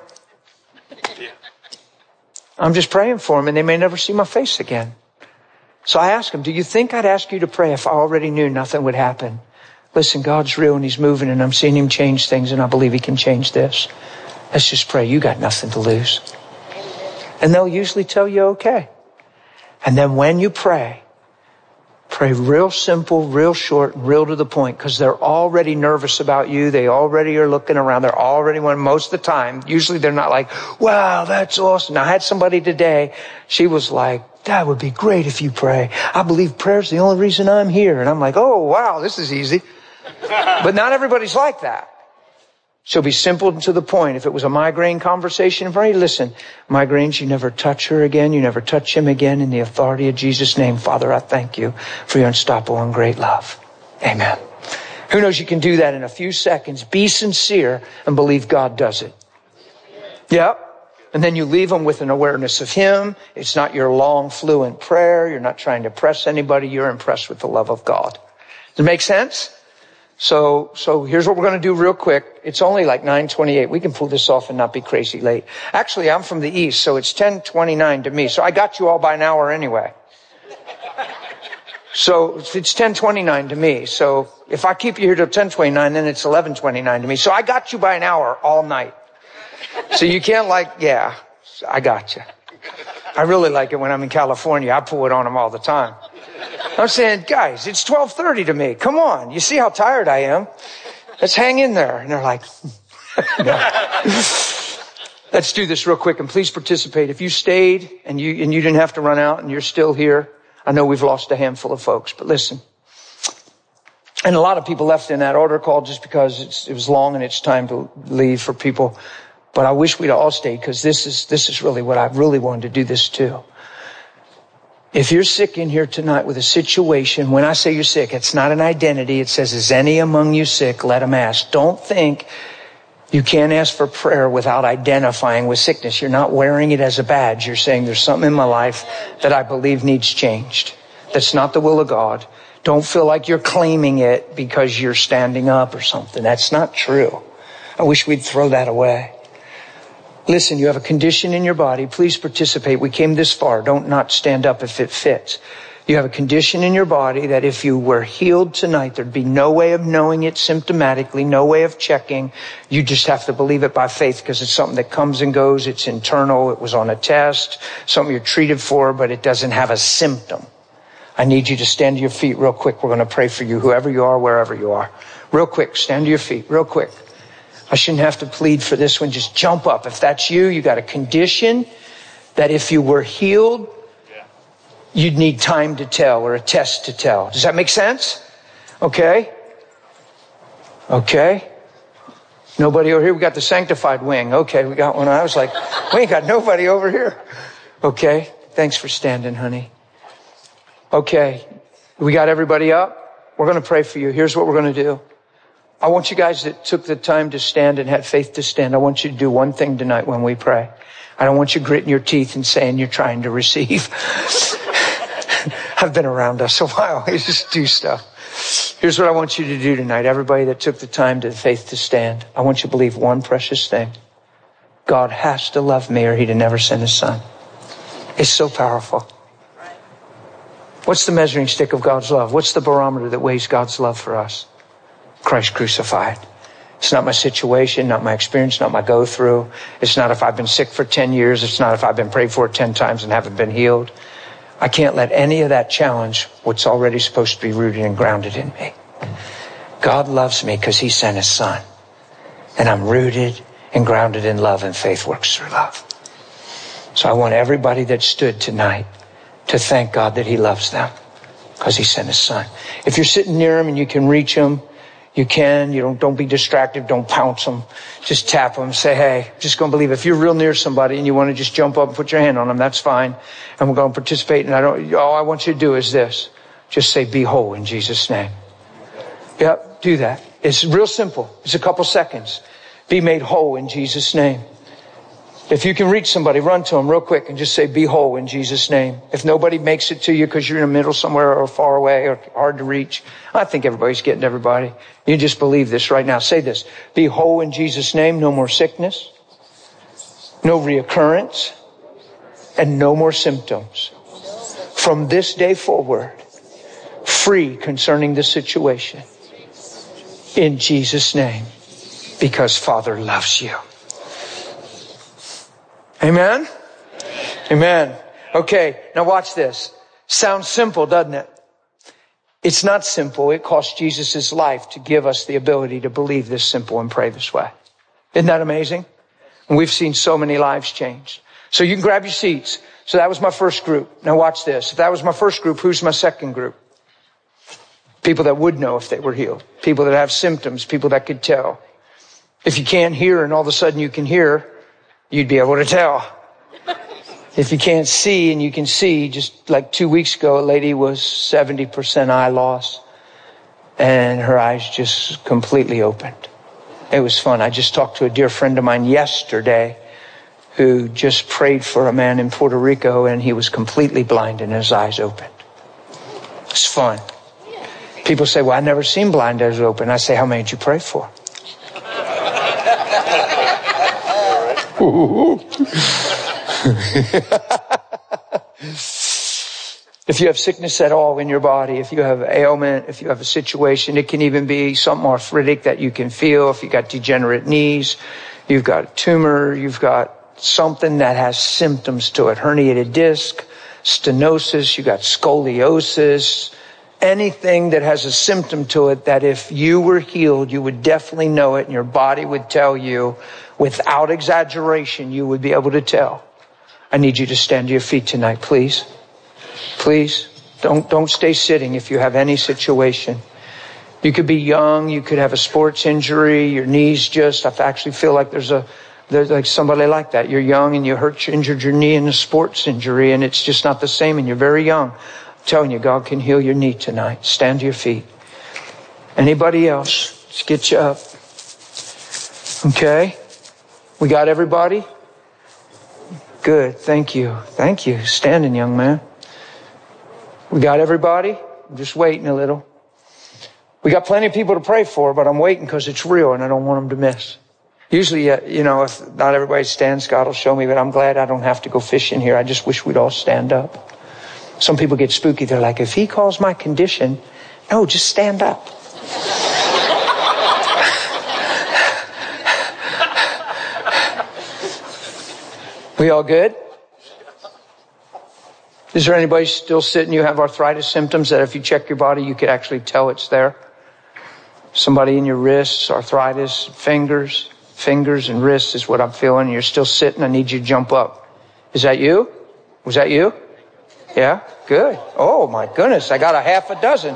I'm just praying for them, and they may never see my face again. So I ask them, do you think I'd ask you to pray if I already knew nothing would happen? Listen, God's real, and He's moving, and I'm seeing Him change things, and I believe He can change this. Let's just pray. You got nothing to lose. And they'll usually tell you okay. And then when you pray Pray real simple, real short, and real to the point, because they're already nervous about you. They already are looking around. They're already one most of the time. Usually they're not like, wow, that's awesome. Now, I had somebody today. She was like, that would be great if you pray. I believe prayer's the only reason I'm here. And I'm like, oh, wow, this is easy. But not everybody's like that. So be simple and to the point. If it was a migraine conversation, listen, migraines, you never touch her again. You never touch him again. In the authority of Jesus' name, Father, I thank you for your unstoppable and great love. Amen. Who knows, you can do that in a few seconds. Be sincere and believe God does it. Yep. And then you leave them with an awareness of Him. It's not your long, fluent prayer. You're not trying to impress anybody. You're impressed with the love of God. Does it make sense? So here's what we're going to do real quick. It's only like 9:28. We can pull this off and not be crazy late. Actually, I'm from the East, so it's 10:29 to me. So I got you all by an hour anyway. So it's 10:29 to me. So if I keep you here till 10:29, then it's 11:29 to me. So I got you by an hour all night. So you can't I got you. I really like it when I'm in California. I pull it on them all the time. I'm saying, guys, it's 12:30 to me. Come on. You see how tired I am? Let's hang in there. And they're like, no. Let's do this real quick, and please participate. If you stayed and you didn't have to run out and you're still here, I know we've lost a handful of folks, but listen. And a lot of people left in that order call just because it was long and it's time to leave for people. But I wish we'd all stayed, because this is really what I really wanted to do this too. If you're sick in here tonight with a situation, when I say you're sick, it's not an identity. It says, is any among you sick? Let him ask. Don't think you can't ask for prayer without identifying with sickness. You're not wearing it as a badge. You're saying there's something in my life that I believe needs changed. That's not the will of God. Don't feel like you're claiming it because you're standing up or something. That's not true. I wish we'd throw that away. Listen, you have a condition in your body. Please participate. We came this far. Don't not stand up if it fits. You have a condition in your body that if you were healed tonight, there'd be no way of knowing it symptomatically, no way of checking. You just have to believe it by faith, because it's something that comes and goes. It's internal. It was on a test, something you're treated for, but it doesn't have a symptom. I need you to stand to your feet real quick. We're going to pray for you, whoever you are, wherever you are. Real quick, stand to your feet real quick. I shouldn't have to plead for this one. Just jump up. If that's you, you got a condition that if you were healed, you'd need time to tell or a test to tell. Does that make sense? Okay. Nobody over here. We got the sanctified wing. Okay, we got one. I was like, we ain't got nobody over here. Okay. Thanks for standing, honey. Okay. We got everybody up. We're going to pray for you. Here's what we're going to do. I want you guys that took the time to stand and had faith to stand, I want you to do one thing tonight when we pray. I don't want you gritting your teeth and saying you're trying to receive. I've been around us a while. I just do stuff. Here's what I want you to do tonight. Everybody that took the time to faith to stand, I want you to believe one precious thing. God has to love me or He'd have never sent His Son. It's so powerful. What's the measuring stick of God's love? What's the barometer that weighs God's love for us? Christ crucified. It's not my situation, not my experience, not my go-through. It's not if I've been sick for 10 years. It's not if I've been prayed for 10 times and haven't been healed. I can't let any of that challenge what's already supposed to be rooted and grounded in me. God loves me because He sent His Son. And I'm rooted and grounded in love, and faith works through love. So I want everybody that stood tonight to thank God that He loves them because He sent His Son. If you're sitting near Him and you can reach Him, you can. Don't be distracted. Don't pounce them. Just tap them. Say, hey, just going to believe. If you're real near somebody and you want to just jump up and put your hand on them, that's fine. And we're going to participate. And all I want you to do is this. Just say, be whole in Jesus' name. Yep, do that. It's real simple. It's a couple seconds. Be made whole in Jesus' name. If you can reach somebody, run to them real quick and just say, be whole in Jesus' name. If nobody makes it to you because you're in the middle somewhere or far away or hard to reach, I think everybody's getting everybody. You just believe this right now. Say this. Be whole in Jesus' name. No more sickness, no reoccurrence, and no more symptoms. From this day forward, free concerning the situation. In Jesus' name. Because Father loves you. Amen? Amen. Okay, now watch this. Sounds simple, doesn't it? It's not simple. It cost Jesus his life to give us the ability to believe this simple and pray this way. Isn't that amazing? And we've seen so many lives changed. So you can grab your seats. So that was my first group. Now watch this. If that was my first group, who's my second group? People that would know if they were healed. People that have symptoms. People that could tell. If you can't hear and all of a sudden you can hear, you'd be able to tell. If you can't see and you can see, just like 2 weeks ago, a lady was 70% eye loss and her eyes just completely opened. It was fun. I just talked to a dear friend of mine yesterday who just prayed for a man in Puerto Rico and he was completely blind and his eyes opened. It's fun. People say, well, I've never seen blind eyes open. I say, how many did you pray for? If you have sickness at all in your body, if you have ailment, if you have a situation, it can even be something arthritic that you can feel. If you got degenerate knees, you've got a tumor, you've got something that has symptoms to it, herniated disc, stenosis, you got scoliosis, anything that has a symptom to it that if you were healed, you would definitely know it and your body would tell you without exaggeration, you would be able to tell. I need you to stand to your feet tonight, please. Please, don't stay sitting if you have any situation. You could be young, you could have a sports injury, your knees I actually feel like there's like somebody like that. You're young and you injured your knee in a sports injury and it's just not the same and you're very young. I'm telling you, God can heal your knee tonight. Stand to your feet. Anybody else? Let's get you up. Okay. We got everybody? Good. Thank you. Thank you. Standing, young man. We got everybody? I'm just waiting a little. We got plenty of people to pray for, but I'm waiting because it's real and I don't want them to miss. Usually, if not everybody stands, God will show me, but I'm glad I don't have to go fishing here. I just wish we'd all stand up. Some people get spooky. They're like, if he calls my condition, no, just stand up. We all good? Is there anybody still sitting? You have arthritis symptoms that if you check your body, you could actually tell it's there? Somebody in your wrists, arthritis, fingers and wrists is what I'm feeling. You're still sitting. I need you to jump up. Is that you? Was that you? Yeah? Good. Oh my goodness. I got a half a dozen.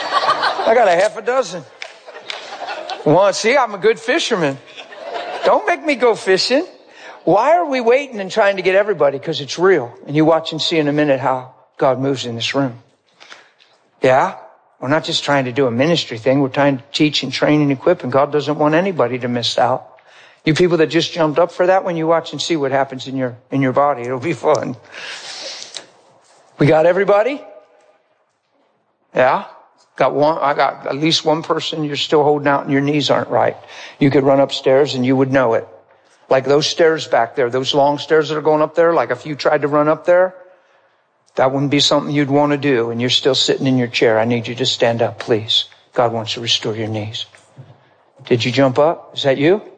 Well, see, I'm a good fisherman. Don't make me go fishing. Why are we waiting and trying to get everybody? Because it's real. And you watch and see in a minute how God moves in this room. Yeah? We're not just trying to do a ministry thing. We're trying to teach and train and equip. And God doesn't want anybody to miss out. You people that just jumped up for that, when you watch and see what happens in your body, it'll be fun. We got everybody? Yeah? Got one. I got at least one person you're still holding out and your knees aren't right. You could run upstairs and you would know it. Like those stairs back there, those long stairs that are going up there, like if you tried to run up there, that wouldn't be something you'd want to do. And you're still sitting in your chair. I need you to stand up, please. God wants to restore your knees. Did you jump up? Is that you?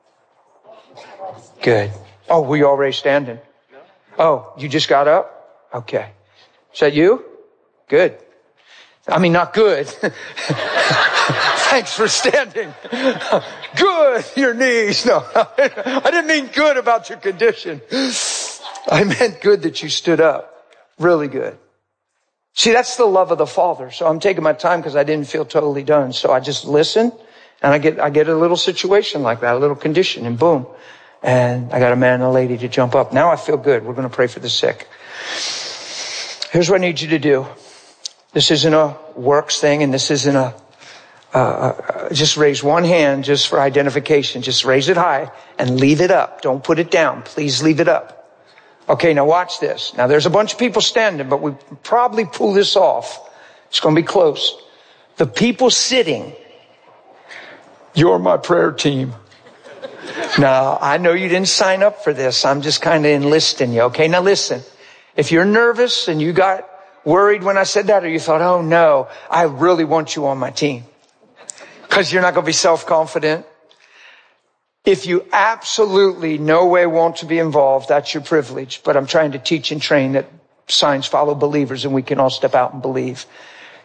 Good. Oh, were you already standing? Oh, you just got up? Okay. Is that you? Good. I mean, not good. Thanks for standing. Good, your knees. No, I didn't mean good about your condition. I meant good that you stood up. Really good. See, that's the love of the Father. So I'm taking my time because I didn't feel totally done. So I just listen and I get a little situation like that, a little condition, and boom. And I got a man and a lady to jump up. Now I feel good. We're going to pray for the sick. Here's what I need you to do. This isn't a works thing and this isn't just raise one hand just for identification. Just raise it high and leave it up. Don't put it down. Please leave it up. Okay, now watch this. Now there's a bunch of people standing, but we probably pull this off. It's going to be close. The people sitting, you're my prayer team. Now, I know you didn't sign up for this. I'm just kind of enlisting you. Okay, now listen. If you're nervous and you got worried when I said that, or you thought, oh no, I really want you on my team, because you're not going to be self-confident. If you absolutely no way want to be involved, that's your privilege. But I'm trying to teach and train that signs follow believers and we can all step out and believe.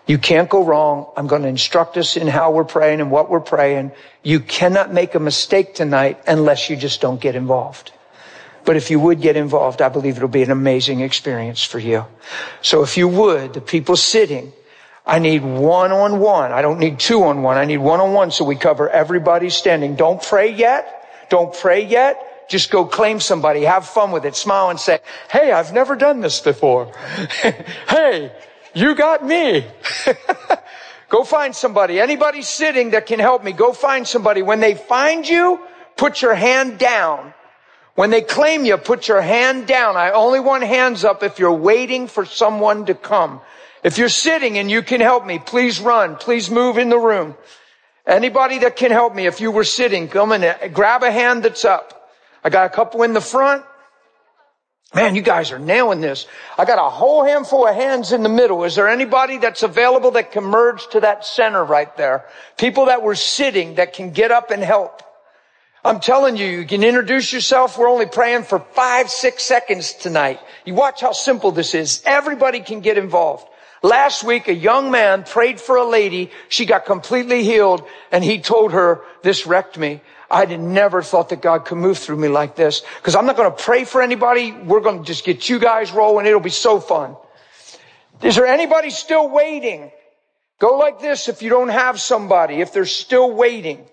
You can't go wrong. I'm going to instruct us in how we're praying and what we're praying. You cannot make a mistake tonight unless you just don't get involved. But if you would get involved, I believe it'll be an amazing experience for you. So if you would, the people sitting, I need one-on-one. I don't need two-on-one. I need one-on-one so we cover everybody standing. Don't pray yet. Don't pray yet. Just go claim somebody. Have fun with it. Smile and say, hey, I've never done this before. Hey, you got me. Go find somebody. Anybody sitting that can help me, go find somebody. When they find you, put your hand down. When they claim you, put your hand down. I only want hands up if you're waiting for someone to come. If you're sitting and you can help me, please run. Please move in the room. Anybody that can help me, if you were sitting, come in, grab a hand that's up. I got a couple in the front. Man, you guys are nailing this. I got a whole handful of hands in the middle. Is there anybody that's available that can merge to that center right there? People that were sitting that can get up and help. I'm telling you, you can introduce yourself. We're only praying for 5-6 seconds tonight. You watch how simple this is. Everybody can get involved. Last week, a young man prayed for a lady. She got completely healed, and he told her, this wrecked me. I had never thought that God could move through me like this. Because I'm not going to pray for anybody. We're going to just get you guys rolling. It'll be so fun. Is there anybody still waiting? Go like this if you don't have somebody. If they're still waiting.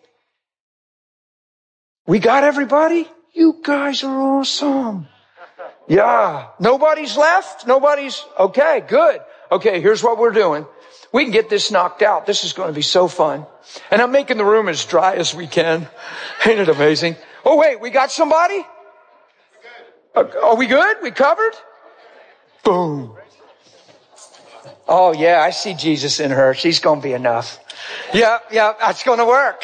We got everybody? You guys are awesome. Yeah. Nobody's left? Nobody's? Okay, good. Okay, here's what we're doing. We can get this knocked out. This is going to be so fun. And I'm making the room as dry as we can. Ain't it amazing? Oh, wait, we got somebody? Are we good? We covered? Boom. Oh, yeah, I see Jesus in her. She's going to be enough. Yeah, that's going to work.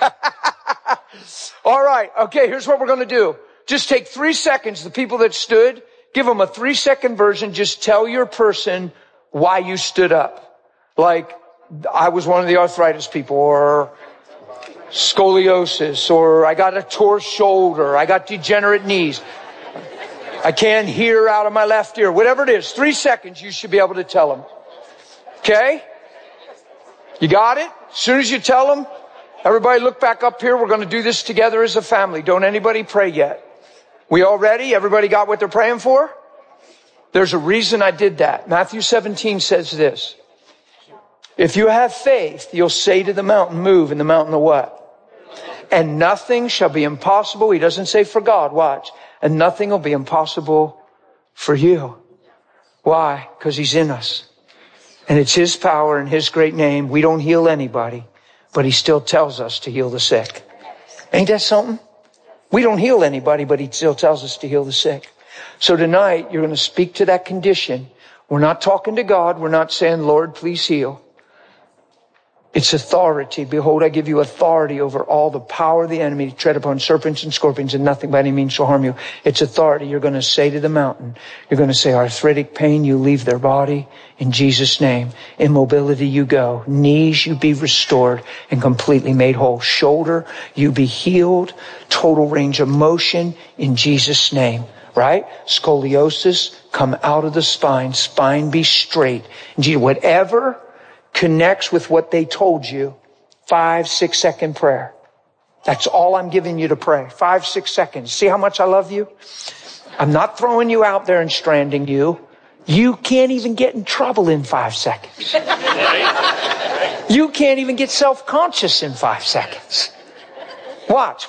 All right. Okay, here's what we're going to do. Just take 3 seconds. The people that stood, give them a 3-second version. Just tell your person why you stood up. Like, I was one of the arthritis people, or scoliosis, or I got a tore shoulder, I got degenerate knees, I can't hear out of my left ear. Whatever it is, 3 seconds, you should be able to tell them. Okay? You got it? As soon as you tell them, everybody look back up here. We're going to do this together as a family. Don't anybody pray yet. We all ready? Everybody got what they're praying for? There's a reason I did that. Matthew 17 says this. If you have faith, you'll say to the mountain, move, and the mountain will what? And nothing shall be impossible. He doesn't say for God, watch. And nothing will be impossible for you. Why? Because He's in us. And it's His power and His great name. We don't heal anybody, but He still tells us to heal the sick. Ain't that something? We don't heal anybody, but He still tells us to heal the sick. So tonight, you're going to speak to that condition. We're not talking to God. We're not saying, Lord, please heal. It's authority. Behold, I give you authority over all the power of the enemy to tread upon serpents and scorpions, and nothing by any means shall harm you. It's authority. You're going to say to the mountain, you're going to say, arthritic pain, you leave their body in Jesus' name. Immobility, you go. Knees, you be restored and completely made whole. Shoulder, you be healed. Total range of motion in Jesus' name. Right? Scoliosis, come out of the spine. Spine be straight. Whatever connects with what they told you, 5-6 second prayer. That's all I'm giving you to pray. 5-6 seconds. See how much I love you? I'm not throwing you out there and stranding you. You can't even get in trouble in 5 seconds. You can't even get self-conscious in 5 seconds. Watch.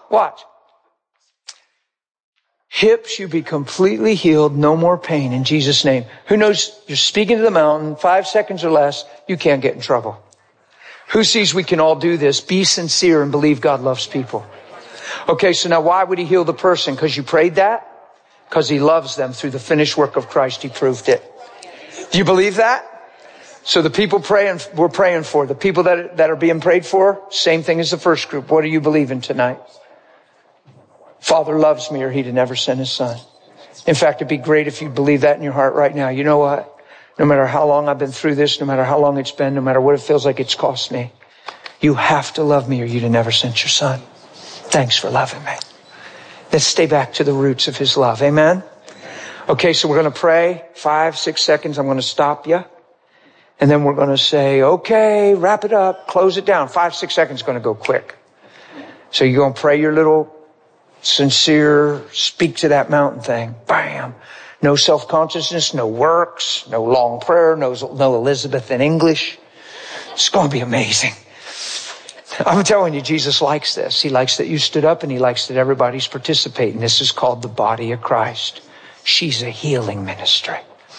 Hips, you be completely healed. No more pain in Jesus' name. Who knows you're speaking to the mountain, 5 seconds or less, you can't get in trouble. Who sees we can all do this? Be sincere and believe God loves people. Okay, so now why would He heal the person? Because you prayed that? Because He loves them through the finished work of Christ. He proved it. Do you believe that? So the people we're praying for, the people that are being prayed for, same thing as the first group. What are you believing tonight? Father loves me or He'd have never sent His Son. In fact, it'd be great if you believe that in your heart right now. You know what? No matter how long I've been through this, no matter how long it's been, no matter what it feels like it's cost me, you have to love me or you'd have never sent your Son. Thanks for loving me. Let's stay back to the roots of His love. Amen? Okay, so we're going to pray. 5-6 seconds. I'm going to stop you. And then we're going to say, okay, wrap it up, close it down. 5-6 seconds is going to go quick. So you're going to pray your little sincere, speak to that mountain thing. Bam. No self-consciousness, no works, no long prayer, no Elizabeth in English. It's going to be amazing. I'm telling you, Jesus likes this. He likes that you stood up and he likes that everybody's participating. This is called the body of Christ. She's a healing ministry.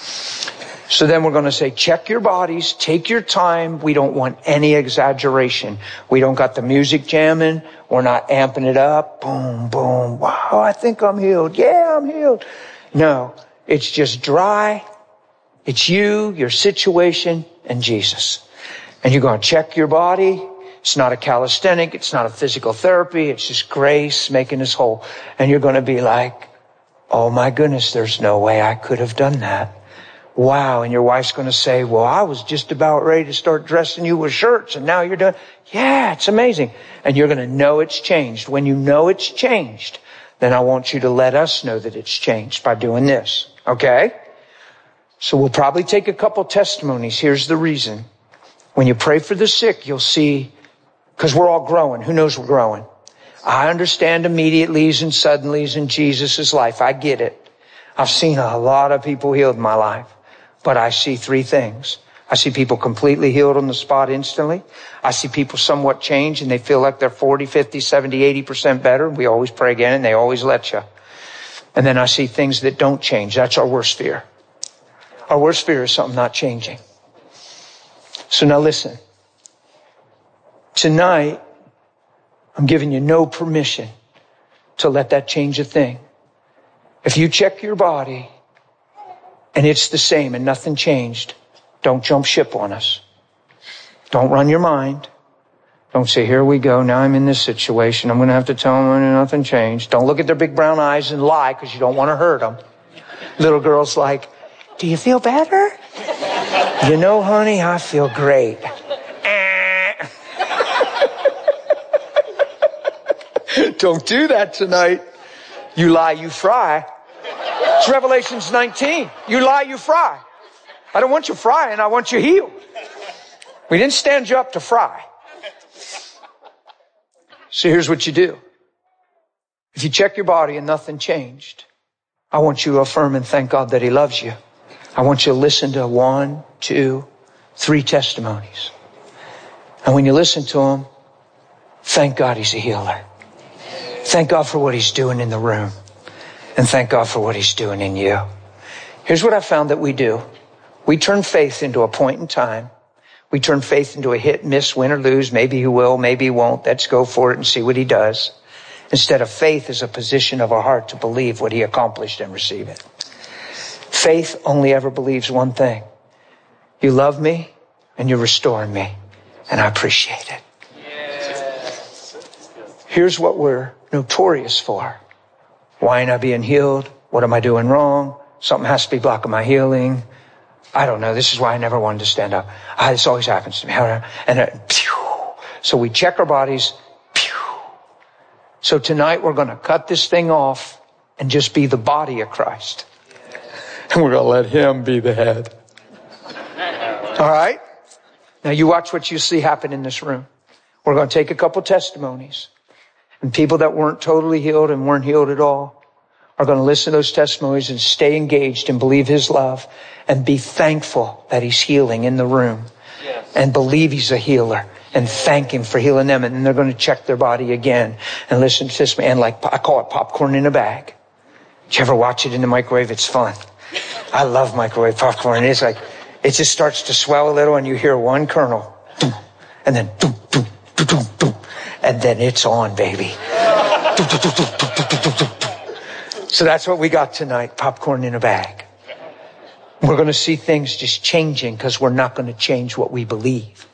So then we're going to say, check your bodies, take your time. We don't want any exaggeration. We don't got the music jamming. We're not amping it up. Boom, boom. Wow, I think I'm healed. Yeah, I'm healed. No, it's just dry. It's you, your situation, and Jesus. And you're going to check your body. It's not a calisthenic. It's not a physical therapy. It's just grace making us whole. And you're going to be like, oh my goodness, there's no way I could have done that. Wow. And your wife's going to say, well, I was just about ready to start dressing you with shirts and now you're doing, yeah, it's amazing. And you're going to know it's changed. When you know it's changed, then I want you to let us know that it's changed by doing this. Okay? So we'll probably take a couple testimonies. Here's the reason. When you pray for the sick, you'll see, because we're all growing. Who knows we're growing? I understand immediatelys and suddenlies in Jesus' life. I get it. I've seen a lot of people healed in my life. But I see three things. I see people completely healed on the spot instantly. I see people somewhat change and they feel like they're 40, 50, 70, 80% better. We always pray again and they always let you. And then I see things that don't change. That's our worst fear. Our worst fear is something not changing. So now listen. Tonight, I'm giving you no permission to let that change a thing. If you check your body and it's the same and nothing changed, don't jump ship on us. Don't run your mind. Don't say, here we go. Now I'm in this situation. I'm going to have to tell them nothing changed. Don't look at their big brown eyes and lie because you don't want to hurt them. Little girl's like, do you feel better? You know, honey, I feel great. Don't do that tonight. You lie, you fry. It's Revelations 19. You lie, you fry. I don't want you frying. I want you healed. We didn't stand you up to fry. So here's what you do. If you check your body and nothing changed, I want you to affirm and thank God that He loves you. I want you to listen to 1, 2, 3 testimonies. And when you listen to them, thank God He's a healer. Thank God for what He's doing in the room. And thank God for what He's doing in you. Here's what I found that we do. We turn faith into a point in time. We turn faith into a hit, miss, win or lose. Maybe He will, maybe He won't. Let's go for it and see what He does. Instead of faith is a position of our heart to believe what He accomplished and receive it. Faith only ever believes one thing. You love me and you're restoring me. And I appreciate it. Here's what we're notorious for. Why ain't I being healed? What am I doing wrong? Something has to be blocking my healing. I don't know. This is why I never wanted to stand up. This always happens to me. And so we check our bodies. So tonight we're going to cut this thing off and just be the body of Christ. And we're going to let Him be the head. All right? Now you watch what you see happen in this room. We're going to take a couple testimonies. And people that weren't totally healed and weren't healed at all are going to listen to those testimonies and stay engaged and believe His love and be thankful that He's healing in the room. Yes. And believe He's a healer and thank Him for healing them. And then they're going to check their body again and listen to this man like, I call it popcorn in a bag. Did you ever watch it in the microwave? It's fun. I love microwave popcorn. It's like, it just starts to swell a little and you hear one kernel. And then, and then it's on, baby. So that's what we got tonight, popcorn in a bag. We're going to see things just changing because we're not going to change what we believe.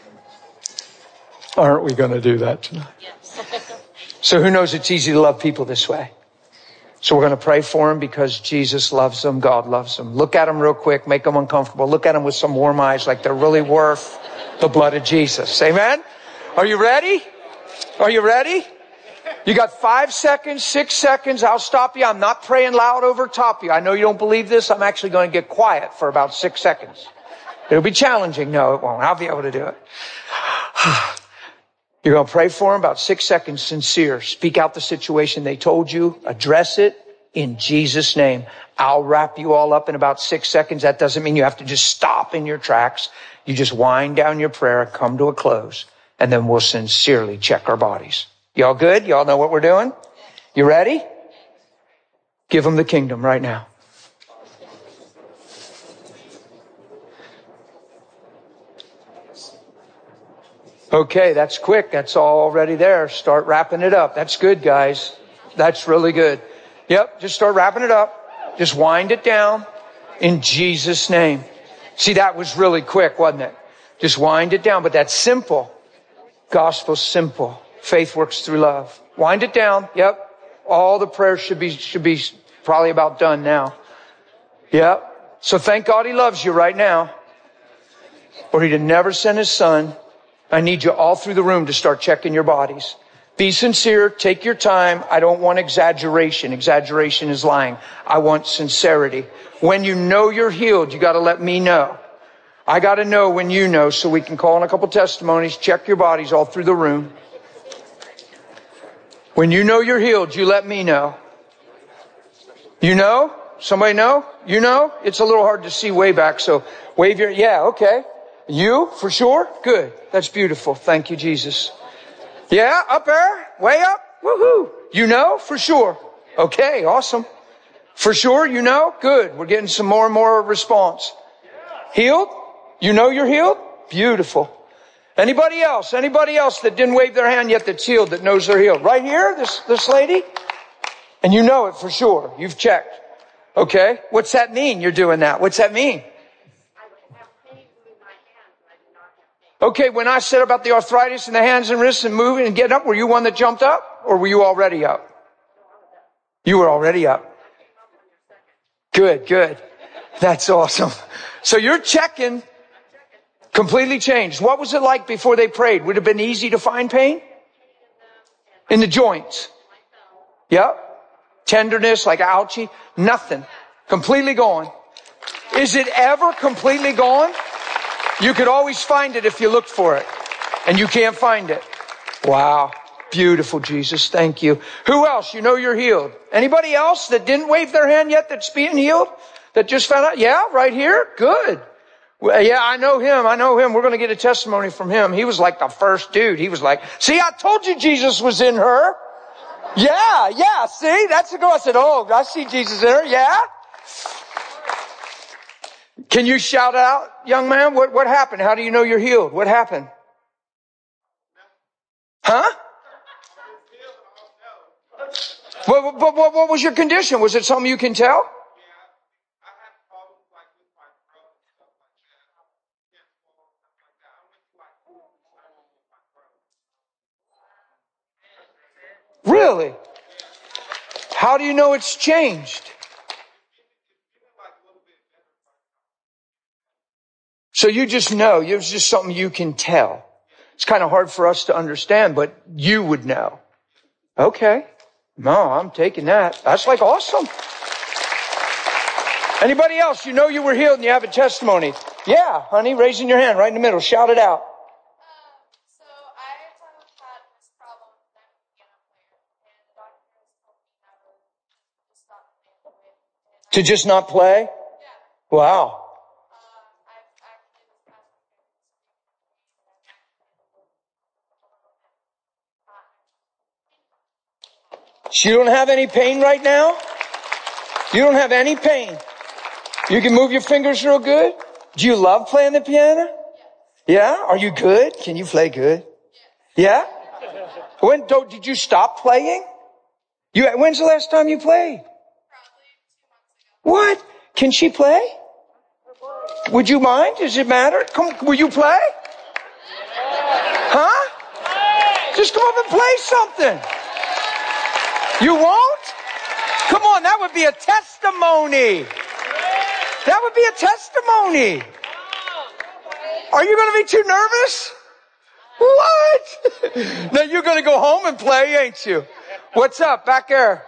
Aren't we going to do that tonight? Yes. So who knows, it's easy to love people this way. So we're going to pray for them because Jesus loves them. God loves them. Look at them real quick. Make them uncomfortable. Look at them with some warm eyes like they're really worth the blood of Jesus. Amen? Are you ready? Are you ready? You got 5 seconds, 6 seconds. I'll stop you. I'm not praying loud over top you. I know you don't believe this. I'm actually going to get quiet for about 6 seconds. It'll be challenging. No, it won't. I'll be able to do it. You're going to pray for them about 6 seconds, sincere. Speak out the situation they told you. Address it in Jesus' name. I'll wrap you all up in about 6 seconds. That doesn't mean you have to just stop in your tracks. You just wind down your prayer, come to a close, and then we'll sincerely check our bodies. Y'all good? Y'all know what we're doing? You ready? Give them the kingdom right now. Okay, that's quick. That's already there. Start wrapping it up. That's good, guys. That's really good. Yep, just start wrapping it up. Just wind it down in Jesus' name. See, that was really quick, wasn't it? Just wind it down, but that's simple. Gospel's simple. Faith works through love. Wind it down. Yep. All the prayers should be probably about done now. Yep. So thank God He loves you right now. Or He'd have never sent His Son. I need you all through the room to start checking your bodies. Be sincere. Take your time. I don't want exaggeration. Exaggeration is lying. I want sincerity. When you know you're healed, you got to let me know. I got to know when you know so we can call in a couple testimonies. Check your bodies all through the room. When you know you're healed, you let me know. You know? Somebody know? You know? It's a little hard to see way back, so wave your... Yeah, okay. You? For sure? Good. That's beautiful. Thank you, Jesus. Yeah, up there? Way up? Woohoo! You know? For sure. Okay, awesome. For sure, you know? Good. We're getting some more and more response. Healed? You know you're healed? Beautiful. Anybody else? Anybody else that didn't wave their hand yet that's healed, that knows they're healed? Right here? This lady? And you know it for sure. You've checked. Okay. What's that mean? You're doing that. What's that mean? Okay, when I said about the arthritis in the hands and wrists and moving and getting up, were you one that jumped up? Or were you already up? You were already up. Good, good. That's awesome. So you're checking. Completely changed. What was it like before they prayed? Would it have been easy to find pain? In the joints. Yep. Tenderness, like ouchie. Nothing. Completely gone. Is it ever completely gone? You could always find it if you looked for it. And you can't find it. Wow. Beautiful, Jesus. Thank you. Who else? You know you're healed. Anybody else that didn't wave their hand yet that's being healed? That just found out? Yeah, right here? Good. Well, yeah, I know him. We're going to get a testimony from him. He was like the first dude. He was like, see, I told you Jesus was in her. Yeah. See, that's the girl. I said, oh, I see Jesus in her. Yeah. Can you shout out, young man? What happened? How do you know you're healed? What happened? Huh? What was your condition? Was it something you can tell? Really? How do you know it's changed? So you just know. It was just something you can tell. It's kind of hard for us to understand, but you would know. Okay. No, I'm taking that. That's like awesome. Anybody else? You know you were healed and you have a testimony. Yeah, honey, raising your hand right in the middle. Shout it out. So I had this problem with my piano player, and the doctor has told me how to stop playing. To just not play? Yeah. Wow. I've actually this past You don't have any pain right now? You don't have any pain? You can move your fingers real good? Do you love playing the piano? Yeah? Are you good? Can you play good? Yeah? When did you stop playing? When's the last time you played? Probably 2 months ago. What? Can she play? Would you mind? Does it matter? Come, will you play? Huh? Just come up and play something. You won't? Come on, that would be a testimony. That would be a testimony. Are you going to be too nervous? What? Now you're going to go home and play, ain't you? What's up back there?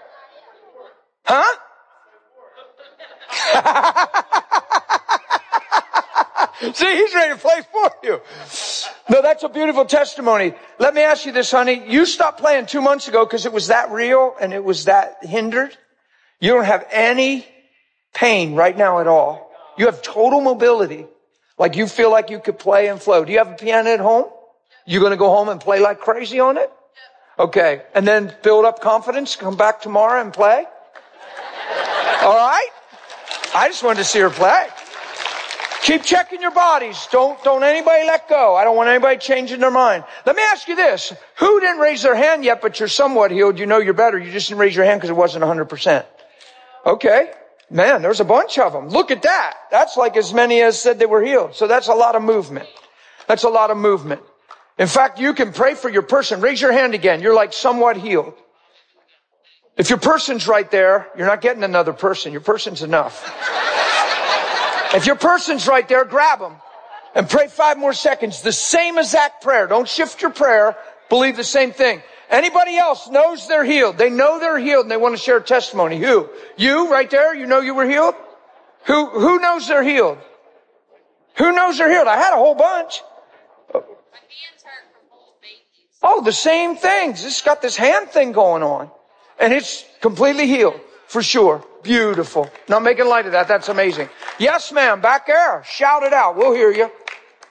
Huh? See, he's ready to play for you. No, that's a beautiful testimony. Let me ask you this, honey. You stopped playing 2 months ago because it was that real and it was that hindered. You don't have any pain right now at all. You have total mobility. Like you feel like you could play and flow. Do you have a piano at home? You going to go home and play like crazy on it? Okay. And then build up confidence. Come back tomorrow and play. All right. I just wanted to see her play. Keep checking your bodies. Don't anybody let go. I don't want anybody changing their mind. Let me ask you this. Who didn't raise their hand yet, but you're somewhat healed? You know you're better. You just didn't raise your hand because it wasn't 100%. Okay. Man, there's a bunch of them. Look at that. That's like as many as said they were healed. So that's a lot of movement. That's a lot of movement. In fact, you can pray for your person. Raise your hand again. You're like somewhat healed. If your person's right there, you're not getting another person. Your person's enough. If your person's right there, grab them and pray 5 more seconds. The same exact prayer. Don't shift your prayer. Believe the same thing. Anybody else knows they're healed. They know they're healed and they want to share a testimony. Who? You right there? You know you were healed? Who knows they're healed? Who knows they're healed? I had a whole bunch. My hands hurt from old babies. Oh, the same things. It's got this hand thing going on. And it's completely healed. For sure. Beautiful. Not making light of that. That's amazing. Yes, ma'am. Back there. Shout it out. We'll hear you. I was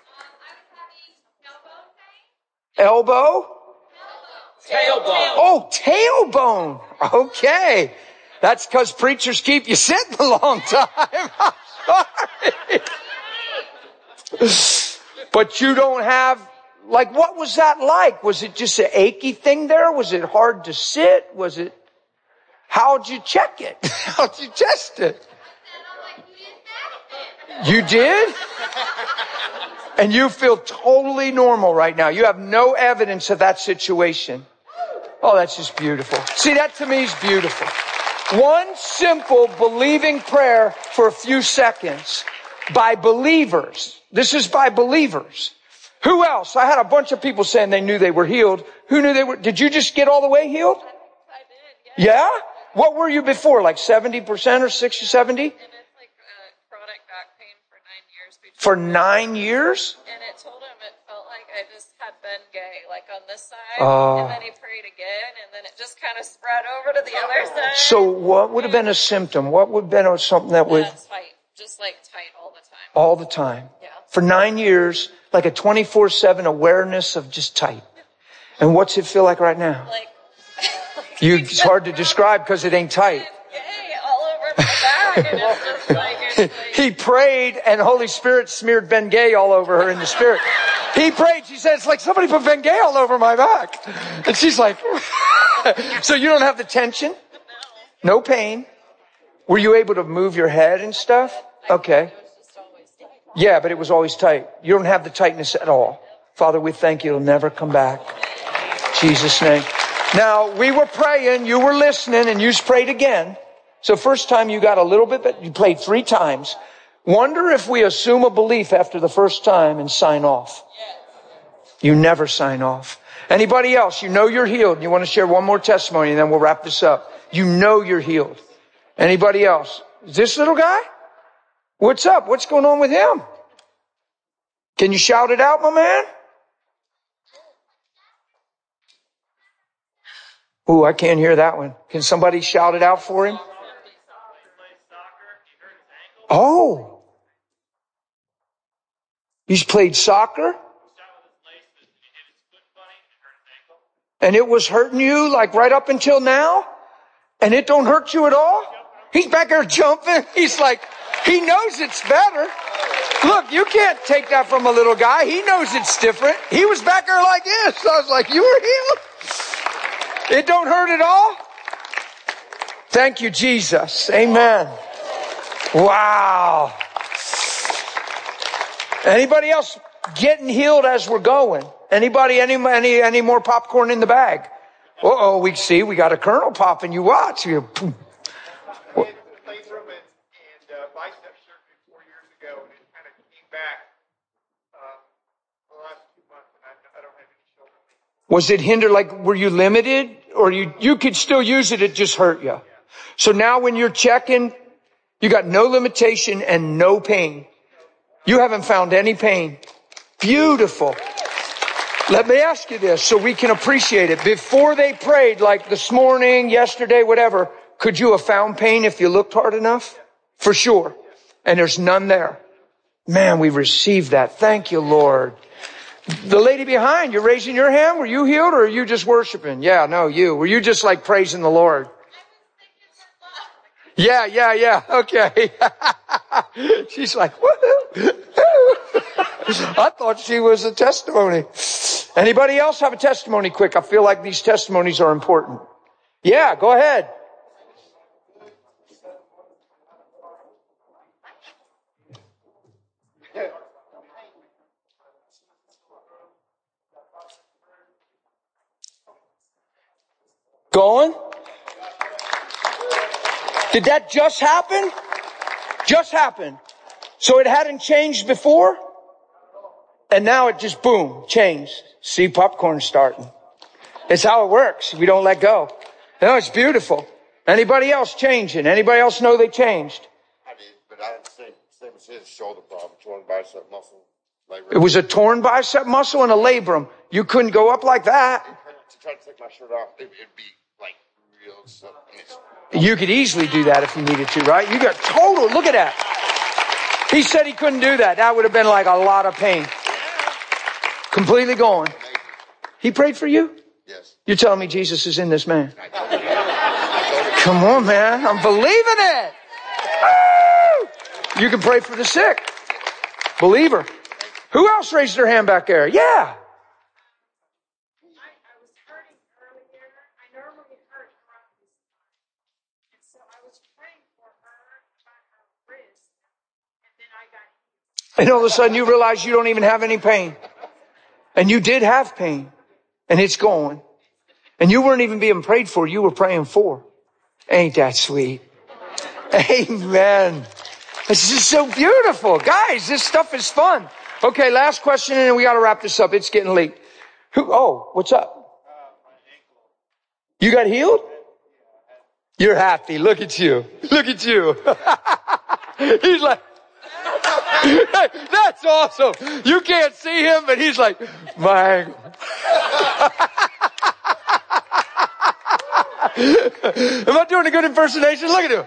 having elbow pain. Elbow? Tailbone. Oh, tailbone. Okay. That's because preachers keep you sitting a long time. I'm sorry. But you don't have, like, what was that like? Was it just an achy thing there? Was it hard to sit? Was it, how'd you check it? How'd you test it? You did? And you feel totally normal right now. You have no evidence of that situation. Oh, that's just beautiful. See, that to me is beautiful. One simple believing prayer for a few seconds by believers. This is by believers. Who else? I had a bunch of people saying they knew they were healed. Who knew they were? Did you just get all the way healed? I did, yeah. Yeah? What were you before? Like 70% or 60, 70? And it's like chronic back pain for 9 years. For 9 years? And it told him it felt like I just had Ben Gay, like on this side. Oh. And then he prayed again, and then it just kind of spread over to the other side. So what would have been a symptom? What would have been something that would... Tight. Just like tight all the time. All the time. Yeah. For 9 years, like a 24/7 awareness of just tight. And what's it feel like right now? Like It's hard to describe because it ain't tight. Gay all over my back, and it's just like, He prayed and the Holy Spirit smeared Ben Gay all over her in the spirit. He prayed. She said, it's like somebody put Ben Gay all over my back. And she's like, so you don't have the tension? No pain? Were you able to move your head and stuff? Okay. it was just always tight. Yeah, but it was always tight. You don't have the tightness at all. Father, we thank you. It'll never come back. In Jesus' name. Now, we were praying, you were listening, and you prayed again. So first time you got a little bit, but you played 3 times. Wonder if we assume a belief after the first time and sign off. You never sign off. Anybody else, you know you're healed. You want to share one more testimony and then we'll wrap this up. You know you're healed. Anybody else? Is this little guy? What's up? What's going on with him? Can you shout it out, my man? Ooh, I can't hear that one. Can somebody shout it out for him? Oh. He's played soccer? And it was hurting you like right up until now? And it don't hurt you at all? He's back there jumping. He's like, he knows it's better. Look, you can't take that from a little guy. He knows it's different. He was back there like this. So I was like, you were healed? It don't hurt at all? Thank you, Jesus. Amen. Wow. Anybody else getting healed as we're going? Anybody, any more popcorn in the bag? Uh-oh, we see, we got a kernel popping. You watch. I had labrum and bicep surgery 4 years ago, and it kind of came back the last 2 months, and I don't have any shoulder pain. Was it hindered? Like, were you limited? Or you could still use it, it just hurt you? So now when you're checking, you got no limitation and no pain. You haven't found any pain. Beautiful. Let me ask you this so we can appreciate it. Before they prayed, like this morning, yesterday, whatever, could you have found pain if you looked hard enough? For sure. And there's none there. Man, we received that. Thank you, Lord. The lady behind, you're raising your hand. Were you healed or are you just worshiping? Yeah, no, you. Were you just like praising the Lord? Yeah. Okay. She's like, woohoo. I thought she was a testimony. Anybody else have a testimony quick? I feel like these testimonies are important. Yeah, go ahead. Going? Did that just happen? Just happened. So it hadn't changed before? And now it just, boom, changed. See, popcorn starting. It's how it works. We don't let go. No, it's beautiful. Anybody else changing? Anybody else know they changed? I did, but I had the same as his shoulder problem, torn bicep muscle. Labrum. It was a torn bicep muscle and a labrum. You couldn't go up like that. To try to take my shirt off, it'd be like real stuff. You could easily do that if you needed to, right? You got total, look at that. He said he couldn't do that. That would have been like a lot of pain. Completely gone. He prayed for you? Yes. You're telling me Jesus is in this man? Come on, man. I'm believing it. Woo! You can pray for the sick. Believer. Who else raised their hand back there? Yeah. I was hurting earlier. I normally hurt around this time. And so I was praying for her about her wrist. And then I got healed. And all of a sudden you realize you don't even have any pain. And you did have pain. And it's gone. And you weren't even being prayed for. You were praying for. Ain't that sweet? Amen. This is so beautiful. Guys, this stuff is fun. Okay, last question and then we got to wrap this up. It's getting late. What's up? You got healed? You're happy. Look at you. Look at you. He's like, hey, that's awesome. You can't see him, but he's like, my. Am I doing a good impersonation? Look at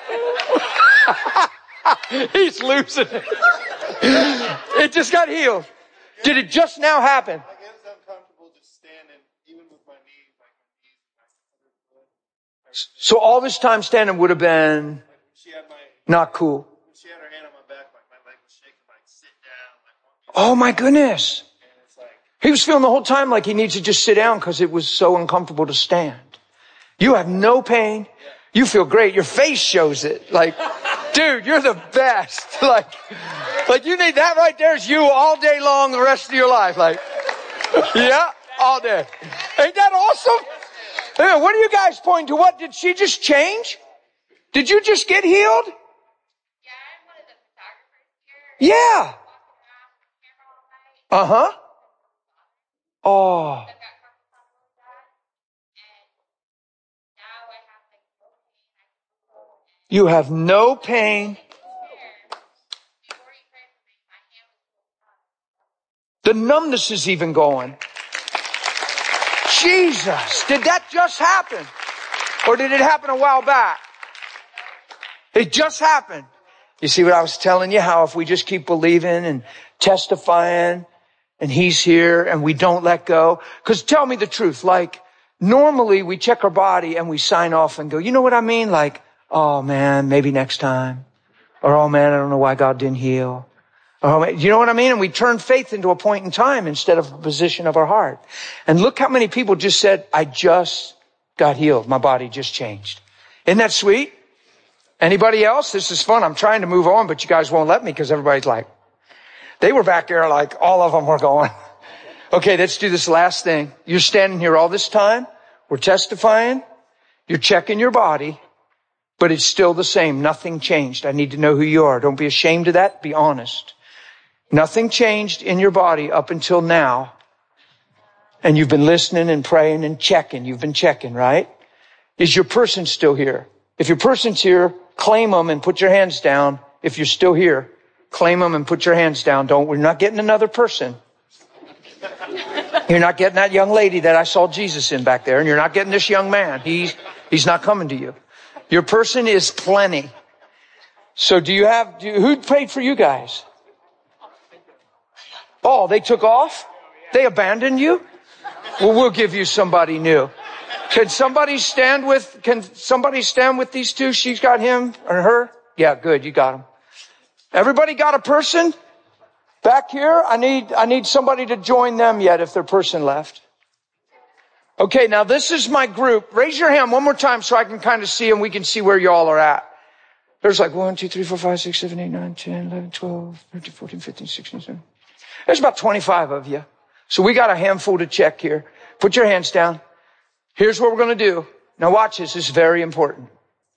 him. He's losing it. It just got healed. Did it just now happen? I guess I'm comfortable just standing, even with my knees, like my knees. So all this time standing would have been She had not cool. she had her hand on my back, like my leg was shaking, like sit down, like Oh my goodness. and it's like He was feeling the whole time like he needs to just sit down because it was so uncomfortable to stand. You have no pain. You feel great. Your face shows it. Like, dude, you're the best. Like you need that right there's you all day long the rest of your life. Like, yeah, all day. Ain't that awesome? Hey, what are you guys pointing to? What? Did she just change? Did you just get healed? Yeah, I'm one of the photographers here. Yeah. Walking around with the camera all night. Uh-huh. Oh. I got carpal tunnel really bad. And now I have like no pain. I can go and You have no pain. before you prayed for me, my hand was full of The numbness is even going. Jesus, did that just happen? Or did it happen a while back? It just happened. You see what I was telling you? How if we just keep believing and testifying and he's here and we don't let go. Because tell me the truth, like normally we check our body and we sign off and go, you know what I mean? Like, oh man, maybe next time. Or oh man, I don't know why God didn't heal. Oh man, you know what I mean? And we turn faith into a point in time instead of a position of our heart. And look how many people just said, I just got healed. My body just changed. Isn't that sweet? Anybody else? This is fun. I'm trying to move on, but you guys won't let me because everybody's like, they were back there like all of them were going. Okay, let's do this last thing. You're standing here all this time. We're testifying. You're checking your body, but it's still the same. Nothing changed. I need to know who you are. Don't be ashamed of that. Be honest. Nothing changed in your body up until now. And you've been listening and praying and checking. You've been checking, right? Is your person still here? If your person's here, claim them and put your hands down if you're still here. claim them and put your hands down. We're not getting another person. You're not getting that young lady that I saw Jesus in back there, and you're not getting this young man. He's not coming to you. Your person is plenty. So who prayed for you guys? Oh, they took off? They abandoned you? Well, we'll give you somebody new. Can somebody stand with these two? She's got him or her? Yeah, good. You got them. Everybody got a person? Back here, I need somebody to join them yet if their person left. Okay, now this is my group. Raise your hand one more time so I can kind of see and we can see where you all are at. There's like 1, 2, 3, 4, 5, 6, 7, 8, 9, 10, 11, 12, 13, 14, 15, 16, 17. There's about 25 of you. So we got a handful to check here. Put your hands down. Here's what we're going to do. Now watch this. This is very important.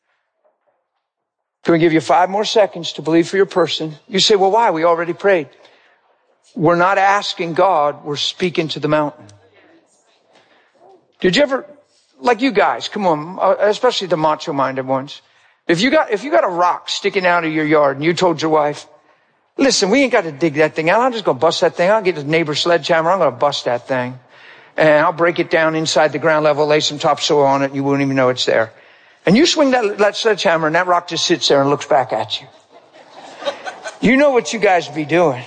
Can we give you 5 more seconds to believe for your person? You say, well, why? We already prayed. We're not asking God. We're speaking to the mountain. Did you ever, like you guys, come on, especially the macho-minded ones. If you got a rock sticking out of your yard and you told your wife, listen, we ain't got to dig that thing out. I'm just going to bust that thing. I'll get the neighbor's sledgehammer. I'm going to bust that thing. And I'll break it down inside the ground level, lay some topsoil on it, and you won't even know it's there. And you swing that sledgehammer and that rock just sits there and looks back at you. You know what you guys be doing.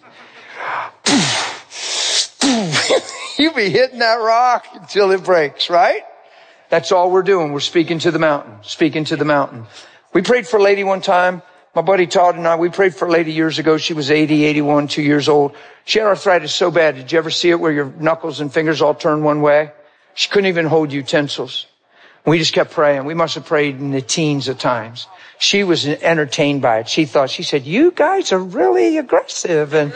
You be hitting that rock until it breaks, right? That's all we're doing. We're speaking to the mountain, speaking to the mountain. We prayed for a lady one time. My buddy Todd and I, we prayed for a lady years ago. She was 80, 81, 2 years old. She had arthritis so bad. Did you ever see it where your knuckles and fingers all turn one way? She couldn't even hold utensils. We just kept praying. We must have prayed in the teens of times. She was entertained by it. She said, you guys are really aggressive. And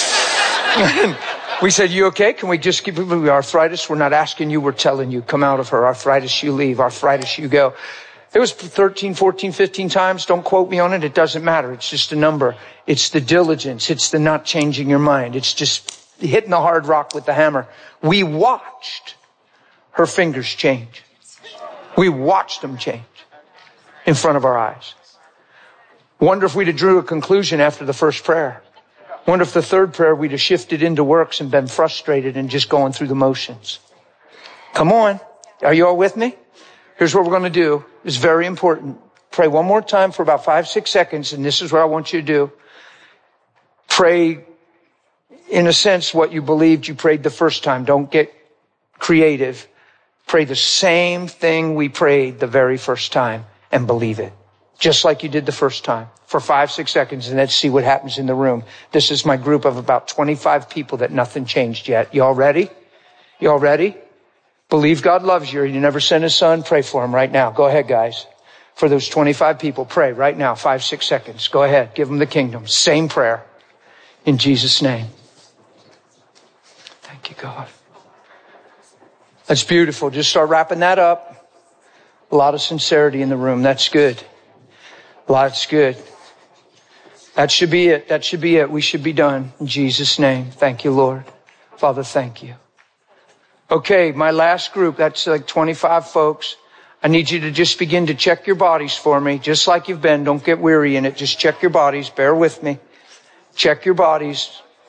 we said, you okay? Can we just keep moving? Arthritis, we're not asking you, we're telling you. Come out of her. Arthritis, you leave. Arthritis, you go. It was 13, 14, 15 times. Don't quote me on it. It doesn't matter. It's just a number. It's the diligence. It's the not changing your mind. It's just hitting the hard rock with the hammer. We watched her fingers change. We watched them change in front of our eyes. Wonder if we'd have drew a conclusion after the first prayer. Wonder if the third prayer we'd have shifted into works and been frustrated and just going through the motions. Come on. Are you all with me? Here's what we're going to do. It's very important. Pray one more time for about 5, 6 seconds, and this is what I want you to do. Pray, in a sense, what you believed you prayed the first time. Don't get creative. Pray the same thing we prayed the very first time and believe it. Just like you did the first time. For 5, 6 seconds, and let's see what happens in the room. This is my group of about 25 people that nothing changed yet. You all ready? You all ready? Believe God loves you. You never sent his son. Pray for him right now. Go ahead, guys. For those 25 people, pray right now. 5, 6 seconds. Go ahead. Give them the kingdom. Same prayer. In Jesus' name. Thank you, God. That's beautiful. Just start wrapping that up. A lot of sincerity in the room. That's good. That's good. That should be it. That should be it. We should be done. In Jesus' name. Thank you, Lord. Father, thank you. Okay, my last group, that's like 25 folks. I need you to just begin to check your bodies for me, just like you've been. Don't get weary in it. Just check your bodies. Bear with me. Check your bodies.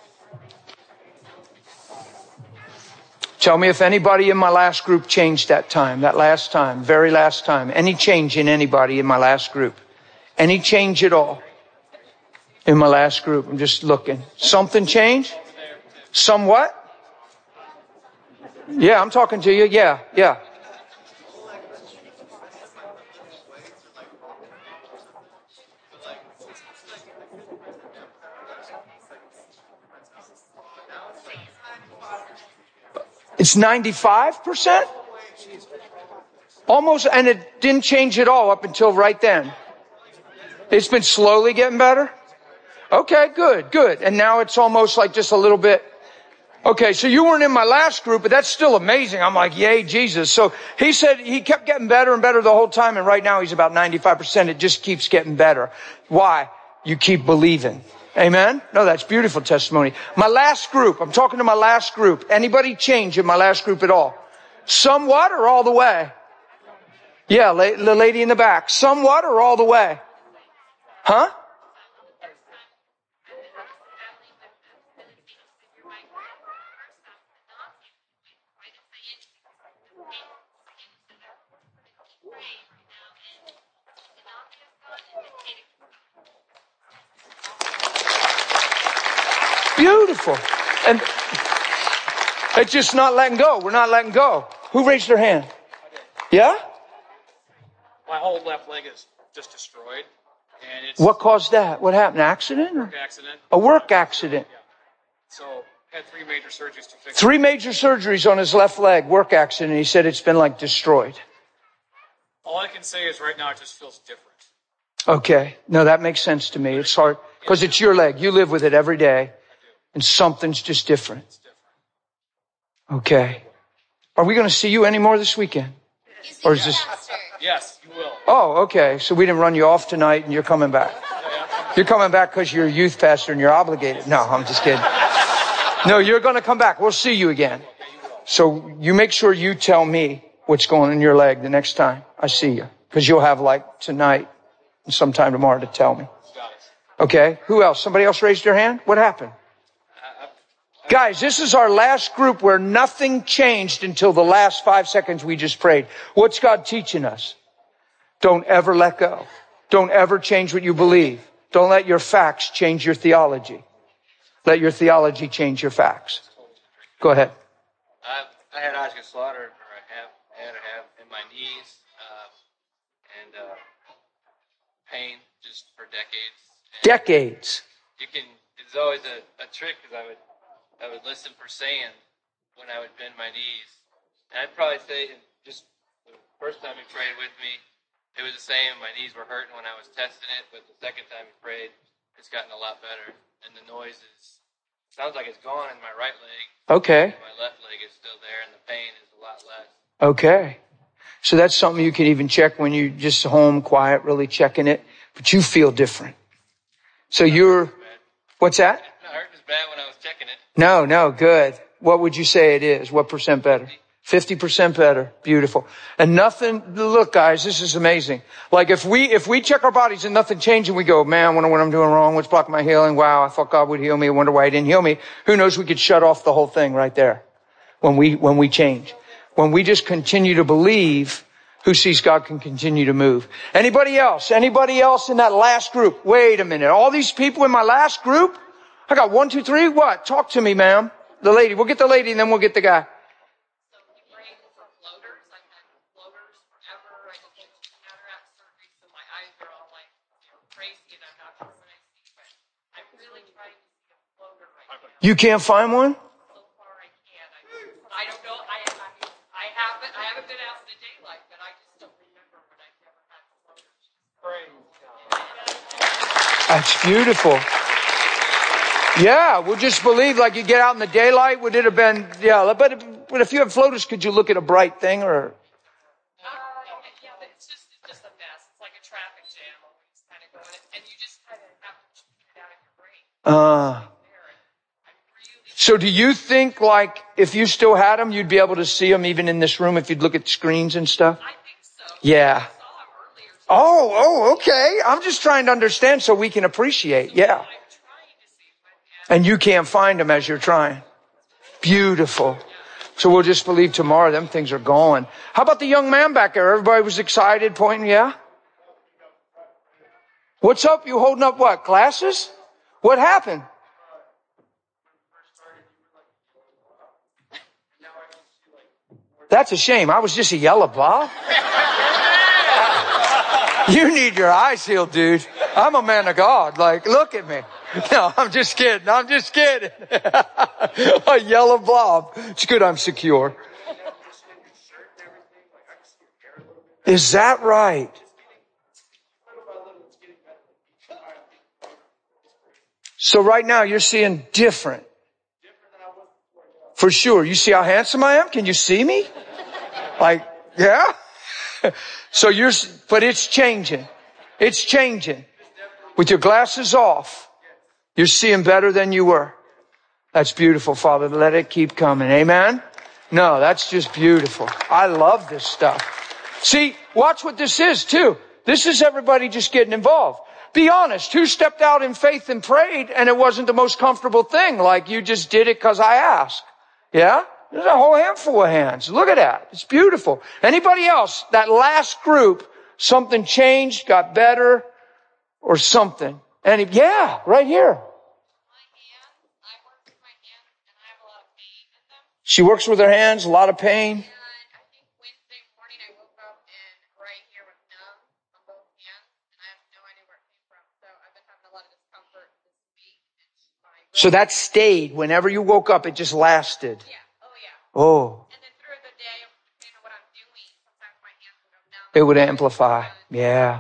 Tell me if anybody in my last group changed that last time, very last time. Any change in anybody in my last group? Any change at all in my last group? I'm just looking. Something changed? Somewhat? Yeah, I'm talking to you. Yeah. It's 95%? Almost, and it didn't change at all up until right then. It's been slowly getting better? Okay, good. And now it's almost like just a little bit. Okay, so you weren't in my last group, but that's still amazing. I'm like, yay, Jesus. So he said he kept getting better and better the whole time, and right now he's about 95%. It just keeps getting better. Why? You keep believing. Amen? No, that's beautiful testimony. My last group, I'm talking to my last group. Anybody change in my last group at all? Somewhat or all the way? Yeah, the lady in the back. Somewhat or all the way? Huh? Beautiful. And it's just not letting go. We're not letting go. Who raised their hand? Yeah? My whole left leg is just destroyed. And it's What caused that? What happened? An accident? work accident. A work accident. So had 3 major surgeries to fix it. 3 major surgeries on his left leg. Work accident. He said it's been like destroyed. All I can say is right now it just feels different. Okay. No, that makes sense to me. It's hard because it's your leg. You live with it every day and something's just different. It's different. Okay. Are we going to see you anymore this weekend? Or is this? Yes, you will. Oh, okay. So we didn't run you off tonight and you're coming back. You're coming back because you're a youth pastor and you're obligated. No, I'm just kidding. No, you're going to come back. We'll see you again. So you make sure you tell me what's going on in your leg the next time I see you. Because you'll have like tonight and sometime tomorrow to tell me. Okay. Who else? Somebody else raised their hand? What happened? Guys, this is our last group where nothing changed until the last 5 seconds we just prayed. What's God teaching us? Don't ever let go. Don't ever change what you believe. Don't let your facts change your theology. Let your theology change your facts. Go ahead. I had osteoslaughter, or I have in my knees, and pain just for decades. And Decades. it's always a trick because I would listen for sand when I would bend my knees. And I'd probably say, just the first time he prayed with me, it was the same. My knees were hurting when I was testing it, but the second time he prayed, it's gotten a lot better. And the noise sounds like it's gone in my right leg. Okay. My left leg is still there, and the pain is a lot less. Okay. So that's something you can even check when you're just home, quiet, really checking it. But you feel different. So what's that? It hurt as bad when I was checking it. No, good. What would you say it is? What percent better? 50% better. Beautiful. And nothing, look guys, this is amazing. Like if we check our bodies and nothing changed and we go, man, I wonder what I'm doing wrong. What's blocking my healing? Wow, I thought God would heal me. I wonder why he didn't heal me. Who knows? We could shut off the whole thing right there when we change. When we just continue to believe, who sees God can continue to move. Anybody else? Anybody else in that last group? Wait a minute. All these people in my last group? I got 1, 2, 3. What? Talk to me, ma'am. The lady. We'll get the lady and then we'll get the guy. You can't find one? So far I can't. I don't know. I haven't been out in the daylight, but I just don't remember when I've never had floaters. That's beautiful. Yeah, we'll just believe like you get out in the daylight. Would it have been, yeah, but if you have floaters, could you look at a bright thing or? Yeah, but it's just a mess. It's like a traffic jam. It's kind of going, and you just kind of have to check it out of your brain. So do you think like if you still had them, you'd be able to see them even in this room if you'd look at screens and stuff? I think so. Yeah. I saw them earlier. Oh, okay. I'm just trying to understand so we can appreciate. Yeah. I'm trying to see if I can. And you can't find them as you're trying. Beautiful. So we'll just believe tomorrow them things are gone. How about the young man back there? Everybody was excited, pointing, yeah? What's up? You holding up what? Glasses? What happened? That's a shame. I was just a yellow blob. You need your eyes healed, dude. I'm a man of God. Like, look at me. No, I'm just kidding. I'm just kidding. A yellow blob. It's good I'm secure. Is that right? So right now you're seeing different. For sure. You see how handsome I am? Can you see me? Like, yeah? So but it's changing. It's changing. With your glasses off, you're seeing better than you were. That's beautiful, Father. Let it keep coming. Amen? No, that's just beautiful. I love this stuff. See, watch what this is too. This is everybody just getting involved. Be honest. Who stepped out in faith and prayed and it wasn't the most comfortable thing? Like you just did it because I asked. Yeah? There's a whole handful of hands. Look at that. It's beautiful. Anybody else? That last group, something changed, got better, or something. Yeah, right here. My hand, I She works with her hands, a lot of pain. And I think Wednesday morning I woke up and right here was numb on both hands, and I have no idea where it came from. So I've been having a lot of discomfort this week. So that stayed. Whenever you woke up, it just lasted. Yeah. Oh, yeah. Oh. And then through the day, depending on what I'm doing, sometimes my hands will go numb. It would amplify. Yeah.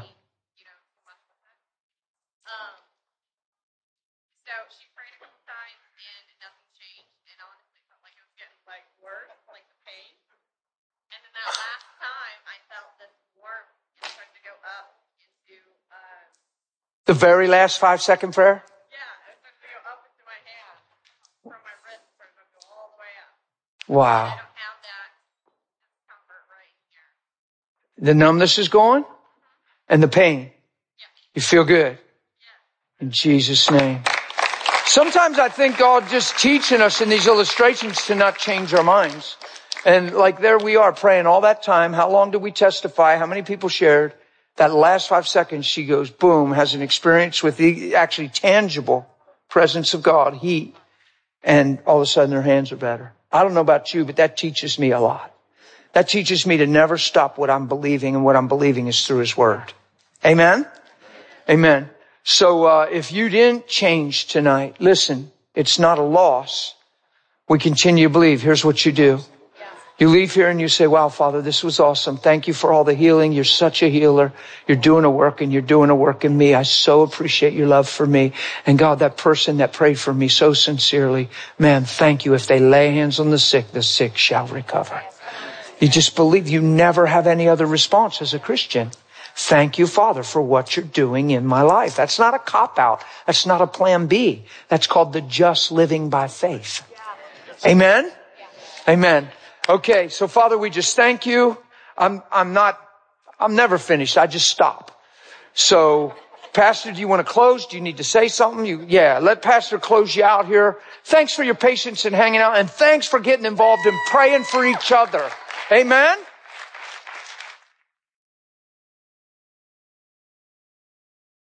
So she prayed a couple times and nothing changed, and honestly felt like it was getting worse, like the pain. And then that last time I felt this warmth and it started to go up into The very last 5-second prayer? yeah, it started to go up into my hand. From my wrist, it started to go all the way up. Wow. I don't have that discomfort right here. The numbness is gone and the pain. You feel good. In Jesus' name. Sometimes I think God just teaching us in these illustrations to not change our minds. And like there we are praying all that time. How long did we testify? How many people shared? That last 5 seconds, she goes, boom, has an experience with the actually tangible presence of God, heat. And all of a sudden her hands are better. I don't know about you, but that teaches me a lot. That teaches me to never stop what I'm believing, and what I'm believing is through His Word. Amen? Amen. So if you didn't change tonight, listen, it's not a loss. We continue to believe. Here's what you do. You leave here and you say, wow, Father, this was awesome. Thank you for all the healing. You're such a healer. You're doing a work, and you're doing a work in me. I so appreciate your love for me. And God, that person that prayed for me so sincerely, man, thank you. If they lay hands on the sick shall recover. You just believe. You never have any other response as a Christian. Thank you, Father, for what you're doing in my life. That's not a cop-out. That's not a plan B. That's called the just living by faith. Amen? Amen. Okay, so Father, we just thank you. I'm never finished. I just stop. So, Pastor, do you want to close? Do you need to say something? Let Pastor close you out here. Thanks for your patience and hanging out, and thanks for getting involved in praying for each other. Amen?